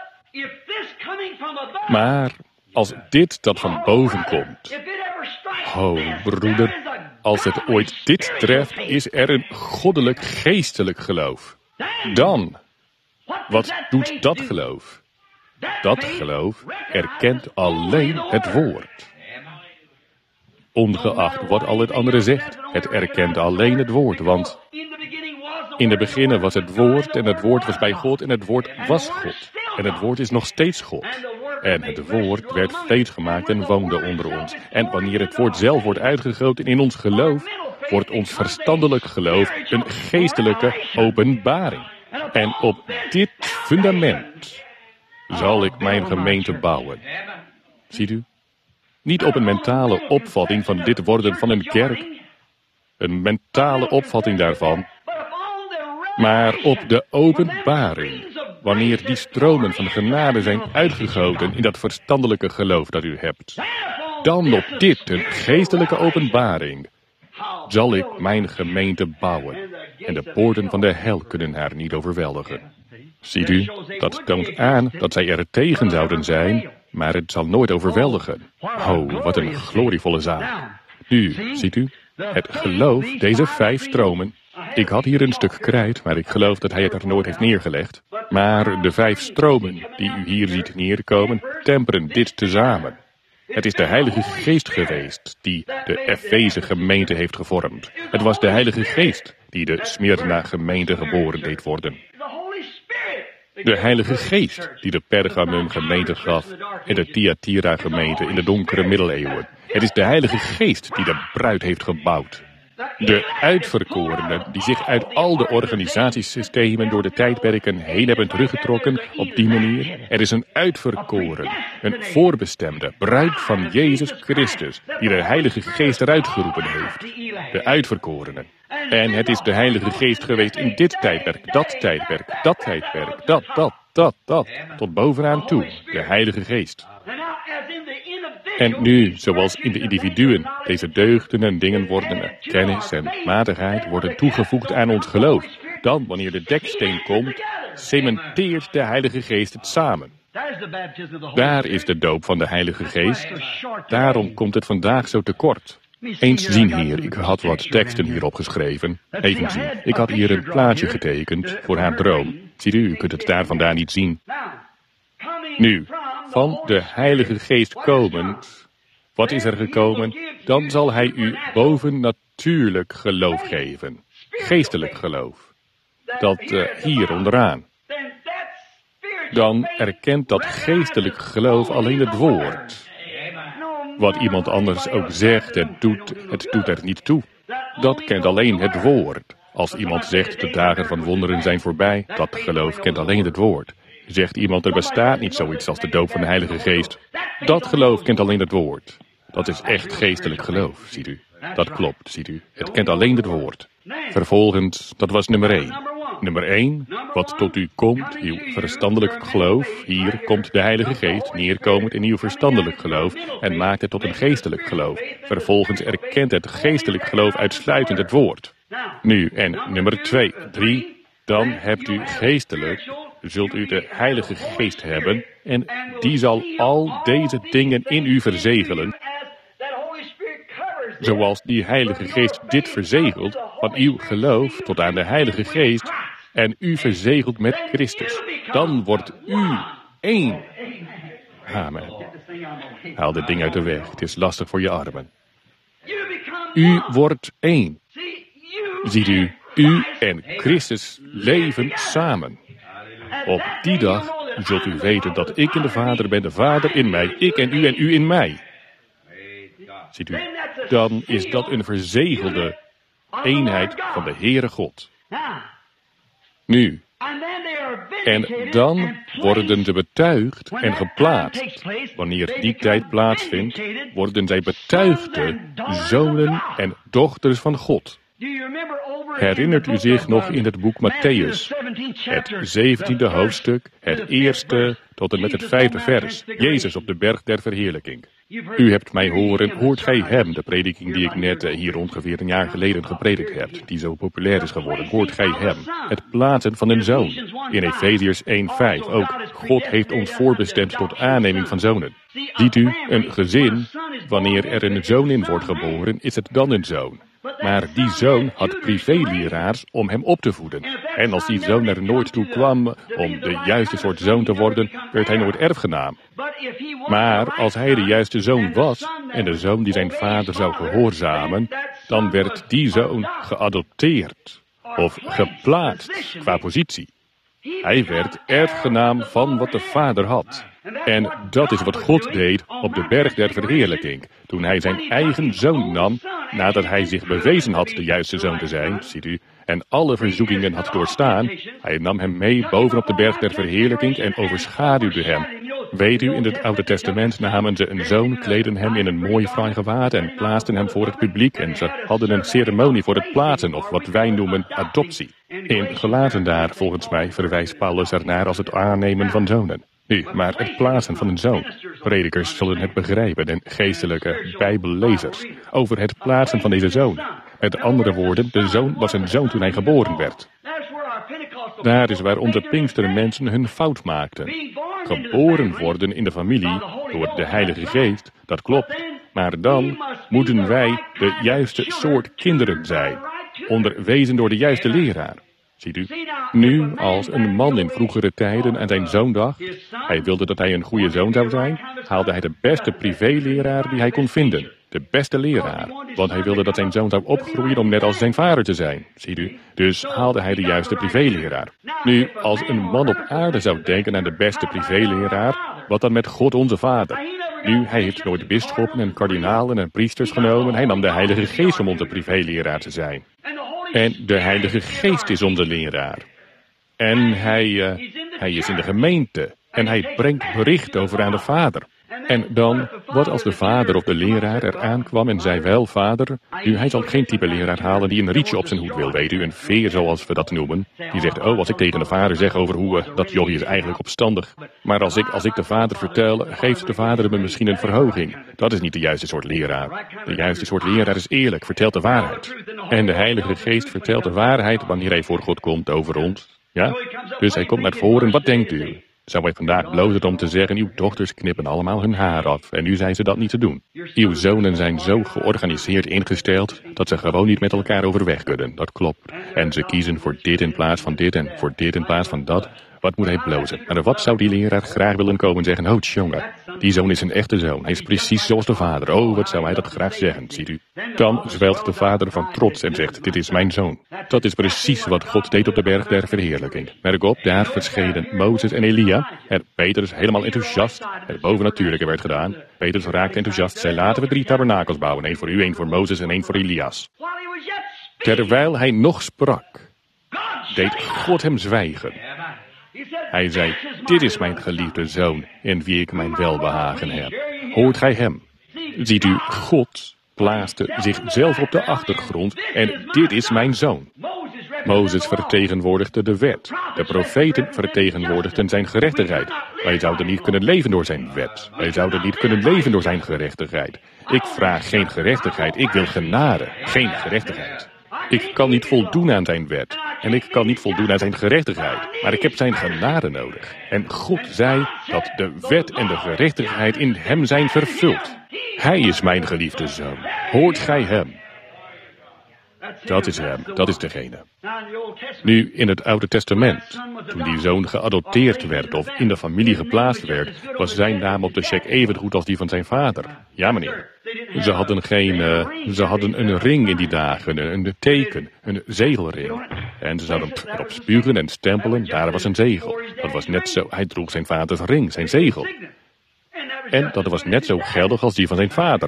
A: Maar als dit dat van boven komt, broeder, als het ooit dit treft, is er een goddelijk geestelijk geloof. Dan, wat doet dat geloof? Dat geloof erkent alleen het woord. Ongeacht wat al het andere zegt, het erkent alleen het woord, want in de beginnen was het woord en het woord was bij God en het woord was God. En het woord is nog steeds God. En het woord werd vlees gemaakt en woonde onder ons. En wanneer het woord zelf wordt uitgegoten in ons geloof, wordt ons verstandelijk geloof een geestelijke openbaring. En op dit fundament zal ik mijn gemeente bouwen. Ziet u? Niet op een mentale opvatting van dit worden van een kerk. Een mentale opvatting daarvan. Maar op de openbaring. Wanneer die stromen van genade zijn uitgegoten in dat verstandelijke geloof dat u hebt. Dan op dit, een geestelijke openbaring, zal ik mijn gemeente bouwen. En de poorten van de hel kunnen haar niet overweldigen. Ziet u, dat toont aan dat zij er tegen zouden zijn, maar het zal nooit overweldigen. Wat een glorievolle zaak. Nu, ziet u, het geloof, deze 5 stromen. Ik had hier een stuk krijt, maar ik geloof dat hij het er nooit heeft neergelegd. Maar de 5 stromen die u hier ziet neerkomen, temperen dit tezamen. Het is de Heilige Geest geweest die de Efeze gemeente heeft gevormd. Het was de Heilige Geest die de Smyrna gemeente geboren deed worden. De Heilige Geest die de Pergamum-gemeente gaf en de Thyatira-gemeente in de donkere middeleeuwen. Het is de Heilige Geest die de bruid heeft gebouwd. De uitverkorenen die zich uit al de organisatiesystemen door de tijdperken heen hebben teruggetrokken op die manier. Er is een uitverkoren, een voorbestemde bruid van Jezus Christus die de Heilige Geest eruit geroepen heeft. De uitverkorenen. En het is de Heilige Geest geweest in dit tijdperk, dat tijdperk, dat tijdperk, dat, tot bovenaan toe. De Heilige Geest. En nu, zoals in de individuen, deze deugden en dingen worden, kennis en matigheid worden toegevoegd aan ons geloof. Dan, wanneer de deksteen komt, cementeert de Heilige Geest het samen. Daar is de doop van de Heilige Geest. Daarom komt het vandaag zo tekort. Eens zien, Heer, ik had wat teksten hierop geschreven. Even zien, ik had hier een plaatje getekend voor haar droom. Ziet u kunt het daar vandaan niet zien. Nu, van de Heilige Geest komend, wat is er gekomen? Dan zal hij u bovennatuurlijk geloof geven. Geestelijk geloof. Dat hier onderaan. Dan erkent dat geestelijk geloof alleen het woord. Wat iemand anders ook zegt en doet, het doet er niet toe. Dat kent alleen het woord. Als iemand zegt de dagen van wonderen zijn voorbij, dat geloof kent alleen het woord. Zegt iemand er bestaat niet zoiets als de doop van de Heilige Geest. Dat geloof kent alleen het woord. Dat is echt geestelijk geloof, ziet u. Dat klopt, ziet u. Het kent alleen het woord. Vervolgens, dat was nummer 1. Nummer 1, wat tot u komt, uw verstandelijk geloof. Hier komt de Heilige Geest neerkomend in uw verstandelijk geloof en maakt het tot een geestelijk geloof. Vervolgens erkent het geestelijk geloof uitsluitend het woord. Nu, en nummer 2, 3, dan hebt u geestelijk, zult u de Heilige Geest hebben en die zal al deze dingen in u verzegelen. Zoals die Heilige Geest dit verzegelt, van uw geloof tot aan de Heilige Geest en u verzegelt met Christus. Dan wordt u één. Amen. Haal dit ding uit de weg, het is lastig voor je armen. U wordt één. Ziet u en Christus leven samen. Op die dag zult u weten dat ik in de Vader ben, de Vader in mij, ik en u in mij. Ziet u, dan is dat een verzegelde eenheid van de Heere God. Nu, en dan worden ze betuigd en geplaatst. Wanneer die tijd plaatsvindt, worden zij betuigde zonen en dochters van God. Herinnert u zich nog in het boek Mattheüs, het 17e hoofdstuk, het 1e tot en met het 5e vers, Jezus op de berg der verheerlijking. U hebt mij hoort gij hem, de prediking die ik net hier ongeveer een jaar geleden gepredikt heb, die zo populair is geworden, hoort gij hem, het plaatsen van een zoon. In Efeziërs 1:5 ook, God heeft ons voorbestemd tot aanneming van zonen. Ziet u, een gezin, wanneer er een zoon in wordt geboren, is het dan een zoon. Maar die zoon had privéleraars om hem op te voeden. En als die zoon er nooit toe kwam om de juiste soort zoon te worden, werd hij nooit erfgenaam. Maar als hij de juiste zoon was, en de zoon die zijn vader zou gehoorzamen, dan werd die zoon geadopteerd of geplaatst qua positie. Hij werd erfgenaam van wat de vader had. En dat is wat God deed op de berg der verheerlijking, toen hij zijn eigen zoon nam, nadat hij zich bewezen had de juiste zoon te zijn, ziet u, en alle verzoekingen had doorstaan. Hij nam hem mee bovenop de berg der verheerlijking en overschaduwde hem. Weet u, in het Oude Testament namen ze een zoon, kleden hem in een mooi fraai gewaad en plaatsten hem voor het publiek. En ze hadden een ceremonie voor het plaatsen, of wat wij noemen adoptie. In Galaten daar, volgens mij, verwijst Paulus ernaar als het aannemen van zonen. Nu, maar het plaatsen van een zoon. Predikers zullen het begrijpen en geestelijke bijbellezers over het plaatsen van deze zoon. Met andere woorden, de zoon was een zoon toen hij geboren werd. Daar is waar onze Pinkstermensen hun fout maakten. Geboren worden in de familie door de Heilige Geest, dat klopt. Maar dan moeten wij de juiste soort kinderen zijn, onderwezen door de juiste leraar. Ziet u, nu als een man in vroegere tijden aan zijn zoon dacht, hij wilde dat hij een goede zoon zou zijn, haalde hij de beste privéleraar die hij kon vinden. de beste leraar. Want hij wilde dat zijn zoon zou opgroeien om net als zijn vader te zijn, ziet u. Dus haalde hij de juiste privéleraar. Nu, als een man op aarde zou denken aan de beste privéleraar, wat dan met God onze Vader? Nu, hij heeft nooit bisschoppen en kardinalen en priesters genomen. Hij nam de Heilige Geest om onze privéleraar te zijn. En de Heilige Geest is onze leraar. En hij is in de gemeente. En hij brengt bericht over aan de Vader. En dan, wat als de vader of de leraar eraan kwam en zei wel, vader, nu hij zal geen type leraar halen die een rietje op zijn hoed wil, weet u, een veer zoals we dat noemen. Die zegt, oh, als ik tegen de vader zeg over hoe dat jochie is eigenlijk opstandig. Maar als ik de vader vertel, geeft de vader me misschien een verhoging. Dat is niet de juiste soort leraar. De juiste soort leraar is eerlijk, vertelt de waarheid. En de Heilige Geest vertelt de waarheid wanneer hij voor God komt over ons. Ja? Dus hij komt naar voren, wat denkt u? Zou hij vandaag blozen om te zeggen, uw dochters knippen allemaal hun haar af en nu zijn ze dat niet te doen. Uw zonen zijn zo georganiseerd ingesteld dat ze gewoon niet met elkaar overweg kunnen, dat klopt. En ze kiezen voor dit in plaats van dit en voor dit in plaats van dat. Wat moet hij blozen? Maar wat zou die leraar graag willen komen en zeggen, oh tjonge, die zoon is een echte zoon, hij is precies zoals de vader. Oh, wat zou hij dat graag zeggen, ziet u. Dan zwelt de vader van trots en zegt, dit is mijn zoon. Dat is precies wat God deed op de berg der verheerlijking. Merk op, daar verschenen Mozes en Elia. En Petrus helemaal enthousiast. Het bovennatuurlijke werd gedaan. Petrus raakte enthousiast, zei laten we 3 tabernakels bouwen. 1 voor u, 1 voor Mozes en 1 voor Elias. Terwijl hij nog sprak, deed God hem zwijgen. Hij zei, dit is mijn geliefde zoon, in wie ik mijn welbehagen heb. Hoort gij hem? Ziet u, God plaatste zichzelf op de achtergrond en dit is mijn zoon. Mozes vertegenwoordigde de wet. De profeten vertegenwoordigden zijn gerechtigheid. Wij zouden niet kunnen leven door zijn wet. Wij zouden niet kunnen leven door zijn gerechtigheid. Ik vraag geen gerechtigheid, ik wil genade, geen gerechtigheid. Ik kan niet voldoen aan zijn wet. En ik kan niet voldoen aan zijn gerechtigheid. Maar ik heb zijn genade nodig. En God zei dat de wet en de gerechtigheid in hem zijn vervuld. Hij is mijn geliefde zoon. Hoort gij hem? Dat is hem, dat is degene. Nu, in het Oude Testament, toen die zoon geadopteerd werd of in de familie geplaatst werd, was zijn naam op de cheque even goed als die van zijn vader. Ja, meneer. Ze hadden een ring in die dagen, een teken, een zegelring. En ze zouden erop spugen en stempelen, daar was een zegel. Dat was net zo, hij droeg zijn vaders ring, zijn zegel. En dat was net zo geldig als die van zijn vader.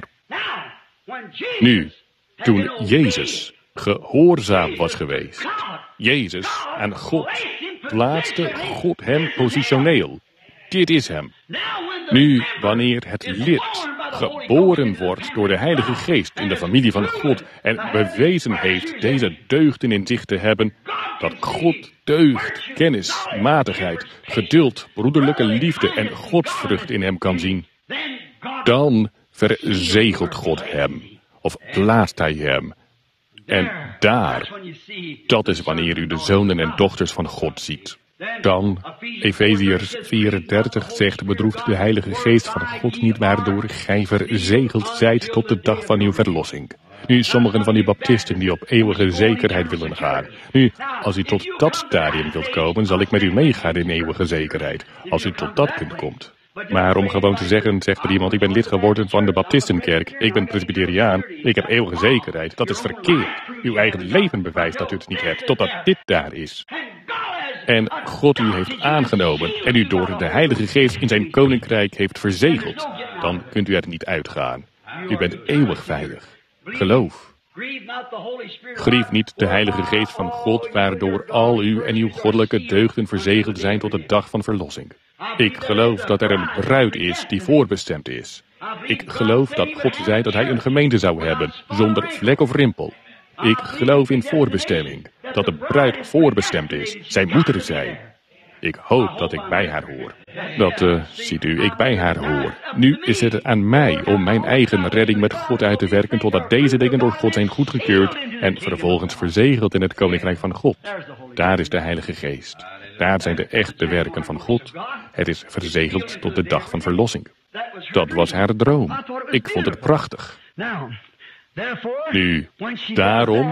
A: Nu, toen Jezus gehoorzaam was geweest, Jezus aan God, plaatste God hem positioneel. Dit is hem. Nu, wanneer het lid geboren wordt door de Heilige Geest in de familie van God en bewezen heeft deze deugden in zich te hebben, dat God deugd, kennis, matigheid, geduld, broederlijke liefde en godsvrucht in hem kan zien, dan verzegelt God hem, of plaatst hij hem. En daar, dat is wanneer u de zonen en dochters van God ziet. Dan, Efeziërs 4:30 zegt, bedroeft de Heilige Geest van God niet, waardoor gij verzegeld zijt tot de dag van uw verlossing. Nu, sommigen van die baptisten die op eeuwige zekerheid willen gaan. Nu, als u tot dat stadium wilt komen, zal ik met u meegaan in eeuwige zekerheid. Als u tot dat punt komt. Maar om gewoon te zeggen, zegt er iemand, ik ben lid geworden van de Baptistenkerk. Ik ben presbyteriaan, ik heb eeuwige zekerheid. Dat is verkeerd. Uw eigen leven bewijst dat u het niet hebt, totdat dit daar is. En God u heeft aangenomen en u door de Heilige Geest in zijn koninkrijk heeft verzegeld. Dan kunt u er niet uitgaan. U bent eeuwig veilig. Geloof. Grief niet de Heilige Geest van God, waardoor al u en uw goddelijke deugden verzegeld zijn tot de dag van verlossing. Ik geloof dat er een bruid is die voorbestemd is. Ik geloof dat God zei dat hij een gemeente zou hebben, zonder vlek of rimpel. Ik geloof in voorbestemming, dat de bruid voorbestemd is. Zij moet er zijn. Ik hoop dat ik bij haar hoor. Dat, ziet u, ik bij haar hoor. Nu is het aan mij om mijn eigen redding met God uit te werken, totdat deze dingen door God zijn goedgekeurd en vervolgens verzegeld in het koninkrijk van God. Daar is de Heilige Geest. Daar zijn de echte werken van God. Het is verzegeld tot de dag van verlossing. Dat was haar droom. Ik vond het prachtig. Nu, daarom,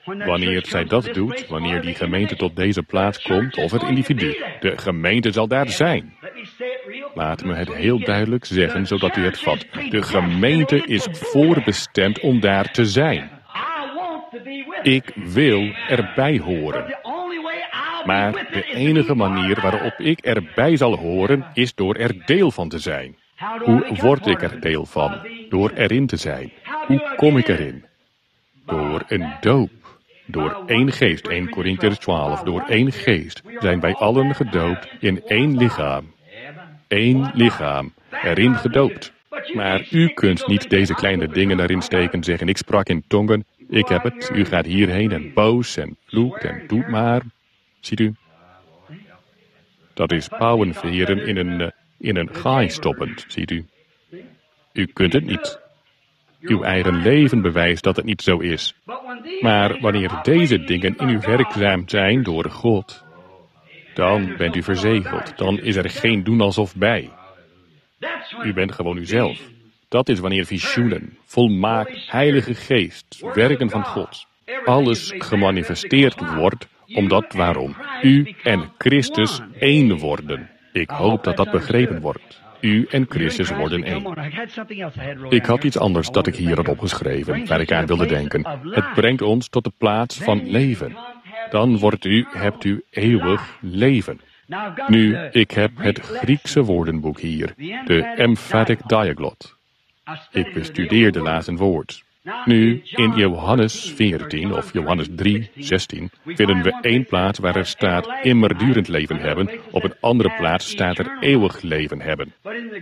A: Wanneer zij dat doet, wanneer die gemeente tot deze plaats komt, of het individu, de gemeente zal daar zijn. Laat me het heel duidelijk zeggen, zodat u het vat. De gemeente is voorbestemd om daar te zijn. Ik wil erbij horen. Maar de enige manier waarop ik erbij zal horen, is door er deel van te zijn. Hoe word ik er deel van? Door erin te zijn. Hoe kom ik erin? Door een doop. Door één geest, 1 Korintiërs 12, door één geest zijn wij allen gedoopt in één lichaam. Eén lichaam, erin gedoopt. Maar u kunt niet deze kleine dingen erin steken, zeggen ik sprak in tongen, ik heb het, u gaat hierheen en boos en vloekt en doet maar. Ziet u? Dat is pauwenveren in een gaai stoppend, ziet u. U kunt het niet. Uw eigen leven bewijst dat het niet zo is. Maar wanneer deze dingen in u werkzaam zijn door God, dan bent u verzegeld. Dan is er geen doen alsof bij. U bent gewoon uzelf. Dat is wanneer visioenen, volmaakt, heilige geest, werken van God, alles gemanifesteerd wordt, omdat waarom? U en Christus één worden. Ik hoop dat dat begrepen wordt. U en Christus worden één. Ik had iets anders dat ik hier had opgeschreven, waar ik aan wilde denken. Het brengt ons tot de plaats van leven. Dan hebt u eeuwig leven. Nu, ik heb het Griekse woordenboek hier, de Emphatic Diaglot. Ik bestudeer de laatste woord. Nu, in Johannes 14 of Johannes 3, 16 vinden we één plaats waar er staat immerdurend leven hebben. Op een andere plaats staat er eeuwig leven hebben.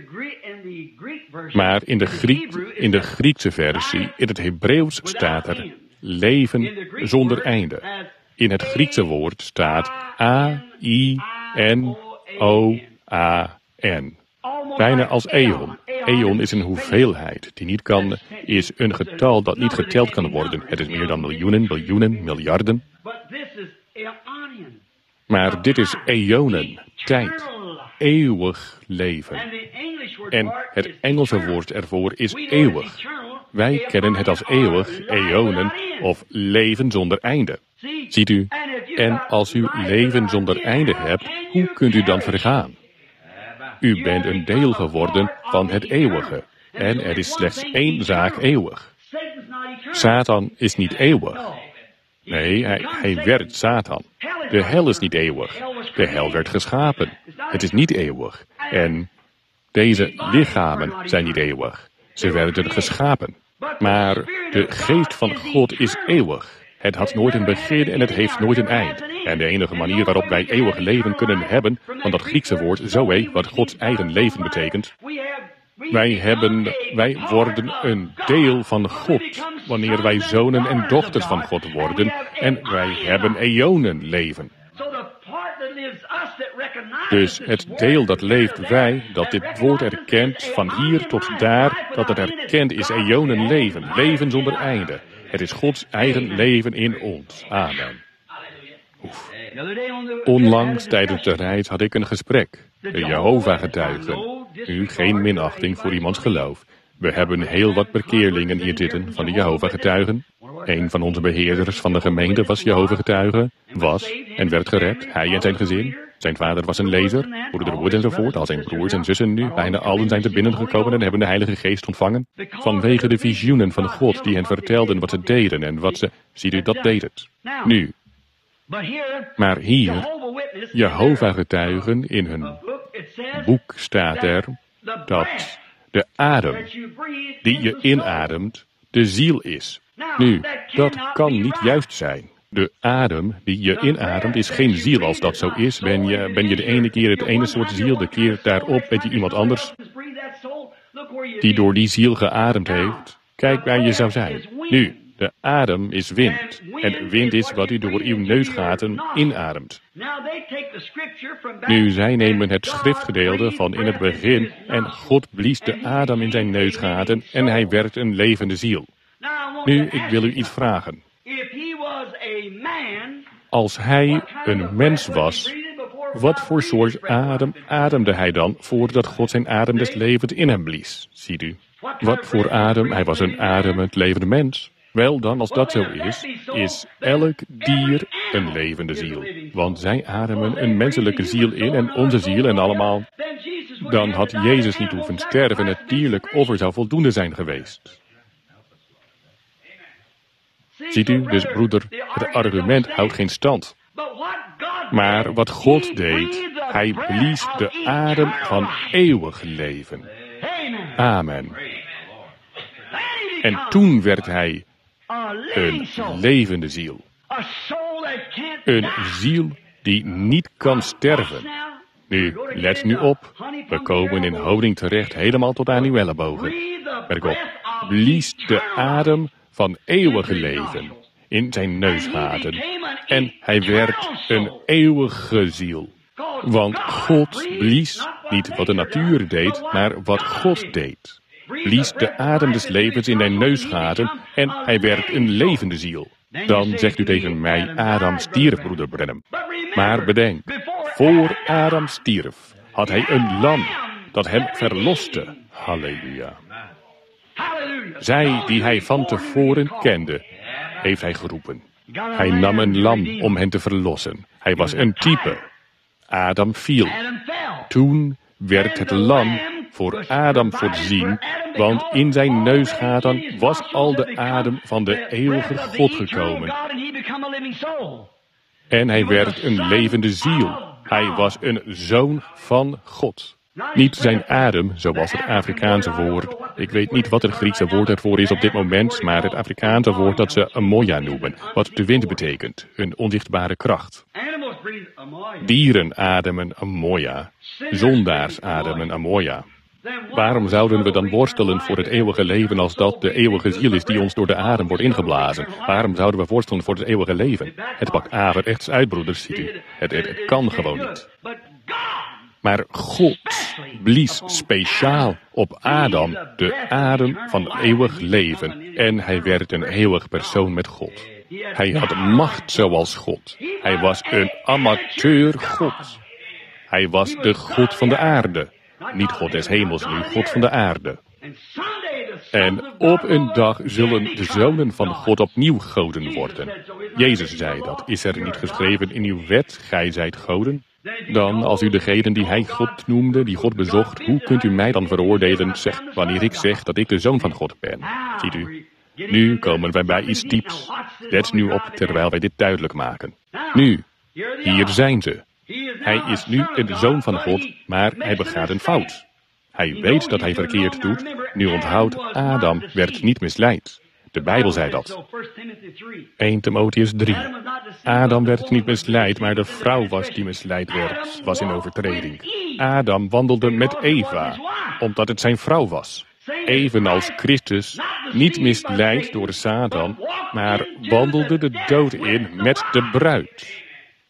A: Maar in de Griekse versie, in het Hebreeuws staat er leven zonder einde. In het Griekse woord staat A-I-N-O-A-N. Bijna als eon. Eon is een hoeveelheid die niet kan, is een getal dat niet geteld kan worden. Het is meer dan miljoenen, biljoenen, miljarden. Maar dit is eonen, tijd, eeuwig leven. En het Engelse woord ervoor is eeuwig. Wij kennen het als eeuwig, eonen of leven zonder einde. Ziet u? En als u leven zonder einde hebt, hoe kunt u dan vergaan? U bent een deel geworden van het eeuwige. En er is slechts één zaak eeuwig. Satan is niet eeuwig. Nee, hij werd Satan. De hel is niet eeuwig. De hel werd geschapen. Het is niet eeuwig. En deze lichamen zijn niet eeuwig. Ze werden geschapen. Maar de geest van God is eeuwig. Het had nooit een begin en het heeft nooit een eind. En de enige manier waarop wij eeuwig leven kunnen hebben, van dat Griekse woord zoe, wat Gods eigen leven betekent. Wij worden een deel van God, wanneer wij zonen en dochters van God worden. En wij hebben eonen leven. Dus het deel dat leeft wij, dat dit woord erkent, van hier tot daar, dat het erkent is eonen leven, leven zonder einde. Het is Gods eigen leven in ons. Amen. Oef. Onlangs tijdens de reis had ik een gesprek. De Jehovah-getuigen. Nu geen minachting voor iemands geloof. We hebben heel wat bekeerlingen hier zitten van de Jehovah-getuigen. Een van onze beheerders van de gemeente was Jehovah-getuige. Was en werd gered, hij en zijn gezin. Zijn vader was een lezer, broeder Wood enzovoort. Al zijn broers en zussen nu, bijna allen zijn te binnengekomen en hebben de Heilige Geest ontvangen. Vanwege de visioenen van God die hen vertelden wat ze deden en wat ze... Ziet u, dat deed het. Nu. Maar hier, Jehovah-getuigen, in hun boek staat er dat de adem die je inademt, de ziel is. Nu, dat kan niet juist zijn. De adem die je inademt is geen ziel. Als dat zo is, ben je de ene keer het ene soort ziel, de keer daarop ben je iemand anders die door die ziel geademd heeft. Kijk waar je zou zijn. Nu, de adem is wind. En wind is wat u door uw neusgaten inademt. Nu, zij nemen het schriftgedeelte van in het begin en God blies de adem in zijn neusgaten en hij werd een levende ziel. Nu, ik wil u iets vragen. Als hij een mens was, wat voor soort adem ademde hij dan voordat God zijn adem des levens in hem blies? Ziet u? Wat voor adem? Hij was een ademend levende mens. Wel dan, als dat zo is elk dier een levende ziel. Want zij ademen een menselijke ziel in en onze ziel en allemaal. Dan had Jezus niet hoeven sterven, het dierlijk offer zou voldoende zijn geweest. Ziet u, dus broeder, het argument houdt geen stand. Maar wat God deed, hij blies de adem van eeuwig leven. Amen. En toen werd hij een levende ziel. Een ziel die niet kan sterven. Nu, let nu op. We komen in houding terecht helemaal tot aan uw ellebogen. Merk op. Blies de adem van eeuwige leven in zijn neusgaten. En hij werd een eeuwige ziel. Want God blies niet wat de natuur deed, maar wat God deed. Blies de adem des levens in zijn neusgaten en hij werd een levende ziel. Dan zegt u tegen mij, Adam stierf, broeder Branham. Maar bedenk, voor Adam stierf, had hij een lam dat hem verloste. Halleluja. Zij die hij van tevoren kende, heeft hij geroepen. Hij nam een lam om hen te verlossen. Hij was een type. Adam viel. Toen werd het lam voor Adam voorzien, want in zijn neusgaten was al de adem van de eeuwige God gekomen. En hij werd een levende ziel. Hij was een zoon van God. Niet zijn adem, zoals het Afrikaanse woord. Ik weet niet wat het Griekse woord ervoor is op dit moment, maar het Afrikaanse woord dat ze amoia noemen, wat de wind betekent, een onzichtbare kracht. Dieren ademen amoia, zondaars ademen amoia. Waarom zouden we dan worstelen voor het eeuwige leven als dat de eeuwige ziel is die ons door de adem wordt ingeblazen? Waarom zouden we worstelen voor het eeuwige leven? Het pakt averechts uit, broeders, ziet u. Het kan gewoon niet. Maar God blies speciaal op Adam de adem van eeuwig leven en hij werd een eeuwig persoon met God. Hij had macht zoals God. Hij was een amateur God. Hij was de God van de aarde. Niet God des hemels, nu God van de aarde. En op een dag zullen de zonen van God opnieuw goden worden. Jezus zei dat. Is er niet geschreven in uw wet, gij zijt goden? Dan, als u degenen die hij God noemde, die God bezocht, hoe kunt u mij dan veroordelen, wanneer ik zeg dat ik de zoon van God ben? Ziet u, nu komen wij bij iets dieps. Let nu op, terwijl wij dit duidelijk maken. Nu, hier zijn ze. Hij is nu een zoon van God, maar hij begaat een fout. Hij weet dat hij verkeerd doet. Nu onthoud, Adam werd niet misleid. De Bijbel zei dat. 1 Timotheus 3. Adam werd niet misleid, maar de vrouw was die misleid werd, was in overtreding. Adam wandelde met Eva, omdat het zijn vrouw was. Evenals Christus niet misleid door Satan, maar wandelde de dood in met de bruid.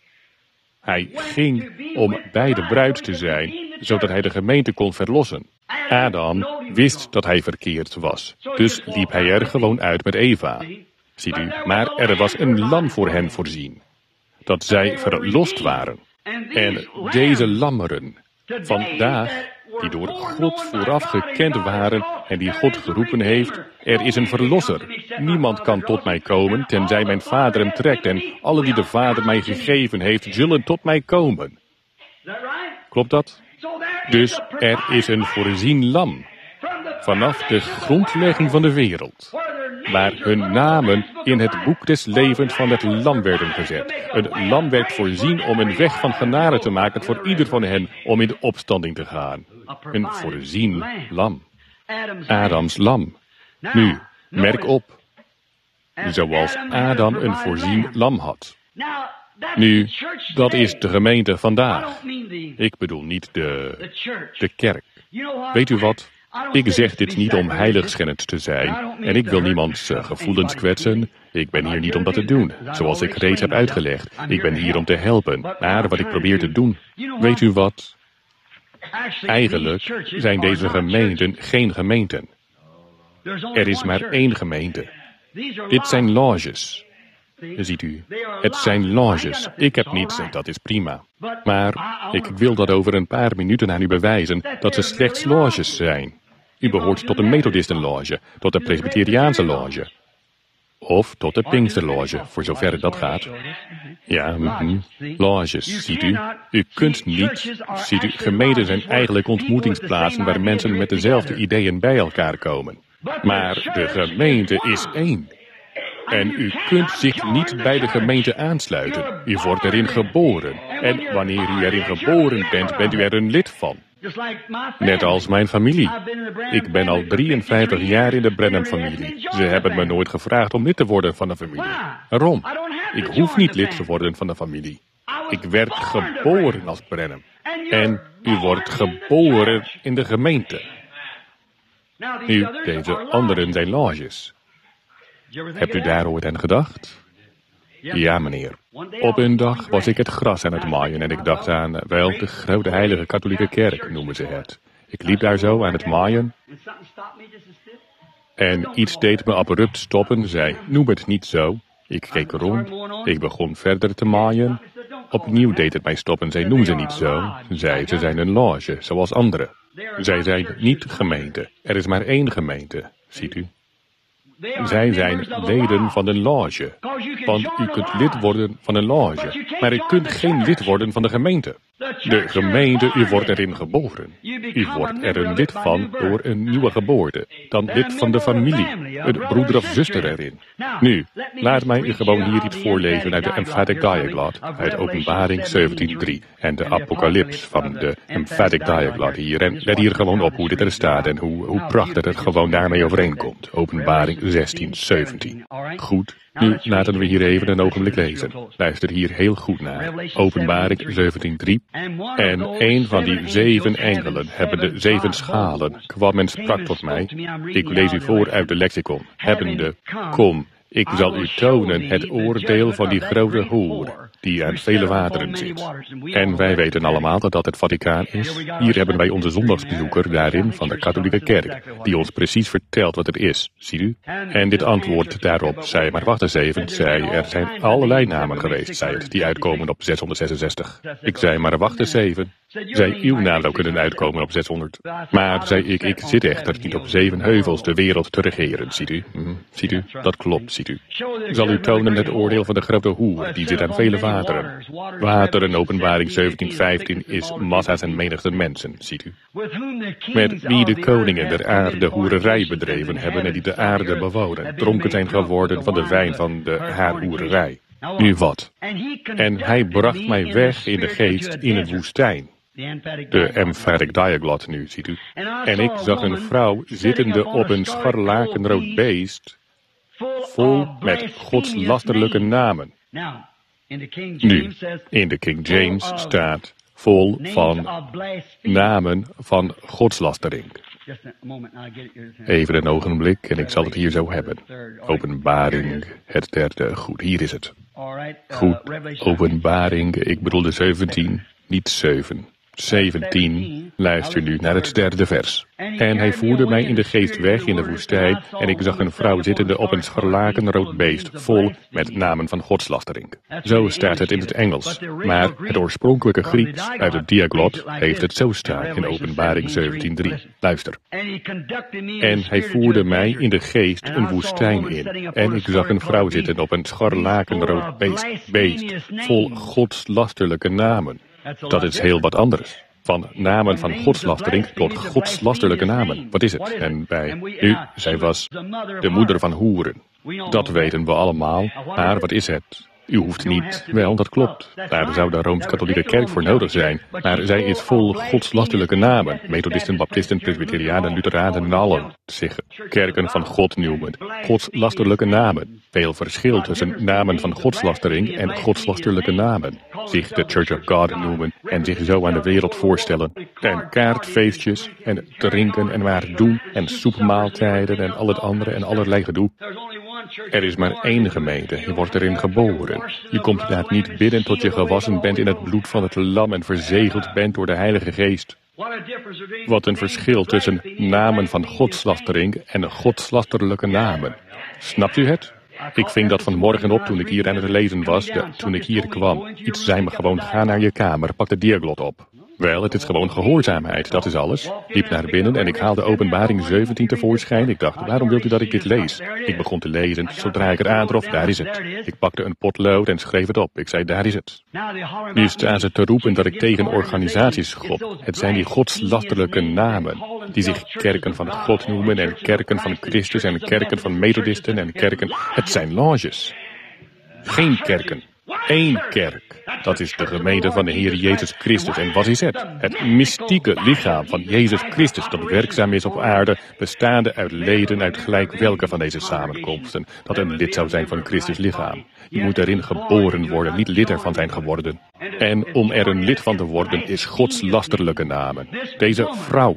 A: Hij ging om bij de bruid te zijn, zodat hij de gemeente kon verlossen. Adam wist dat hij verkeerd was, dus liep hij er gewoon uit met Eva. Ziet u, maar er was een lam voor hen voorzien, dat zij verlost waren. En deze lammeren, vandaag, die door God vooraf gekend waren en die God geroepen heeft, er is een verlosser. Niemand kan tot mij komen, tenzij mijn Vader hem trekt, en alle die de Vader mij gegeven heeft, zullen tot mij komen. Klopt dat? Dus er is een voorzien lam, vanaf de grondlegging van de wereld, waar hun namen in het boek des levens van het lam werden gezet. Een lam werd voorzien om een weg van genade te maken voor ieder van hen om in de opstanding te gaan. Een voorzien lam. Adams lam. Nu, merk op. Zoals Adam een voorzien lam had. Nu, dat is de gemeente vandaag. Ik bedoel niet de kerk. Weet u wat? Ik zeg dit niet om heiligschennend te zijn. En ik wil niemands gevoelens kwetsen. Ik ben hier niet om dat te doen, zoals ik reeds heb uitgelegd. Ik ben hier om te helpen. Maar wat ik probeer te doen, weet u wat? Eigenlijk zijn deze gemeenten geen gemeenten. Er is maar één gemeente. Dit zijn loges. Ziet u, het zijn loges. Ik heb niets en dat is prima. Maar ik wil dat over een paar minuten aan u bewijzen dat ze slechts loges zijn. U behoort tot de Methodistenloge, tot de Presbyteriaanse loge. Of tot de Pinksterloge, voor zover dat gaat. Ja, loges, ziet u. U kunt niet, ziet u, gemeenten zijn eigenlijk ontmoetingsplaatsen waar mensen met dezelfde ideeën bij elkaar komen. Maar de gemeente is één. En u kunt zich niet bij de gemeente aansluiten. U wordt erin geboren. En wanneer u erin geboren bent, bent u er een lid van. Net als mijn familie. Ik ben al 53 jaar in de Branham-familie. Ze hebben me nooit gevraagd om lid te worden van de familie. Waarom? Ik hoef niet lid te worden van de familie. Ik werd geboren als Branham. En u wordt geboren in de gemeente. Nu, deze anderen zijn loges. Hebt u daar ooit aan gedacht? Ja, meneer. Op een dag was ik het gras aan het maaien en ik dacht aan, wel, de grote heilige katholieke kerk noemen ze het. Ik liep daar zo aan het maaien en iets deed me abrupt stoppen, zei, noem het niet zo. Ik keek rond, ik begon verder te maaien. Opnieuw deed het mij stoppen, zei, noem ze niet zo. Zei, ze zijn een loge, zoals anderen. Zij zijn niet gemeente, er is maar één gemeente, ziet u. Zij zijn leden van een loge. Want u kunt lid worden van een loge. Maar u kunt geen lid worden van de gemeente. De gemeente, u wordt erin geboren. U wordt er een lid van door een nieuwe geboorte. Dan lid van de familie. Een broeder of zuster erin. Nu, laat mij u gewoon hier iets voorlezen uit de Emphatic Diaglot. Uit Openbaring 17:3. En de Apocalyps van de Emphatic Diaglot hier. En let hier gewoon op hoe dit er staat en hoe prachtig het gewoon daarmee overeenkomt. Openbaring 16:17. Goed. Nu laten we hier even een ogenblik lezen. Luister hier heel goed naar. Openbaring 17:3. En een van die 7 engelen, hebbende 7 schalen, kwam en sprak tot mij. Ik lees u voor uit de lexicon. Hebbende, kom, ik zal u tonen het oordeel van die grote hoer, die aan vele wateren zit. En wij weten allemaal dat dat het Vaticaan is. Hier hebben wij onze zondagsbezoeker daarin van de katholieke kerk, die ons precies vertelt wat het is, ziet u? En dit antwoord daarop zei, maar wacht eens even, zei, er zijn allerlei namen geweest, zei het, die uitkomen op 666. Ik zei, maar wacht eens even. Zei, uw naam zou kunnen uitkomen op 600. Maar, zei ik zit echter niet op 7 heuvels de wereld te regeren, ziet u? Ziet u? Dat klopt, ziet u. Zal u tonen het oordeel van de grote hoer, die zit aan vele wateren. Water in Openbaring 17:15 is massa's en menigte mensen, ziet u. Met wie de koningen der aarde hoererij bedreven hebben en die de aarde bewonen, dronken zijn geworden van de wijn van de haar hoererij. Nu wat? En hij bracht mij weg in de geest in een woestijn. De Emphatic Diaglot nu, ziet u. En ik zag een vrouw zittende op een scharlakenrood beest, vol met godslasterlijke namen. Nu, in de King James staat vol van namen van godslastering. Even een ogenblik en ik zal het hier zo hebben. Openbaring, het derde. Goed, hier is het. Goed, Openbaring, ik bedoel de 17, niet 7. 17, luister nu naar het derde vers. En hij voerde mij in de geest weg in de woestijn, en ik zag een vrouw zittende op een scharlakenrood beest, vol met namen van godslastering. Zo staat het in het Engels, maar het oorspronkelijke Grieks uit het Diaglot heeft het zo staan in Openbaring 17:3. Luister. En hij voerde mij in de geest een woestijn in, en ik zag een vrouw zitten op een scharlakenrood beest, vol godslasterlijke namen. Dat is heel wat anders. Van namen van godslastering tot godslasterlijke namen. Wat is het? En nu, zij was de moeder van hoeren. Dat weten we allemaal. Maar wat is het? U hoeft niet. Wel, dat klopt. Daar zou de Rooms-Katholieke Kerk voor nodig zijn. Maar zij is vol godslasterlijke namen. Methodisten, Baptisten, Presbyterianen, Lutheranen en allen zich kerken van God noemen. Godslasterlijke namen. Veel verschil tussen namen van godslastering en godslasterlijke namen. Zich de Church of God noemen en zich zo aan de wereld voorstellen. En kaartfeestjes en drinken en maar doen en soepmaaltijden en al het andere en allerlei gedoe. Er is maar één gemeente, je wordt erin geboren. Je komt daar niet binnen tot je gewassen bent in het bloed van het lam en verzegeld bent door de Heilige Geest. Wat een verschil tussen namen van godslastering en godslasterlijke namen. Snapt u het? Ik ving dat vanmorgen op toen ik hier aan het lezen was, toen ik hier kwam. Iets zei me gewoon, ga naar je kamer, pak de Diaglot op. Wel, het is gewoon gehoorzaamheid, dat is alles. Liep naar binnen en ik haalde Openbaring 17 tevoorschijn. Ik dacht, waarom wilt u dat ik dit lees? Ik begon te lezen. Zodra ik het aantrof, daar is het. Ik pakte een potlood en schreef het op. Ik zei, daar is het. Nu staan ze te roepen dat ik tegen organisaties schop. Het zijn die godslasterlijke namen, die zich kerken van God noemen en kerken van Christus en kerken van Methodisten en kerken. Het zijn loges. Geen kerken. Eén kerk. Dat is de gemeente van de Heer Jezus Christus. En wat is het? Het mystieke lichaam van Jezus Christus dat werkzaam is op aarde, bestaande uit leden uit gelijk welke van deze samenkomsten, dat een lid zou zijn van Christus lichaam. Je moet erin geboren worden, niet lid ervan zijn geworden. En om er een lid van te worden is Gods lasterlijke namen. Deze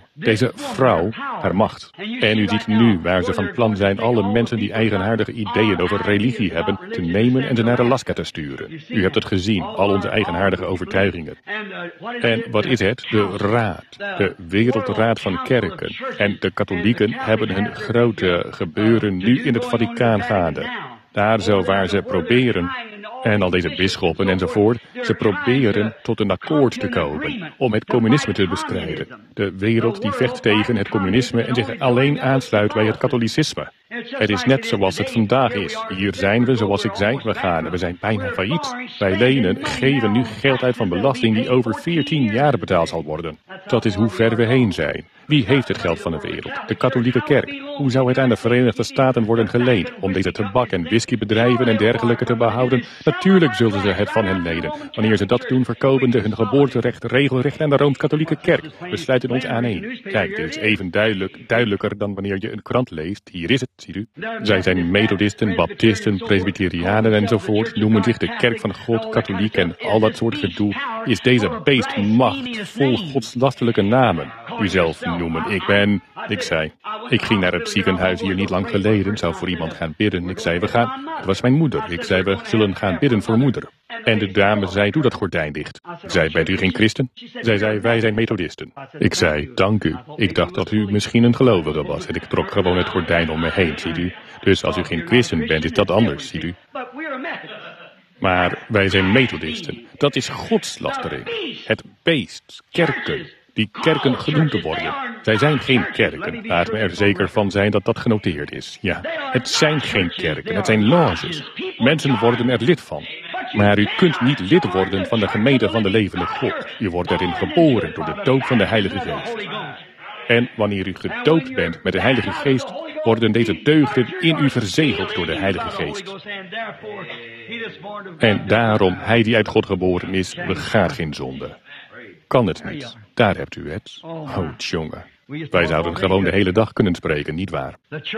A: vrouw, haar macht. En u ziet nu waar ze van plan zijn alle mensen die eigenaardige ideeën over religie hebben te nemen en ze naar Alaska te sturen. U hebt het gezien, al onze eigenaardige overtuigingen. En wat is het? De raad, de wereldraad van kerken. En de katholieken hebben hun grote gebeuren nu in het Vaticaan gaande. Daar zo waar ze proberen, en al deze bisschoppen enzovoort, ze proberen tot een akkoord te komen om het communisme te bestrijden. De wereld die vecht tegen het communisme en zich alleen aansluit bij het katholicisme. Het is net zoals het vandaag is. Hier zijn we, zoals ik zei, we zijn bijna failliet. Wij lenen, geven nu geld uit van belasting die over 14 jaar betaald zal worden. Dat is hoe ver we heen zijn. Wie heeft het geld van de wereld? De katholieke kerk. Hoe zou het aan de Verenigde Staten worden geleend om deze tabak- en whiskybedrijven en dergelijke te behouden? Natuurlijk zullen ze het van hen lenen. Wanneer ze dat doen, verkopen ze hun geboorterecht regelrecht aan de Rooms-Katholieke kerk. We sluiten ons aaneen. Kijk, dit is even duidelijker dan wanneer je een krant leest. Hier is het, ziet u. Zij zijn methodisten, baptisten, presbyterianen enzovoort, noemen zich de kerk van God, katholiek en al dat soort gedoe. Is deze beest macht vol godslasterlijke namen? U zelf noemen. Ik zei, ik ging naar het ziekenhuis hier niet lang geleden, zou voor iemand gaan bidden. Ik zei, het was mijn moeder. Ik zei, we zullen gaan bidden voor moeder. En de dame zei, doe dat gordijn dicht. Ik zei, bent u geen christen? Zij zei, wij zijn methodisten. Ik zei, dank u. Ik dacht dat u misschien een gelovige was en ik trok gewoon het gordijn om me heen, ziet u. Dus als u geen christen bent, is dat anders, ziet u. Maar wij zijn methodisten. Dat is godslastering. Het beest, kerken. Die kerken genoemd worden. Zij zijn geen kerken. Laat me er zeker van zijn dat dat genoteerd is. Ja, het zijn geen kerken, het zijn loges. Mensen worden er lid van. Maar u kunt niet lid worden van de gemeente van de levende God. U wordt erin geboren door de doop van de Heilige Geest. En wanneer u gedoopt bent met de Heilige Geest, worden deze deugden in u verzegeld door de Heilige Geest. En daarom, hij die uit God geboren is, begaat geen zonde. Kan het niet. Daar hebt u het. Oh, jongen. Wij zouden gewoon de hele dag kunnen spreken, nietwaar?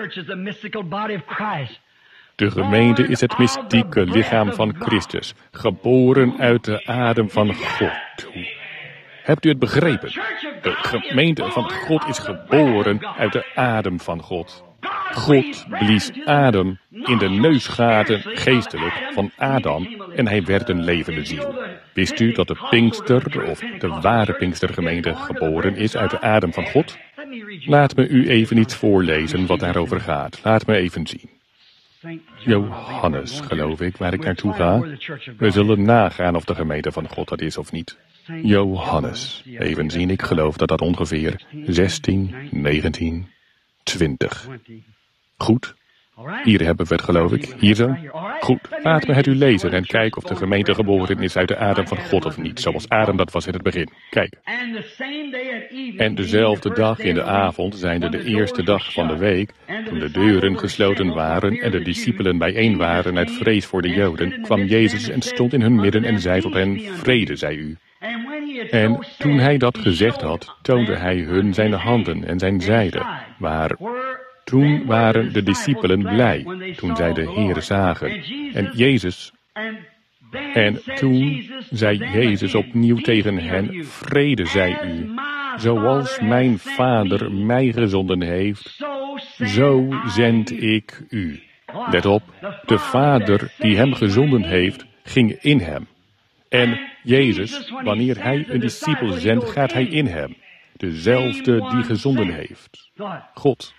A: De gemeente is het mystieke lichaam van Christus, geboren uit de adem van God. Hebt u het begrepen? De gemeente van God is geboren uit de adem van God. God blies adem in de neusgaten, geestelijk, van Adam en hij werd een levende ziel. Wist u dat de Pinkster, of de ware Pinkstergemeente, geboren is uit de adem van God? Laat me u even iets voorlezen wat daarover gaat. Laat me even zien. Johannes, geloof ik, waar ik naartoe ga. We zullen nagaan of de gemeente van God dat is of niet. Johannes, even zien, ik geloof dat dat ongeveer 16, 19, 20. Goed. Hier hebben we het, geloof ik. Hier zo. Goed. Laat me het u lezen en kijk of de gemeente geboren is uit de adem van God of niet, zoals Adam dat was in het begin. Kijk. En dezelfde dag in de avond, zijnde de eerste dag van de week, toen de deuren gesloten waren en de discipelen bijeen waren uit vrees voor de Joden, kwam Jezus en stond in hun midden en zei tot hen, vrede zij u. En toen hij dat gezegd had, toonde hij hun zijn handen en zijn zijde, toen waren de discipelen blij, toen zij de Heer zagen. En toen zei Jezus opnieuw tegen hen, vrede zij u. Zoals mijn Vader mij gezonden heeft, zo zend ik u. Let op, de Vader die hem gezonden heeft, ging in hem. En Jezus, wanneer hij een discipel zendt, gaat hij in hem. Dezelfde die gezonden heeft. God.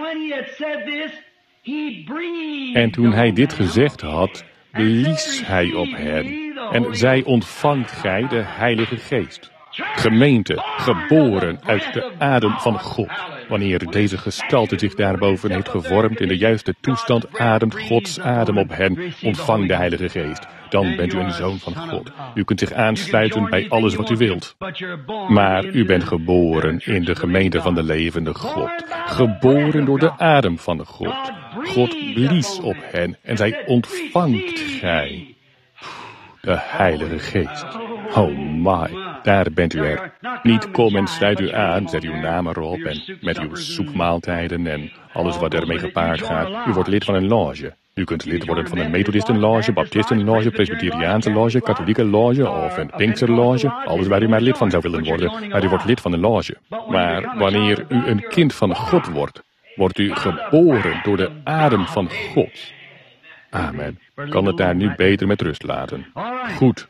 A: En toen hij dit gezegd had, blies hij op hen en zei, ontvangt gij de Heilige Geest. Gemeente, geboren uit de adem van God. Wanneer deze gestalte zich daarboven heeft gevormd in de juiste toestand, ademt Gods adem op hen, ontvang de Heilige Geest. Dan bent u een zoon van God. U kunt zich aansluiten bij alles wat u wilt. Maar u bent geboren in de gemeente van de levende God. Geboren door de adem van de God. God blies op hen en zij ontvangt gij. De Heilige Geest. Oh my, daar bent u er. Niet kom en sluit u aan, zet uw naam erop en met uw soepmaaltijden en alles wat ermee gepaard gaat. U wordt lid van een loge. U kunt lid worden van een Methodistenloge, Baptistenloge, Presbyteriaanse loge, Katholieke loge of een Pinksterloge. Alles waar u maar lid van zou willen worden, maar u wordt lid van een loge. Maar wanneer u een kind van God wordt, wordt u geboren door de adem van God. Amen. Kan het daar nu beter met rust laten. Goed.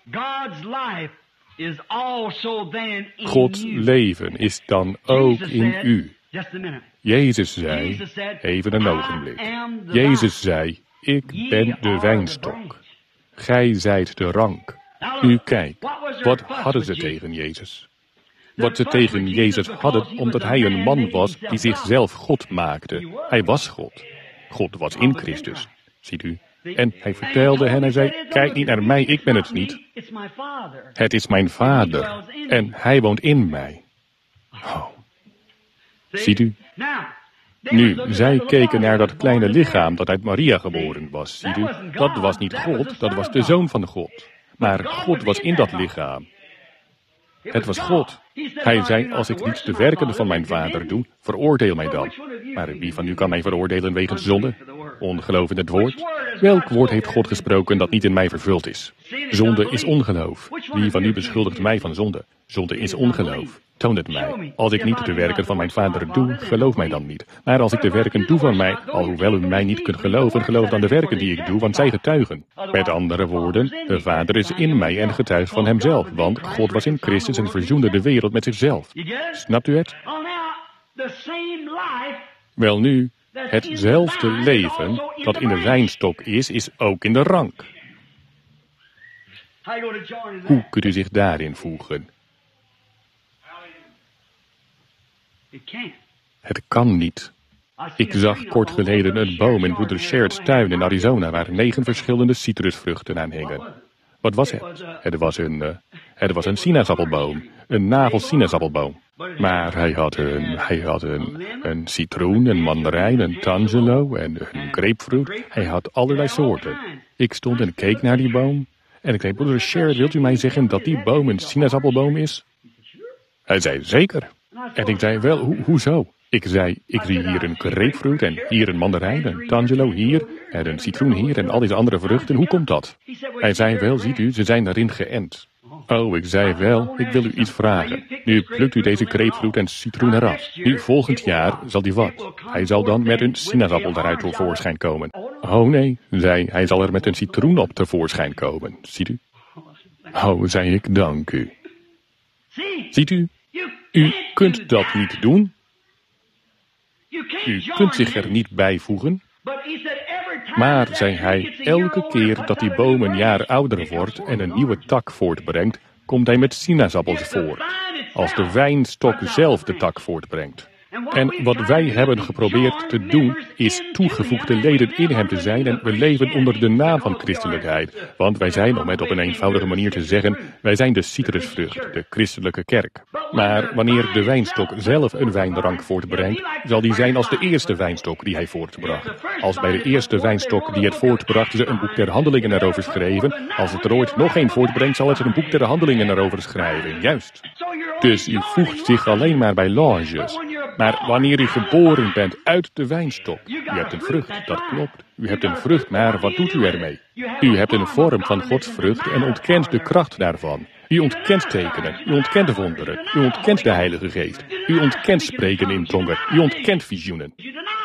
A: Gods leven is dan ook in u. Jezus zei, even een ogenblik. Jezus zei, ik ben de wijnstok. Gij zijt de rank. Nu kijk, wat hadden ze tegen Jezus? Wat ze tegen Jezus hadden, omdat hij een man was die zichzelf God maakte. Hij was God. God was in Christus. Ziet u? En hij vertelde hen, hij zei, kijk niet naar mij, ik ben het niet. Het is mijn Vader. En hij woont in mij. Oh. Ziet u? Nu, zij keken naar dat kleine lichaam dat uit Maria geboren was. Ziet u? Dat was niet God, dat was de Zoon van God. Maar God was in dat lichaam. Het was God. Hij zei, als ik niet de werken van mijn Vader doe, veroordeel mij dan. Maar wie van u kan mij veroordelen wegens zonde? Ongeloof in het woord? Welk woord heeft God gesproken dat niet in mij vervuld is? Zonde is ongeloof. Wie van u beschuldigt mij van zonde? Zonde is ongeloof. Toon het mij. Als ik niet de werken van mijn Vader doe, geloof mij dan niet. Maar als ik de werken doe van mij, alhoewel u mij niet kunt geloven, geloof dan de werken die ik doe, want zij getuigen. Met andere woorden, de Vader is in mij en getuigt van hemzelf, want God was in Christus en verzoende de wereld met zichzelf. Snapt u het? Wel nu, hetzelfde leven dat in de wijnstok is ook in de rank. Hoe kunt u zich daarin voegen? Het kan niet. Ik zag kort geleden een boom in broeder Sherrod's tuin in Arizona waar 9 verschillende citrusvruchten aan hingen. Wat was het? Het was een sinaasappelboom. Een nagelsinaasappelboom. Maar hij had een citroen, een mandarijn, een tangelo en een grapefruit. Hij had allerlei soorten. Ik stond en keek naar die boom. En ik zei, broeder Sherrod, wilt u mij zeggen dat die boom een sinaasappelboom is? Hij zei, zeker. En ik zei, wel, hoezo? Ik zei, ik zie hier een grapefruit en hier een mandarijn, een tangelo hier en een citroen hier en al deze andere vruchten. Hoe komt dat? Hij zei, wel, ziet u, ze zijn erin geënt. Oh, ik zei wel, ik wil u iets vragen. Nu plukt u deze grapefruit en citroen eraf. Nu, volgend jaar zal die wat. Hij zal dan met een sinaasappel daaruit tevoorschijn komen. Oh nee, zei hij zal er met een citroen op tevoorschijn komen. Ziet u? Oh, zei ik, dank u. Ziet u? U kunt dat niet doen. U kunt zich er niet bijvoegen. Maar, zei hij, elke keer dat die boom een jaar ouder wordt en een nieuwe tak voortbrengt, komt hij met sinaasappels voort. Als de wijnstok zelf de tak voortbrengt. En wat wij hebben geprobeerd te doen, is toegevoegde leden in hem te zijn en we leven onder de naam van christelijkheid. Want wij zijn, om het op een eenvoudige manier te zeggen, wij zijn de citrusvrucht, de christelijke kerk. Maar wanneer de wijnstok zelf een wijnrank voortbrengt, zal die zijn als de eerste wijnstok die hij voortbracht. Als bij de eerste wijnstok die het voortbracht ze een boek der handelingen erover schreven, als het er ooit nog een voortbrengt, zal het er een boek der handelingen erover schrijven. Juist. Dus u voegt zich alleen maar bij loges. Maar wanneer u geboren bent uit de wijnstok, u hebt een vrucht, dat klopt. U hebt een vrucht, maar wat doet u ermee? U hebt een vorm van Gods vrucht en ontkent de kracht daarvan. U ontkent tekenen, u ontkent wonderen, u ontkent de Heilige Geest. U ontkent spreken in tongen, u ontkent visioenen.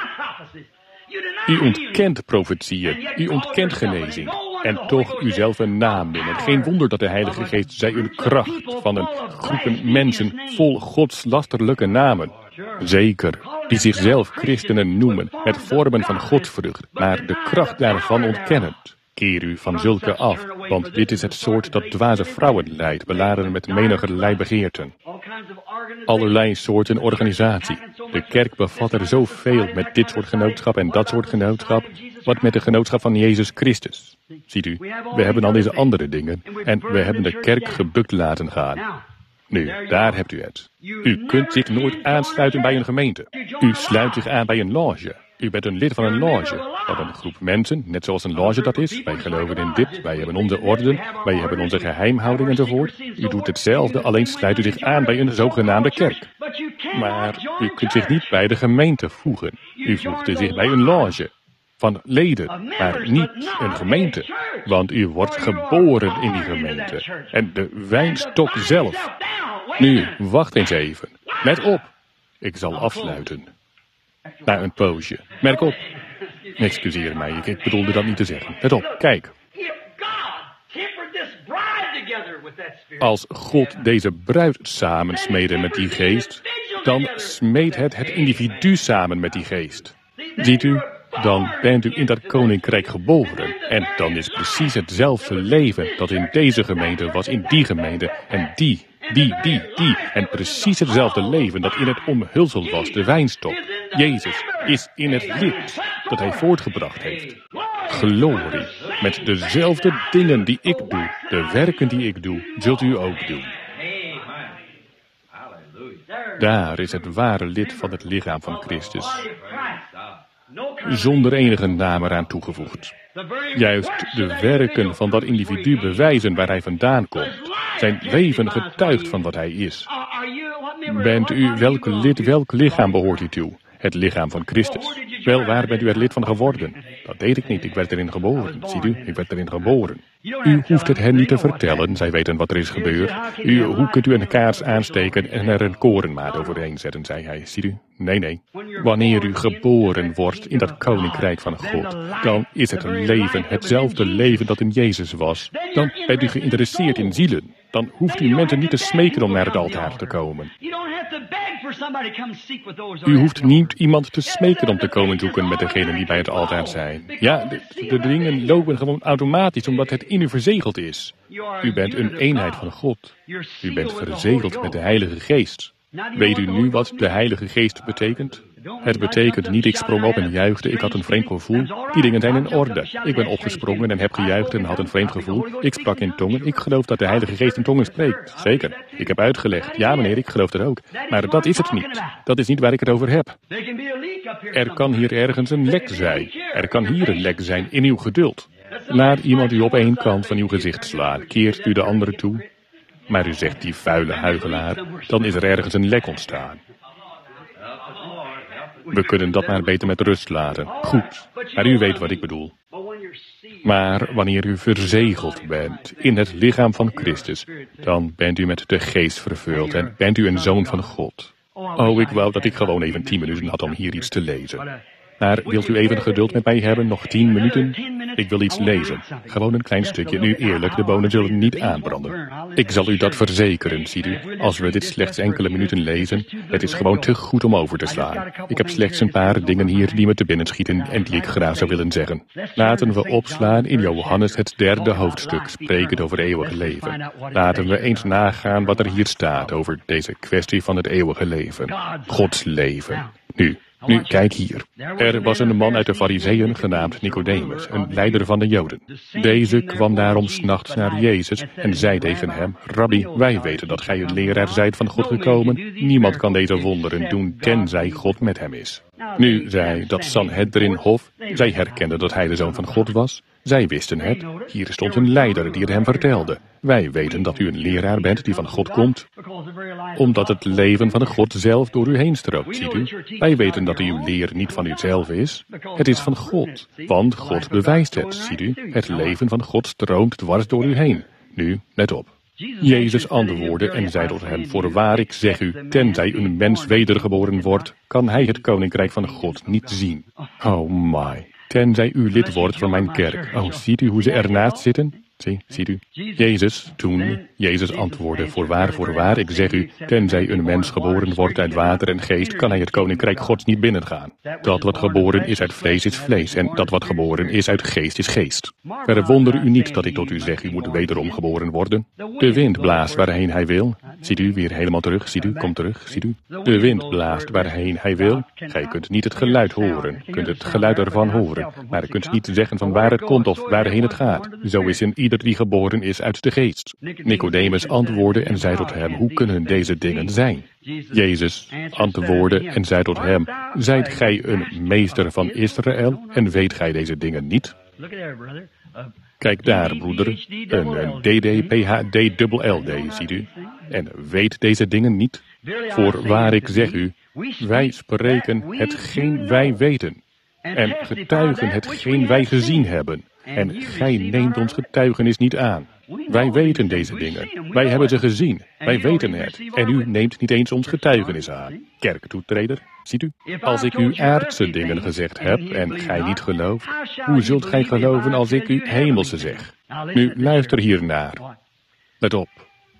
A: U ontkent profetieën, u ontkent genezing. En toch u zelf een naam nemen. Geen wonder dat de Heilige Geest zij een kracht van een groepen mensen vol godslasterlijke namen. Zeker, die zichzelf christenen noemen, met vormen van godsvrucht, maar de kracht daarvan ontkennend. keer u van zulke af, want dit is het soort dat dwaze vrouwen leidt, beladen met menigerlei begeerten. Allerlei soorten organisatie. De kerk bevat er zoveel met dit soort genootschap en dat soort genootschap, wat met de genootschap van Jezus Christus. Ziet u, we hebben al deze andere dingen en we hebben de kerk gebukt laten gaan. Nu, daar hebt u het. U kunt zich nooit aansluiten bij een gemeente. U sluit zich aan bij een loge. U bent een lid van een loge. Van een groep mensen, net zoals een loge dat is. Wij geloven in dit, wij hebben onze orden, wij hebben onze geheimhouding enzovoort. U doet hetzelfde, alleen sluit u zich aan bij een zogenaamde kerk. Maar u kunt zich niet bij de gemeente voegen. U voegt zich bij een loge. Van leden, maar niet een gemeente. Want u wordt geboren in die gemeente. En de wijnstok zelf. Nu, wacht eens even. Let op. Ik zal afsluiten. Na een poosje. Merk op. Excuseer mij, ik bedoelde dat niet te zeggen. Let op, kijk. Als God deze bruid samensmeedde met die geest, dan smeedt het individu samen met die geest. Ziet u? Dan bent u in dat koninkrijk geboren. En dan is precies hetzelfde leven dat in deze gemeente was in die gemeente. En die. En precies hetzelfde leven dat in het omhulsel was, de wijnstok. Jezus is in het lid dat hij voortgebracht heeft. Glorie. Met dezelfde dingen die ik doe, de werken die ik doe, zult u ook doen. Daar is het ware lid van het lichaam van Christus. Zonder enige naam eraan toegevoegd. Juist de werken van dat individu bewijzen waar hij vandaan komt. Zijn leven getuigt van wat hij is. Bent u welk lichaam behoort u toe? Het lichaam van Christus. Wel, waar bent u het lid van geworden? Dat deed ik niet, ik werd erin geboren. Ziet u, ik werd erin geboren. U hoeft het hen niet te vertellen, zij weten wat er is gebeurd. Hoe kunt u een kaars aansteken en er een korenmaat overheen zetten, zei hij. Ziet u? Nee. Wanneer u geboren wordt in dat koninkrijk van God, dan is het leven hetzelfde leven dat in Jezus was. Dan bent u geïnteresseerd in zielen. Dan hoeft u mensen niet te smeken om naar het altaar te komen. U hoeft niet iemand te smeken om te komen zoeken met degenen die bij het altaar zijn. Ja, de dingen lopen gewoon automatisch omdat het in u verzegeld is. U bent een eenheid van God. U bent verzegeld met de Heilige Geest. Weet u nu wat de Heilige Geest betekent? Het betekent niet ik sprong op en juichte, ik had een vreemd gevoel. Die dingen zijn in orde. Ik ben opgesprongen en heb gejuicht en had een vreemd gevoel. Ik sprak in tongen. Ik geloof dat de Heilige Geest in tongen spreekt. Zeker. Ik heb uitgelegd. Ja meneer, ik geloof dat ook. Maar dat is het niet. Dat is niet waar ik het over heb. Er kan hier ergens een lek zijn. Er kan hier een lek zijn in uw geduld. Laat iemand u op één kant van uw gezicht slaan. Keert u de andere toe. Maar u zegt die vuile huigelaar, dan is er ergens een lek ontstaan. We kunnen dat maar beter met rust laten. Goed, maar u weet wat ik bedoel. Maar wanneer u verzegeld bent in het lichaam van Christus, dan bent u met de geest vervuld en bent u een zoon van God. Oh, ik wou dat ik gewoon even 10 minuten had om hier iets te lezen. Maar wilt u even geduld met mij hebben, nog 10 minuten? Ik wil iets lezen. Gewoon een klein stukje. Nu eerlijk, de bonen zullen niet aanbranden. Ik zal u dat verzekeren, ziet u. Als we dit slechts enkele minuten lezen, het is gewoon te goed om over te slaan. Ik heb slechts een paar dingen hier die me te binnen schieten en die ik graag zou willen zeggen. Laten we opslaan in Johannes het 3e hoofdstuk, sprekend over eeuwig leven. Laten we eens nagaan wat er hier staat over deze kwestie van het eeuwige leven. Gods leven. Nu, kijk hier. Er was een man uit de Farizeeën genaamd Nicodemus, een leider van de Joden. Deze kwam daarom 's nachts naar Jezus en zei tegen hem, Rabbi, wij weten dat gij een leraar zijt van God gekomen. Niemand kan deze wonderen doen, tenzij God met hem is. Nu zei dat Sanhedrin Hof, zij herkenden dat hij de Zoon van God was. Zij wisten het. Hier stond een leider die het hem vertelde. Wij weten dat u een leraar bent die van God komt, omdat het leven van de God zelf door u heen stroomt, ziet u. Wij weten dat uw leer niet van uzelf is. Het is van God, want God bewijst het, ziet u. Het leven van God stroomt dwars door u heen. Nu, let op. Jezus antwoordde en zei tot hem, voorwaar ik zeg u, tenzij een mens wedergeboren wordt, kan hij het koninkrijk van God niet zien. Oh my. Tenzij u lid wordt van mijn kerk. Oh, ziet u hoe ze ernaast zitten? Ziet u? Jezus antwoordde, voorwaar, ik zeg u, tenzij een mens geboren wordt uit water en geest, kan hij het koninkrijk Gods niet binnengaan. Dat wat geboren is uit vlees is vlees, en dat wat geboren is uit geest is geest. Verwonder u niet dat ik tot u zeg, u moet wederom geboren worden. De wind blaast waarheen hij wil. Ziet u, weer helemaal terug, ziet u, kom terug, ziet u. De wind blaast waarheen hij wil. Gij kunt niet het geluid horen, kunt het geluid ervan horen, maar u kunt niet zeggen van waar het komt of waarheen het gaat. Zo is in ieder die geboren is uit de geest. Nicodemus antwoordde en zei tot hem, hoe kunnen deze dingen zijn? Jezus antwoordde en zei tot hem, zijt gij een meester van Israël en weet gij deze dingen niet? Kijk daar, broeder, een DDPHDLLD, ziet u, en weet deze dingen niet? Voorwaar ik zeg u, wij spreken hetgeen wij weten, en getuigen hetgeen wij gezien hebben, en gij neemt ons getuigenis niet aan. Wij weten deze dingen, wij hebben ze gezien, wij weten het, en u neemt niet eens ons getuigenis aan. Kerktoetreder, ziet u, als ik u aardse dingen gezegd heb, en gij niet gelooft, hoe zult gij geloven als ik u hemelse zeg? Nu, luister hiernaar. Let op.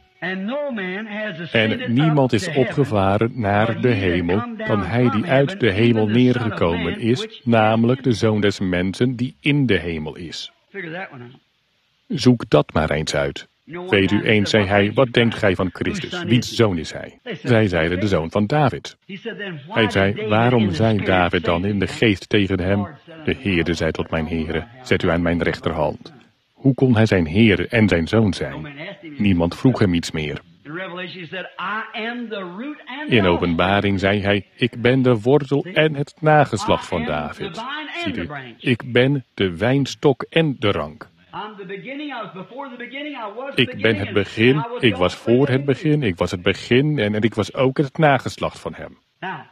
A: En niemand is opgevaren naar de hemel dan hij die uit de hemel neergekomen is, namelijk de Zoon des Mensen die in de hemel is. Zoek dat maar eens uit. Weet u eens, zei hij, wat denkt gij van Christus? Wiens zoon is hij? Zij zeiden de zoon van David. Hij zei, waarom zei David dan in de geest tegen hem? De Heerde zei tot mijn Heere, zet u aan mijn rechterhand. Hoe kon hij zijn Heer en zijn zoon zijn? Niemand vroeg hem iets meer. In Openbaring zei hij, ik ben de wortel en het nageslacht van David. Ziet u, ik ben de wijnstok en de rank. Ik ben het begin, ik was voor het begin, ik was het begin en ik was ook het nageslacht van hem.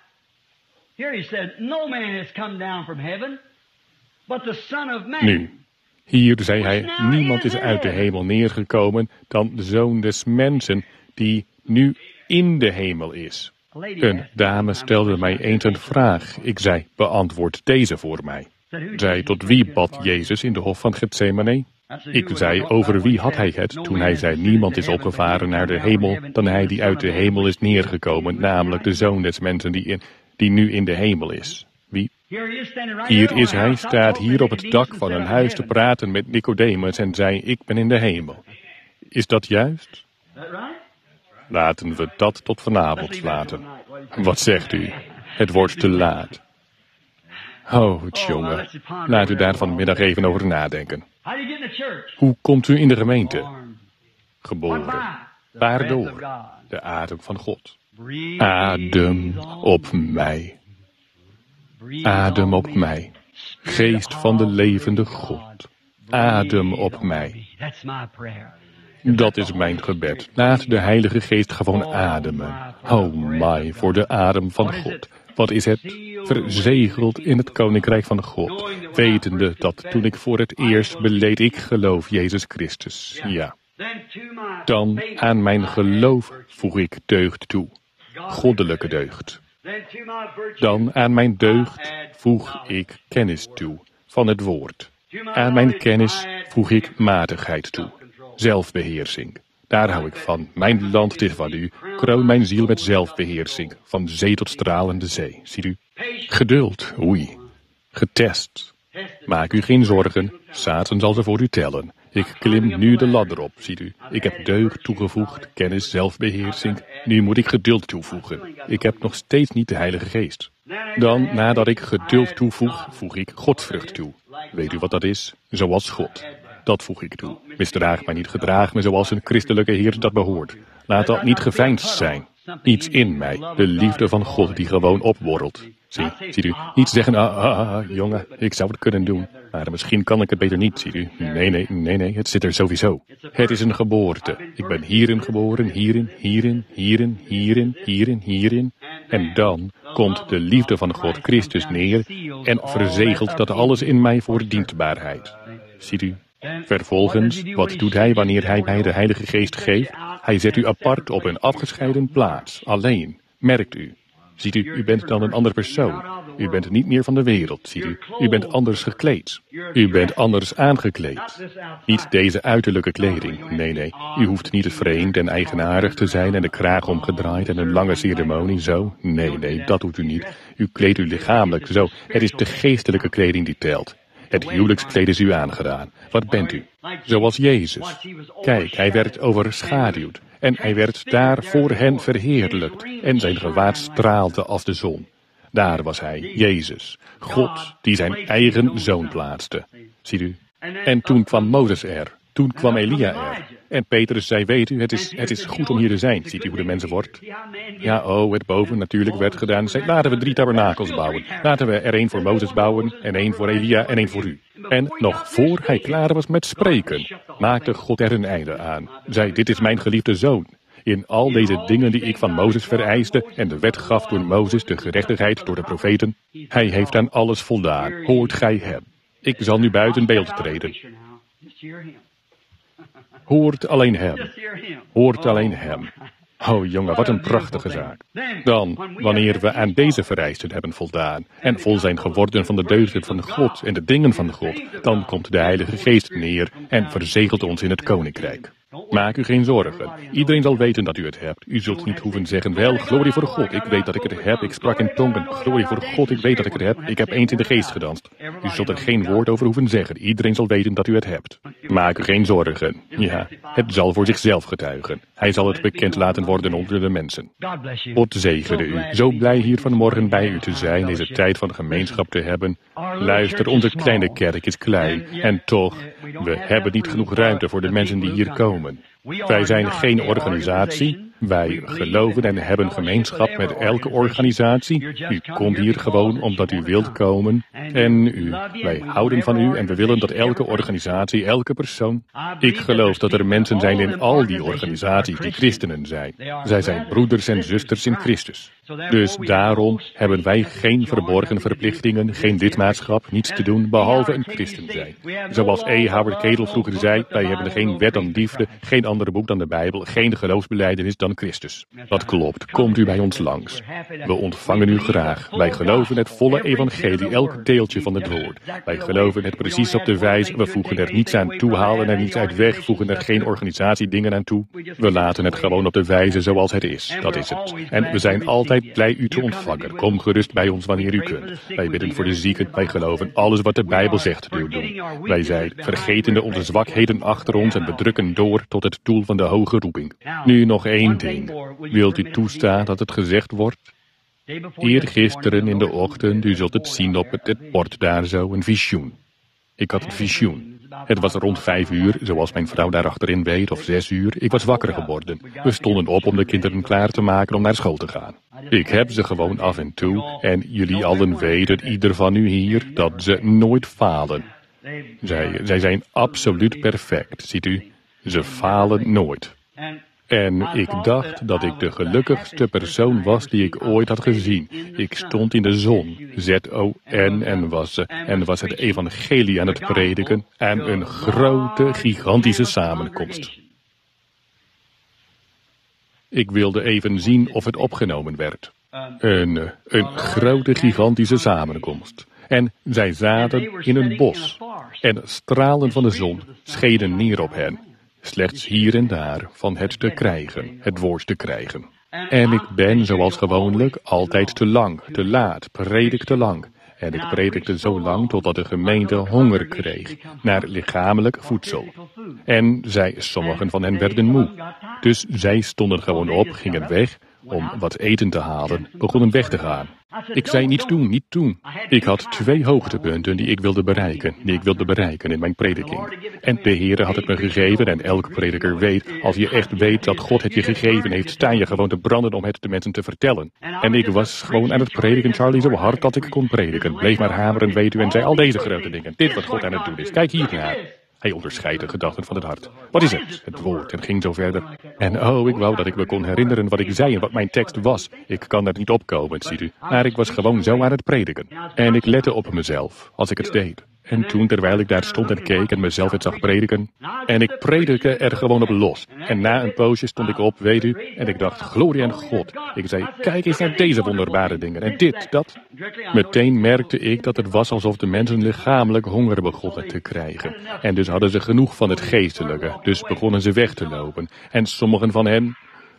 A: Nu, hier zei hij, niemand is uit de hemel neergekomen dan de Zoon des Mensen die nu in de hemel is. Een dame stelde mij eens een vraag. Ik zei, beantwoord deze voor mij. Zij, tot wie bad Jezus in de hof van Getsemane? Ik zei, over wie had hij het toen hij zei, niemand is opgevaren naar de hemel dan hij die uit de hemel is neergekomen, namelijk de Zoon des Mensen die nu in de hemel is. Wie? Hier is hij, staat hier op het dak van een huis te praten met Nicodemus en zei, ik ben in de hemel. Is dat juist? Laten we dat tot vanavond laten. Wat zegt u? Het wordt te laat. Oh, jongen, laat u daar vanmiddag even over nadenken. Hoe komt u in de gemeente? Geboren. Waardoor? De adem van God. Adem op mij. Adem op mij. Geest van de levende God. Adem op mij. Dat is mijn gebed. Laat de Heilige Geest gewoon ademen. Oh my, voor de adem van God. Wat is het? Verzegeld in het Koninkrijk van God. Wetende dat toen ik voor het eerst beleed, ik geloof Jezus Christus. Ja. Dan aan mijn geloof voeg ik deugd toe. Goddelijke deugd. Dan aan mijn deugd voeg ik kennis toe van het woord. Aan mijn kennis voeg ik matigheid toe. Zelfbeheersing. Daar hou ik van. Mijn land is van u. Kroon mijn ziel met zelfbeheersing. Van zee tot stralende zee. Ziet u? Geduld. Oei. Getest. Maak u geen zorgen. Satan zal ze voor u tellen. Ik klim nu de ladder op, ziet u. Ik heb deugd toegevoegd, kennis, zelfbeheersing. Nu moet ik geduld toevoegen. Ik heb nog steeds niet de Heilige Geest. Dan, nadat ik geduld toevoeg, voeg ik godsvrucht toe. Weet u wat dat is? Zoals God. Dat voeg ik toe. Misdraag mij niet, gedraag me zoals een christelijke Heer dat behoort. Laat dat niet geveinsd zijn. Iets in mij, de liefde van God die gewoon opborrelt. Ziet u, niet zeggen, jongen, ik zou het kunnen doen. Maar misschien kan ik het beter niet, ziet u. Nee, het zit er sowieso. Het is een geboorte. Ik ben hierin geboren, hierin. En dan komt de liefde van God Christus neer en verzegelt dat alles in mij voor dienstbaarheid. Ziet u? Vervolgens, wat doet hij wanneer hij mij de Heilige Geest geeft? Hij zet u apart op een afgescheiden plaats, alleen. Merkt u? Ziet u, u bent dan een ander persoon. U bent niet meer van de wereld, ziet u. U bent anders gekleed. U bent anders aangekleed. Niet deze uiterlijke kleding, nee. U hoeft niet vreemd en eigenaardig te zijn en de kraag omgedraaid en een lange ceremonie, zo. Nee, dat doet u niet. U kleedt u lichamelijk, zo. Het is de geestelijke kleding die telt. Het huwelijkskleed is u aangedaan. Wat bent u? Zoals Jezus. Kijk, hij werd overschaduwd. En hij werd daar voor hen verheerlijkt. En zijn gewaad straalde als de zon. Daar was hij, Jezus. God die zijn eigen zoon plaatste. Ziet u? En toen kwam Mozes er. Toen kwam Elia er. En Petrus zei, weet u, het is goed om hier te zijn. Ziet u hoe de mensen wordt? Ja, het boven natuurlijk werd gedaan. Zei, laten we 3 tabernakels bouwen. Laten we er 1 voor Mozes bouwen, en 1 voor Elia en 1 voor u. En nog voor hij klaar was met spreken, maakte God er een einde aan. Zei, dit is mijn geliefde zoon. In al deze dingen die ik van Mozes vereiste en de wet gaf door Mozes, de gerechtigheid door de profeten, hij heeft aan alles voldaan. Hoort gij hem? Ik zal nu buiten beeld treden. Hoort alleen hem. Hoort alleen hem. Oh jongen, wat een prachtige zaak. Dan, wanneer we aan deze vereisten hebben voldaan en vol zijn geworden van de deugden van God en de dingen van God, dan komt de Heilige Geest neer en verzegelt ons in het koninkrijk. Maak u geen zorgen. Iedereen zal weten dat u het hebt. U zult niet hoeven zeggen, wel, glorie voor God, ik weet dat ik het heb. Ik sprak in tongen. Glorie voor God, ik weet dat ik het heb. Ik heb eens in de geest gedanst. U zult er geen woord over hoeven zeggen. Iedereen zal weten dat u het hebt. Maak u geen zorgen. Ja, het zal voor zichzelf getuigen. Hij zal het bekend laten worden onder de mensen. God zegene u. Zo blij hier vanmorgen bij u te zijn, deze tijd van gemeenschap te hebben. Luister, onze kleine kerk is klein. En toch, we hebben niet genoeg ruimte voor de mensen die hier komen. Wij zijn geen organisatie. Wij geloven en hebben gemeenschap met elke organisatie. U komt hier gewoon omdat u wilt komen. En wij houden van u en we willen dat elke organisatie, elke persoon... Ik geloof dat er mensen zijn in al die organisaties die christenen zijn. Zij zijn broeders en zusters in Christus. Dus daarom hebben wij geen verborgen verplichtingen, geen lidmaatschap, niets te doen behalve een christen zijn. Zoals E. Howard Kedel vroeger zei, wij hebben geen wet dan liefde, geen ander boek dan de Bijbel, geen geloofsbelijdenis dan Christus. Dat klopt, komt u bij ons langs. We ontvangen u graag. Wij geloven het volle evangelie, elk deeltje van het woord. Wij geloven het precies op de wijze, we voegen er niets aan toe, halen er niets uit weg, voegen er geen organisatiedingen aan toe. We laten het gewoon op de wijze zoals het is, dat is het. En we zijn altijd blij u te ontvangen. Kom gerust bij ons wanneer u kunt. Wij bidden voor de zieken, wij geloven alles wat de Bijbel zegt te doen. Wij zijn vergetende onze zwakheden achter ons en bedrukken door tot het doel van de hoge roeping. Nu nog één ding. Wilt u toestaan dat het gezegd wordt? Eergisteren in de ochtend, u zult het zien op het bord daar zo, een visioen. Ik had een visioen. Het was rond 5 uur, zoals mijn vrouw daar achterin weet, of 6 uur. Ik was wakker geworden. We stonden op om de kinderen klaar te maken om naar school te gaan. Ik heb ze gewoon af en toe, en jullie allen weten, ieder van u hier, dat ze nooit falen. Zij zijn absoluut perfect, ziet u. Ze falen nooit. En ik dacht dat ik de gelukkigste persoon was die ik ooit had gezien. Ik stond in de zon, Z-O-N, en was het evangelie aan het prediken en een grote, gigantische samenkomst. Ik wilde even zien of het opgenomen werd. Een grote, gigantische samenkomst. En zij zaten in een bos. En stralen van de zon schenen neer op hen. Slechts hier en daar van het te krijgen, het woord te krijgen. En ik ben, zoals gewoonlijk, altijd te lang, te laat, predik te lang. En ik predikte zo lang totdat de gemeente honger kreeg naar lichamelijk voedsel. En sommigen van hen werden moe. Dus zij stonden gewoon op, gingen weg om wat eten te halen, begonnen weg te gaan. Ik zei niet doen. Ik had 2 hoogtepunten die ik wilde bereiken in mijn prediking. En de Heer had het me gegeven en elke prediker weet, als je echt weet dat God het je gegeven heeft, sta je gewoon te branden om het de mensen te vertellen. En ik was gewoon aan het prediken, Charlie, zo hard dat ik kon prediken. Bleef maar hameren, weet u, en zei al deze grote dingen. Dit wat God aan het doen is. Kijk hier naar. Hij onderscheidt de gedachten van het hart. Wat is het? Het woord. En ging zo verder. En ik wou dat ik me kon herinneren wat ik zei en wat mijn tekst was. Ik kan er niet opkomen, ziet u. Maar ik was gewoon zo aan het prediken. En ik lette op mezelf, als ik het deed. En toen, terwijl ik daar stond en keek en mezelf het zag prediken, en ik predikte er gewoon op los. En na een poosje stond ik op, weet u, en ik dacht, glorie aan God. Ik zei, kijk eens naar deze wonderbare dingen, en dit, dat. Meteen merkte ik dat het was alsof de mensen lichamelijk honger begonnen te krijgen. En dus hadden ze genoeg van het geestelijke, dus begonnen ze weg te lopen. En sommigen van hen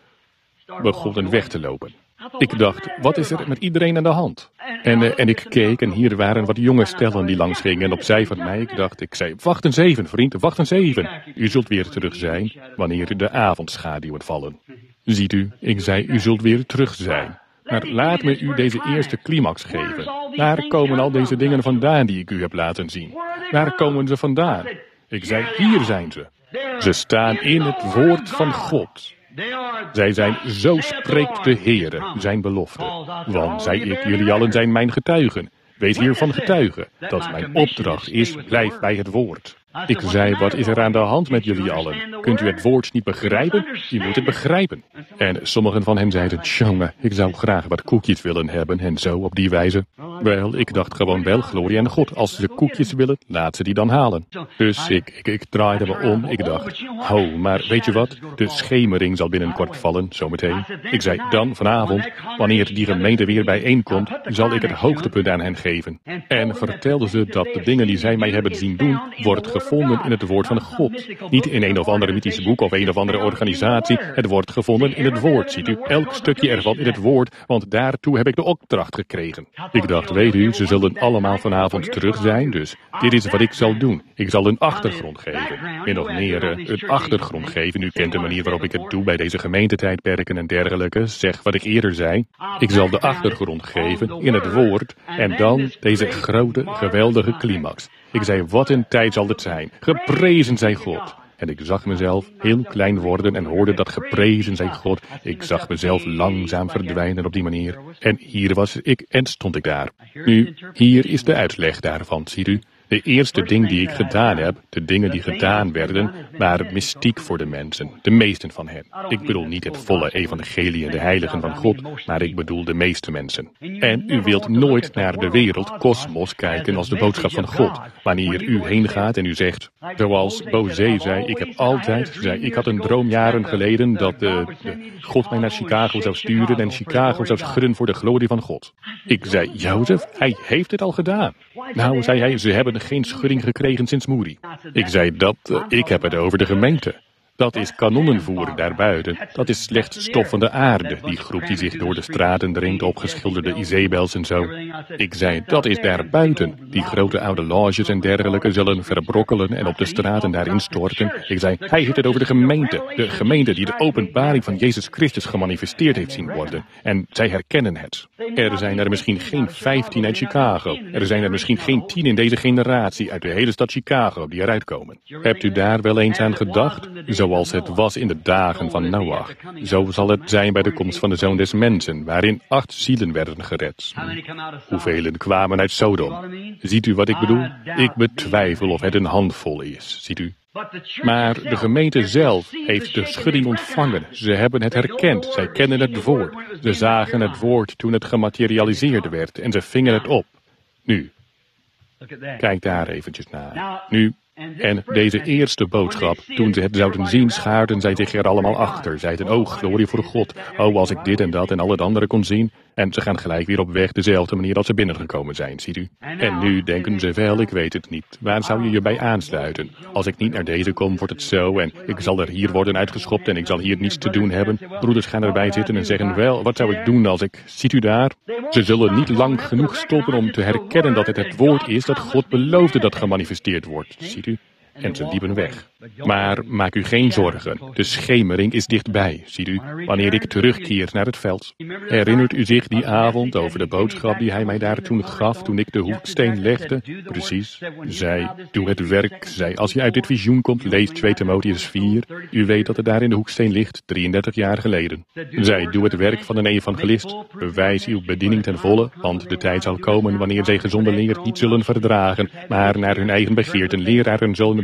A: begonnen weg te lopen. Ik dacht, wat is er met iedereen aan de hand? En ik keek en hier waren wat jonge stellen die langs gingen en opzij van mij. Ik zei, wacht eens even, vriend, wacht eens even. U zult weer terug zijn wanneer de avondschaduwen vallen. Ziet u, ik zei, u zult weer terug zijn. Maar laat me u deze eerste climax geven. Waar komen al deze dingen vandaan die ik u heb laten zien? Waar komen ze vandaan? Ik zei, hier zijn ze. Ze staan in het woord van God. Zij zijn, zo spreekt de Heere, zijn belofte. Want, zei ik, jullie allen zijn mijn getuigen. Wees hiervan getuigen, dat mijn opdracht is, blijf bij het woord. Ik zei, wat is er aan de hand met jullie allen? Kunt u het woord niet begrijpen? Je moet het begrijpen. En sommigen van hen zeiden, jongen, ik zou graag wat koekjes willen hebben en zo op die wijze. Wel, ik dacht gewoon wel, glorie aan God. Als ze koekjes willen, laat ze die dan halen. Dus ik draaide me om. Ik dacht, maar weet je wat? De schemering zal binnenkort vallen, zometeen. Ik zei, dan vanavond, wanneer die gemeente weer bijeenkomt, zal ik het hoogtepunt aan hen geven. En vertelde ze dat de dingen die zij mij hebben zien doen, wordt gevonden in het woord van God. Niet in een of andere mythische boek of een of andere organisatie. Het wordt gevonden in het woord. Ziet u, elk stukje ervan in het woord, want daartoe heb ik de opdracht gekregen. Ik dacht, weet u, ze zullen allemaal vanavond terug zijn, dus dit is wat ik zal doen. Ik zal een achtergrond geven. En nog meer, een achtergrond geven. U kent de manier waarop ik het doe bij deze gemeentetijdperken en dergelijke. Zeg wat ik eerder zei. Ik zal de achtergrond geven in het woord en dan deze grote, geweldige climax. Ik zei, wat een tijd zal dit zijn. Geprezen zij God. En ik zag mezelf heel klein worden en hoorde dat geprezen zij God. Ik zag mezelf langzaam verdwijnen op die manier. En hier was ik en stond ik daar. Nu, hier is de uitleg daarvan, ziet u. De eerste ding die ik gedaan heb, de dingen die gedaan werden, waren mystiek voor de mensen, de meesten van hen. Ik bedoel niet het volle evangelie en de heiligen van God, maar ik bedoel de meeste mensen. En u wilt nooit naar de wereld, kosmos, kijken als de boodschap van God. Wanneer u heen gaat en u zegt, zoals Bozé zei, ik had een droom jaren geleden dat God mij naar Chicago zou sturen en Chicago zou schudden voor de glorie van God. Ik zei, Jozef, hij heeft het al gedaan. Nou, zei hij, ze hebben geen schudding gekregen sinds Moody. Ik zei, ik heb het over de gemeente. Dat is kanonnenvoer daarbuiten. Dat is slechts stof van de aarde, die groep die zich door de straten dringt, opgeschilderde Izebels en zo. Ik zei, dat is daarbuiten. Die grote oude loges en dergelijke zullen verbrokkelen en op de straten daarin storten. Ik zei, hij heeft het over de gemeente die de openbaring van Jezus Christus gemanifesteerd heeft zien worden. En zij herkennen het. Er zijn er misschien geen 15 uit Chicago. Er zijn er misschien geen 10 in deze generatie uit de hele stad Chicago die eruit komen. Hebt u daar wel eens aan gedacht? Zoals het was in de dagen van Noach. Zo zal het zijn bij de komst van de Zoon des Mensen, waarin 8 zielen werden gered. Hoeveel kwamen uit Sodom? Ziet u wat ik bedoel? Ik betwijfel of het een handvol is, ziet u. Maar de gemeente zelf heeft de schudding ontvangen. Ze hebben het herkend. Zij kennen het woord. Ze zagen het woord toen het gematerialiseerd werd en ze vingen het op. Nu, kijk daar eventjes naar. Nu. En deze eerste boodschap, toen ze het zouden zien, schaarden zij zich er allemaal achter. Zeiden, oh, glorie voor God. Oh, als ik dit en dat en al het andere kon zien. En ze gaan gelijk weer op weg dezelfde manier als ze binnengekomen zijn, ziet u. En nu denken ze wel, ik weet het niet. Waar zou je je bij aansluiten? Als ik niet naar deze kom, wordt het zo. En ik zal er hier worden uitgeschopt en ik zal hier niets te doen hebben. Broeders gaan erbij zitten en zeggen, wel, wat zou ik doen als ik... Ziet u daar? Ze zullen niet lang genoeg stoppen om te herkennen dat het woord is dat God beloofde dat gemanifesteerd wordt, ziet u. En ze liepen weg. Maar maak u geen zorgen. De schemering is dichtbij, ziet u, wanneer ik terugkeer naar het veld. Herinnert u zich die avond over de boodschap die hij mij daar toen gaf, toen ik de hoeksteen legde? Precies. Zij, doe het werk. Zij, als je uit dit visioen komt, lees 2 Timotheus 4. U weet dat het daar in de hoeksteen ligt, 33 jaar geleden. Zij, doe het werk van een evangelist. Bewijs uw bediening ten volle, want de tijd zal komen wanneer zij gezonde leer niet zullen verdragen, maar naar hun eigen begeerten leraren zullen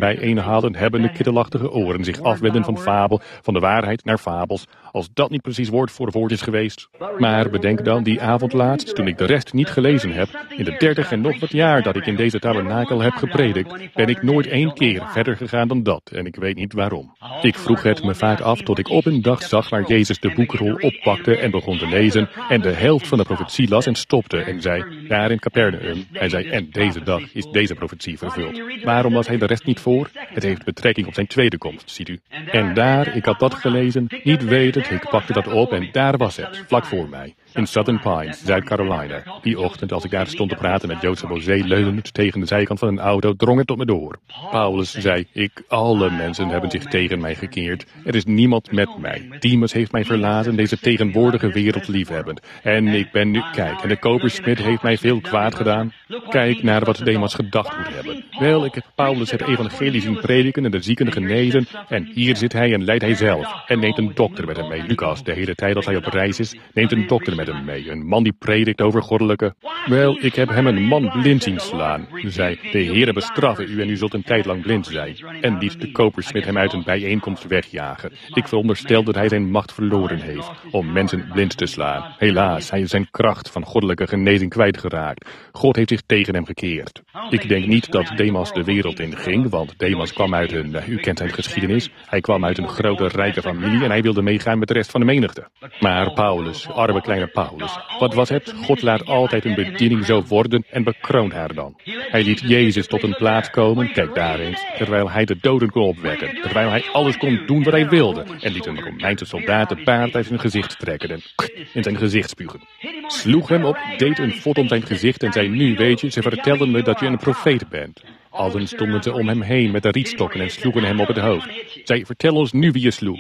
A: bijeenhalen, hebben de kittelachtige oren zich afwenden van fabel, van de waarheid naar fabels, als dat niet precies woord voor woord is geweest. Maar bedenk dan die avond laatst, toen ik de rest niet gelezen heb, in de 30 en nog wat jaar dat ik in deze tabernakel heb gepredikt, ben ik nooit 1 keer verder gegaan dan dat, en ik weet niet waarom. Ik vroeg het me vaak af tot ik op een dag zag waar Jezus de boekrol oppakte en begon te lezen en de helft van de profetie las en stopte en zei, daar in Capernaum, hij zei, en deze dag is deze profetie vervuld. Waarom las hij de rest niet voor? Het heeft betrekking op zijn tweede komst, ziet u. En daar, ik had dat gelezen, niet wetend, ik pakte dat op en daar was het, vlak voor mij. In Southern Pines, Zuid-Carolina. Die ochtend, als ik daar stond te praten met Joseph Bosé, leunend tegen de zijkant van een auto, drong het tot me door. Paulus zei, alle mensen hebben zich tegen mij gekeerd. Er is niemand met mij. Demas heeft mij verlaten, deze tegenwoordige wereld liefhebbend. En ik ben nu, kijk, en de kopersmid heeft mij veel kwaad gedaan. Kijk naar wat Demas gedacht moet hebben. Wel, ik heb Paulus het evangelie zien prediken en de zieken genezen. En hier zit hij en leidt hij zelf. En neemt een dokter met hem mee. Lucas, de hele tijd als hij op reis is, neemt een dokter met hem mee. Een man die predikt over goddelijke. Wel, ik heb hem een man blind zien slaan. Zei, de Heere bestraffen u en u zult een tijd lang blind zijn. En liet de kopersmid hem uit een bijeenkomst wegjagen. Ik veronderstel dat hij zijn macht verloren heeft om mensen blind te slaan. Helaas, hij is zijn kracht van goddelijke genezing kwijtgeraakt. God heeft zich tegen hem gekeerd. Ik denk niet dat Demas de wereld in ging, want Demas kwam uit u kent zijn geschiedenis. Hij kwam uit een grote rijke familie en hij wilde meegaan met de rest van de menigte. Maar Paulus, arme kleine Paulus, wat was het? God laat altijd een bediening zo worden en bekroont haar dan. Hij liet Jezus tot een plaats komen, kijk daar eens, terwijl hij de doden kon opwekken, terwijl hij alles kon doen wat hij wilde, en liet een Romeinse soldaat de paard uit zijn gezicht trekken en in zijn gezicht spugen. Sloeg hem op, deed een vod om zijn gezicht en zei, nu weet je, ze vertellen me dat je een profeet bent. Allen stonden ze om hem heen met de rietstokken en sloegen hem op het hoofd. Zij, vertel ons nu wie je sloeg.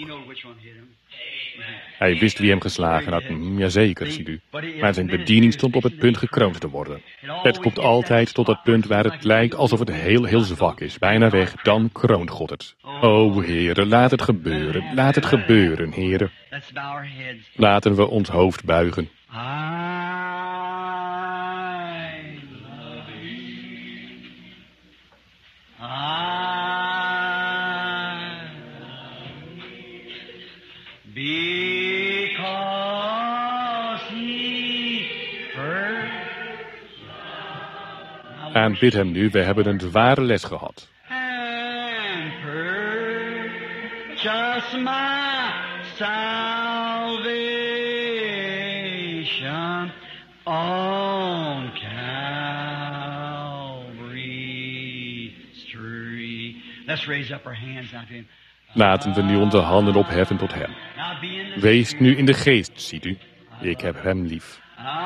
A: Hij wist wie hem geslagen had, jazeker, ziet u. Maar zijn bediening stond op het punt gekroond te worden. Het komt altijd tot dat punt waar het lijkt alsof het heel zwak is, bijna weg, dan kroont God het. O, Heere, laat het gebeuren, Heere. Laten we ons hoofd buigen. Aanbid hem nu, we hebben een zware les gehad. Just my salvation on Calvary Street. Let's raise up our hands now to him. Laten we nu onze handen opheffen tot hem. Wees nu in de geest, ziet u. Ik heb hem lief.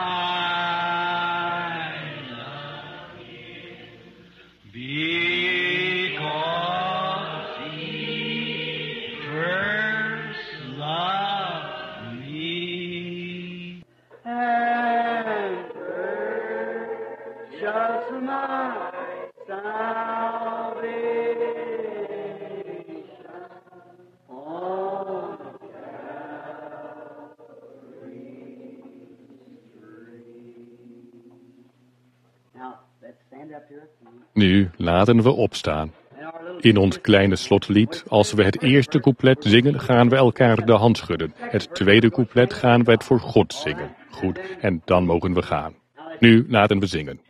A: Nu laten we opstaan. In ons kleine slotlied, als we het eerste couplet zingen, gaan we elkaar de hand schudden. Het tweede couplet gaan we het voor God zingen. Goed, en dan mogen we gaan. Nu laten we zingen.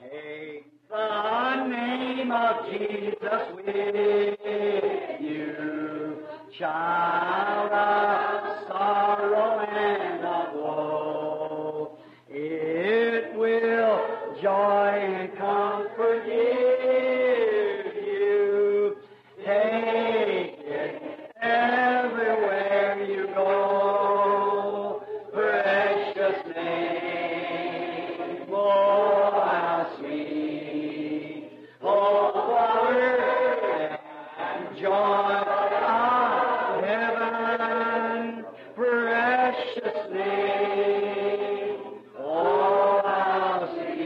A: Joy and comfort give you. Take it everywhere you go. Precious name, oh how sweet. Oh, power and joy of heaven. Precious name, oh how sweet.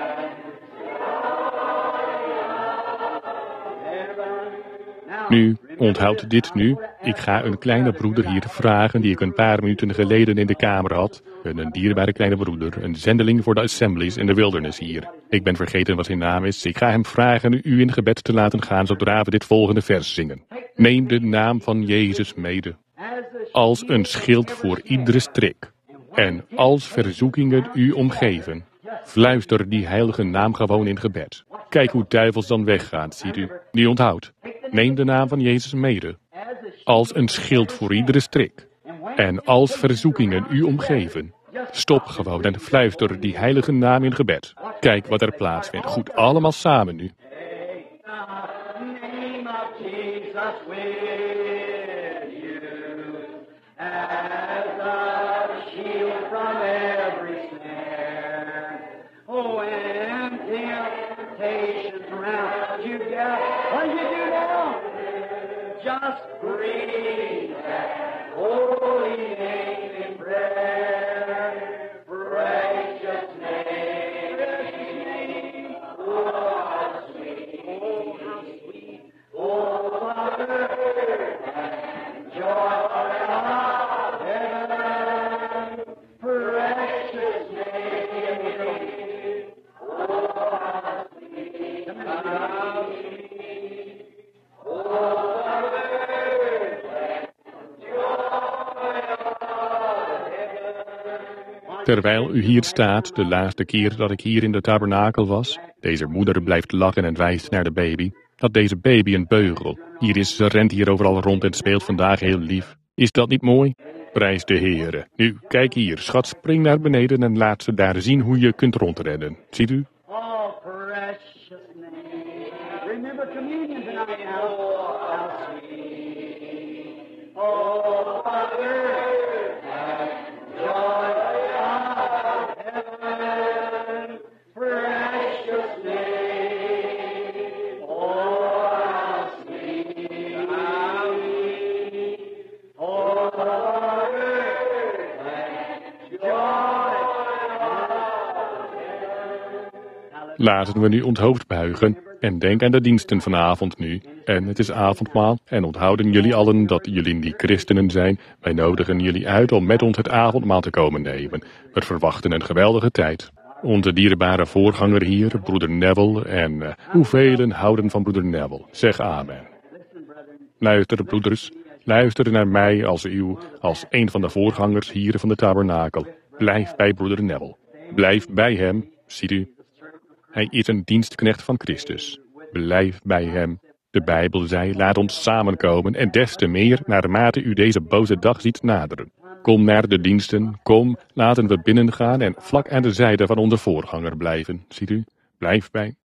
A: Nu Onthoud dit nu. Ik ga een kleine broeder hier vragen die ik een paar minuten geleden in de kamer had. Een dierbare kleine broeder, een zendeling voor de assemblies in de wildernis hier. Ik ben vergeten wat zijn naam is. Ik ga hem vragen u in gebed te laten gaan zodra we dit volgende vers zingen. Neem de naam van Jezus mede. Als een schild voor iedere strik. En als verzoekingen u omgeven. Fluister die heilige naam gewoon in gebed. Kijk hoe duivels dan weggaan, ziet u. Die onthoudt. Neem de naam van Jezus mede. Als een schild voor iedere strik. En als verzoekingen u omgeven. Stop gewoon en fluister die heilige naam in gebed. Kijk wat er plaatsvindt. Goed, allemaal samen nu.
B: Just breathe that holy name in prayer, precious name, oh, how sweet, oh, Father, and joy of heaven, precious name, oh, how sweet, how sweet, oh,
A: Terwijl u hier staat, de laatste keer dat ik hier in de tabernakel was, deze moeder blijft lachen en wijst naar de baby. Dat deze baby een beugel. Hier is, ze rent hier overal rond en speelt vandaag heel lief. Is dat niet mooi? Prijs de Heere. Nu, kijk hier, schat, spring naar beneden en laat ze daar zien hoe je kunt rondrennen. Ziet u?
B: Oh, precious name. Remember communion tonight now. How sweet. Oh, Father.
A: Laten we nu ons hoofd buigen en denk aan de diensten vanavond nu. En het is avondmaal en onthouden jullie allen dat jullie die christenen zijn. Wij nodigen jullie uit om met ons het avondmaal te komen nemen. We verwachten een geweldige tijd. Onze dierbare voorganger hier, broeder Neville, en hoeveel houden van broeder Neville? Zeg amen. Luister, broeders, luister naar mij als een van de voorgangers hier van de tabernakel. Blijf bij broeder Neville. Blijf bij hem, ziet u. Hij is een dienstknecht van Christus. Blijf bij hem. De Bijbel zei, laat ons samenkomen en des te meer naarmate u deze boze dag ziet naderen. Kom naar de diensten, kom, laten we binnengaan en vlak aan de zijde van onze voorganger blijven. Ziet u, blijf bij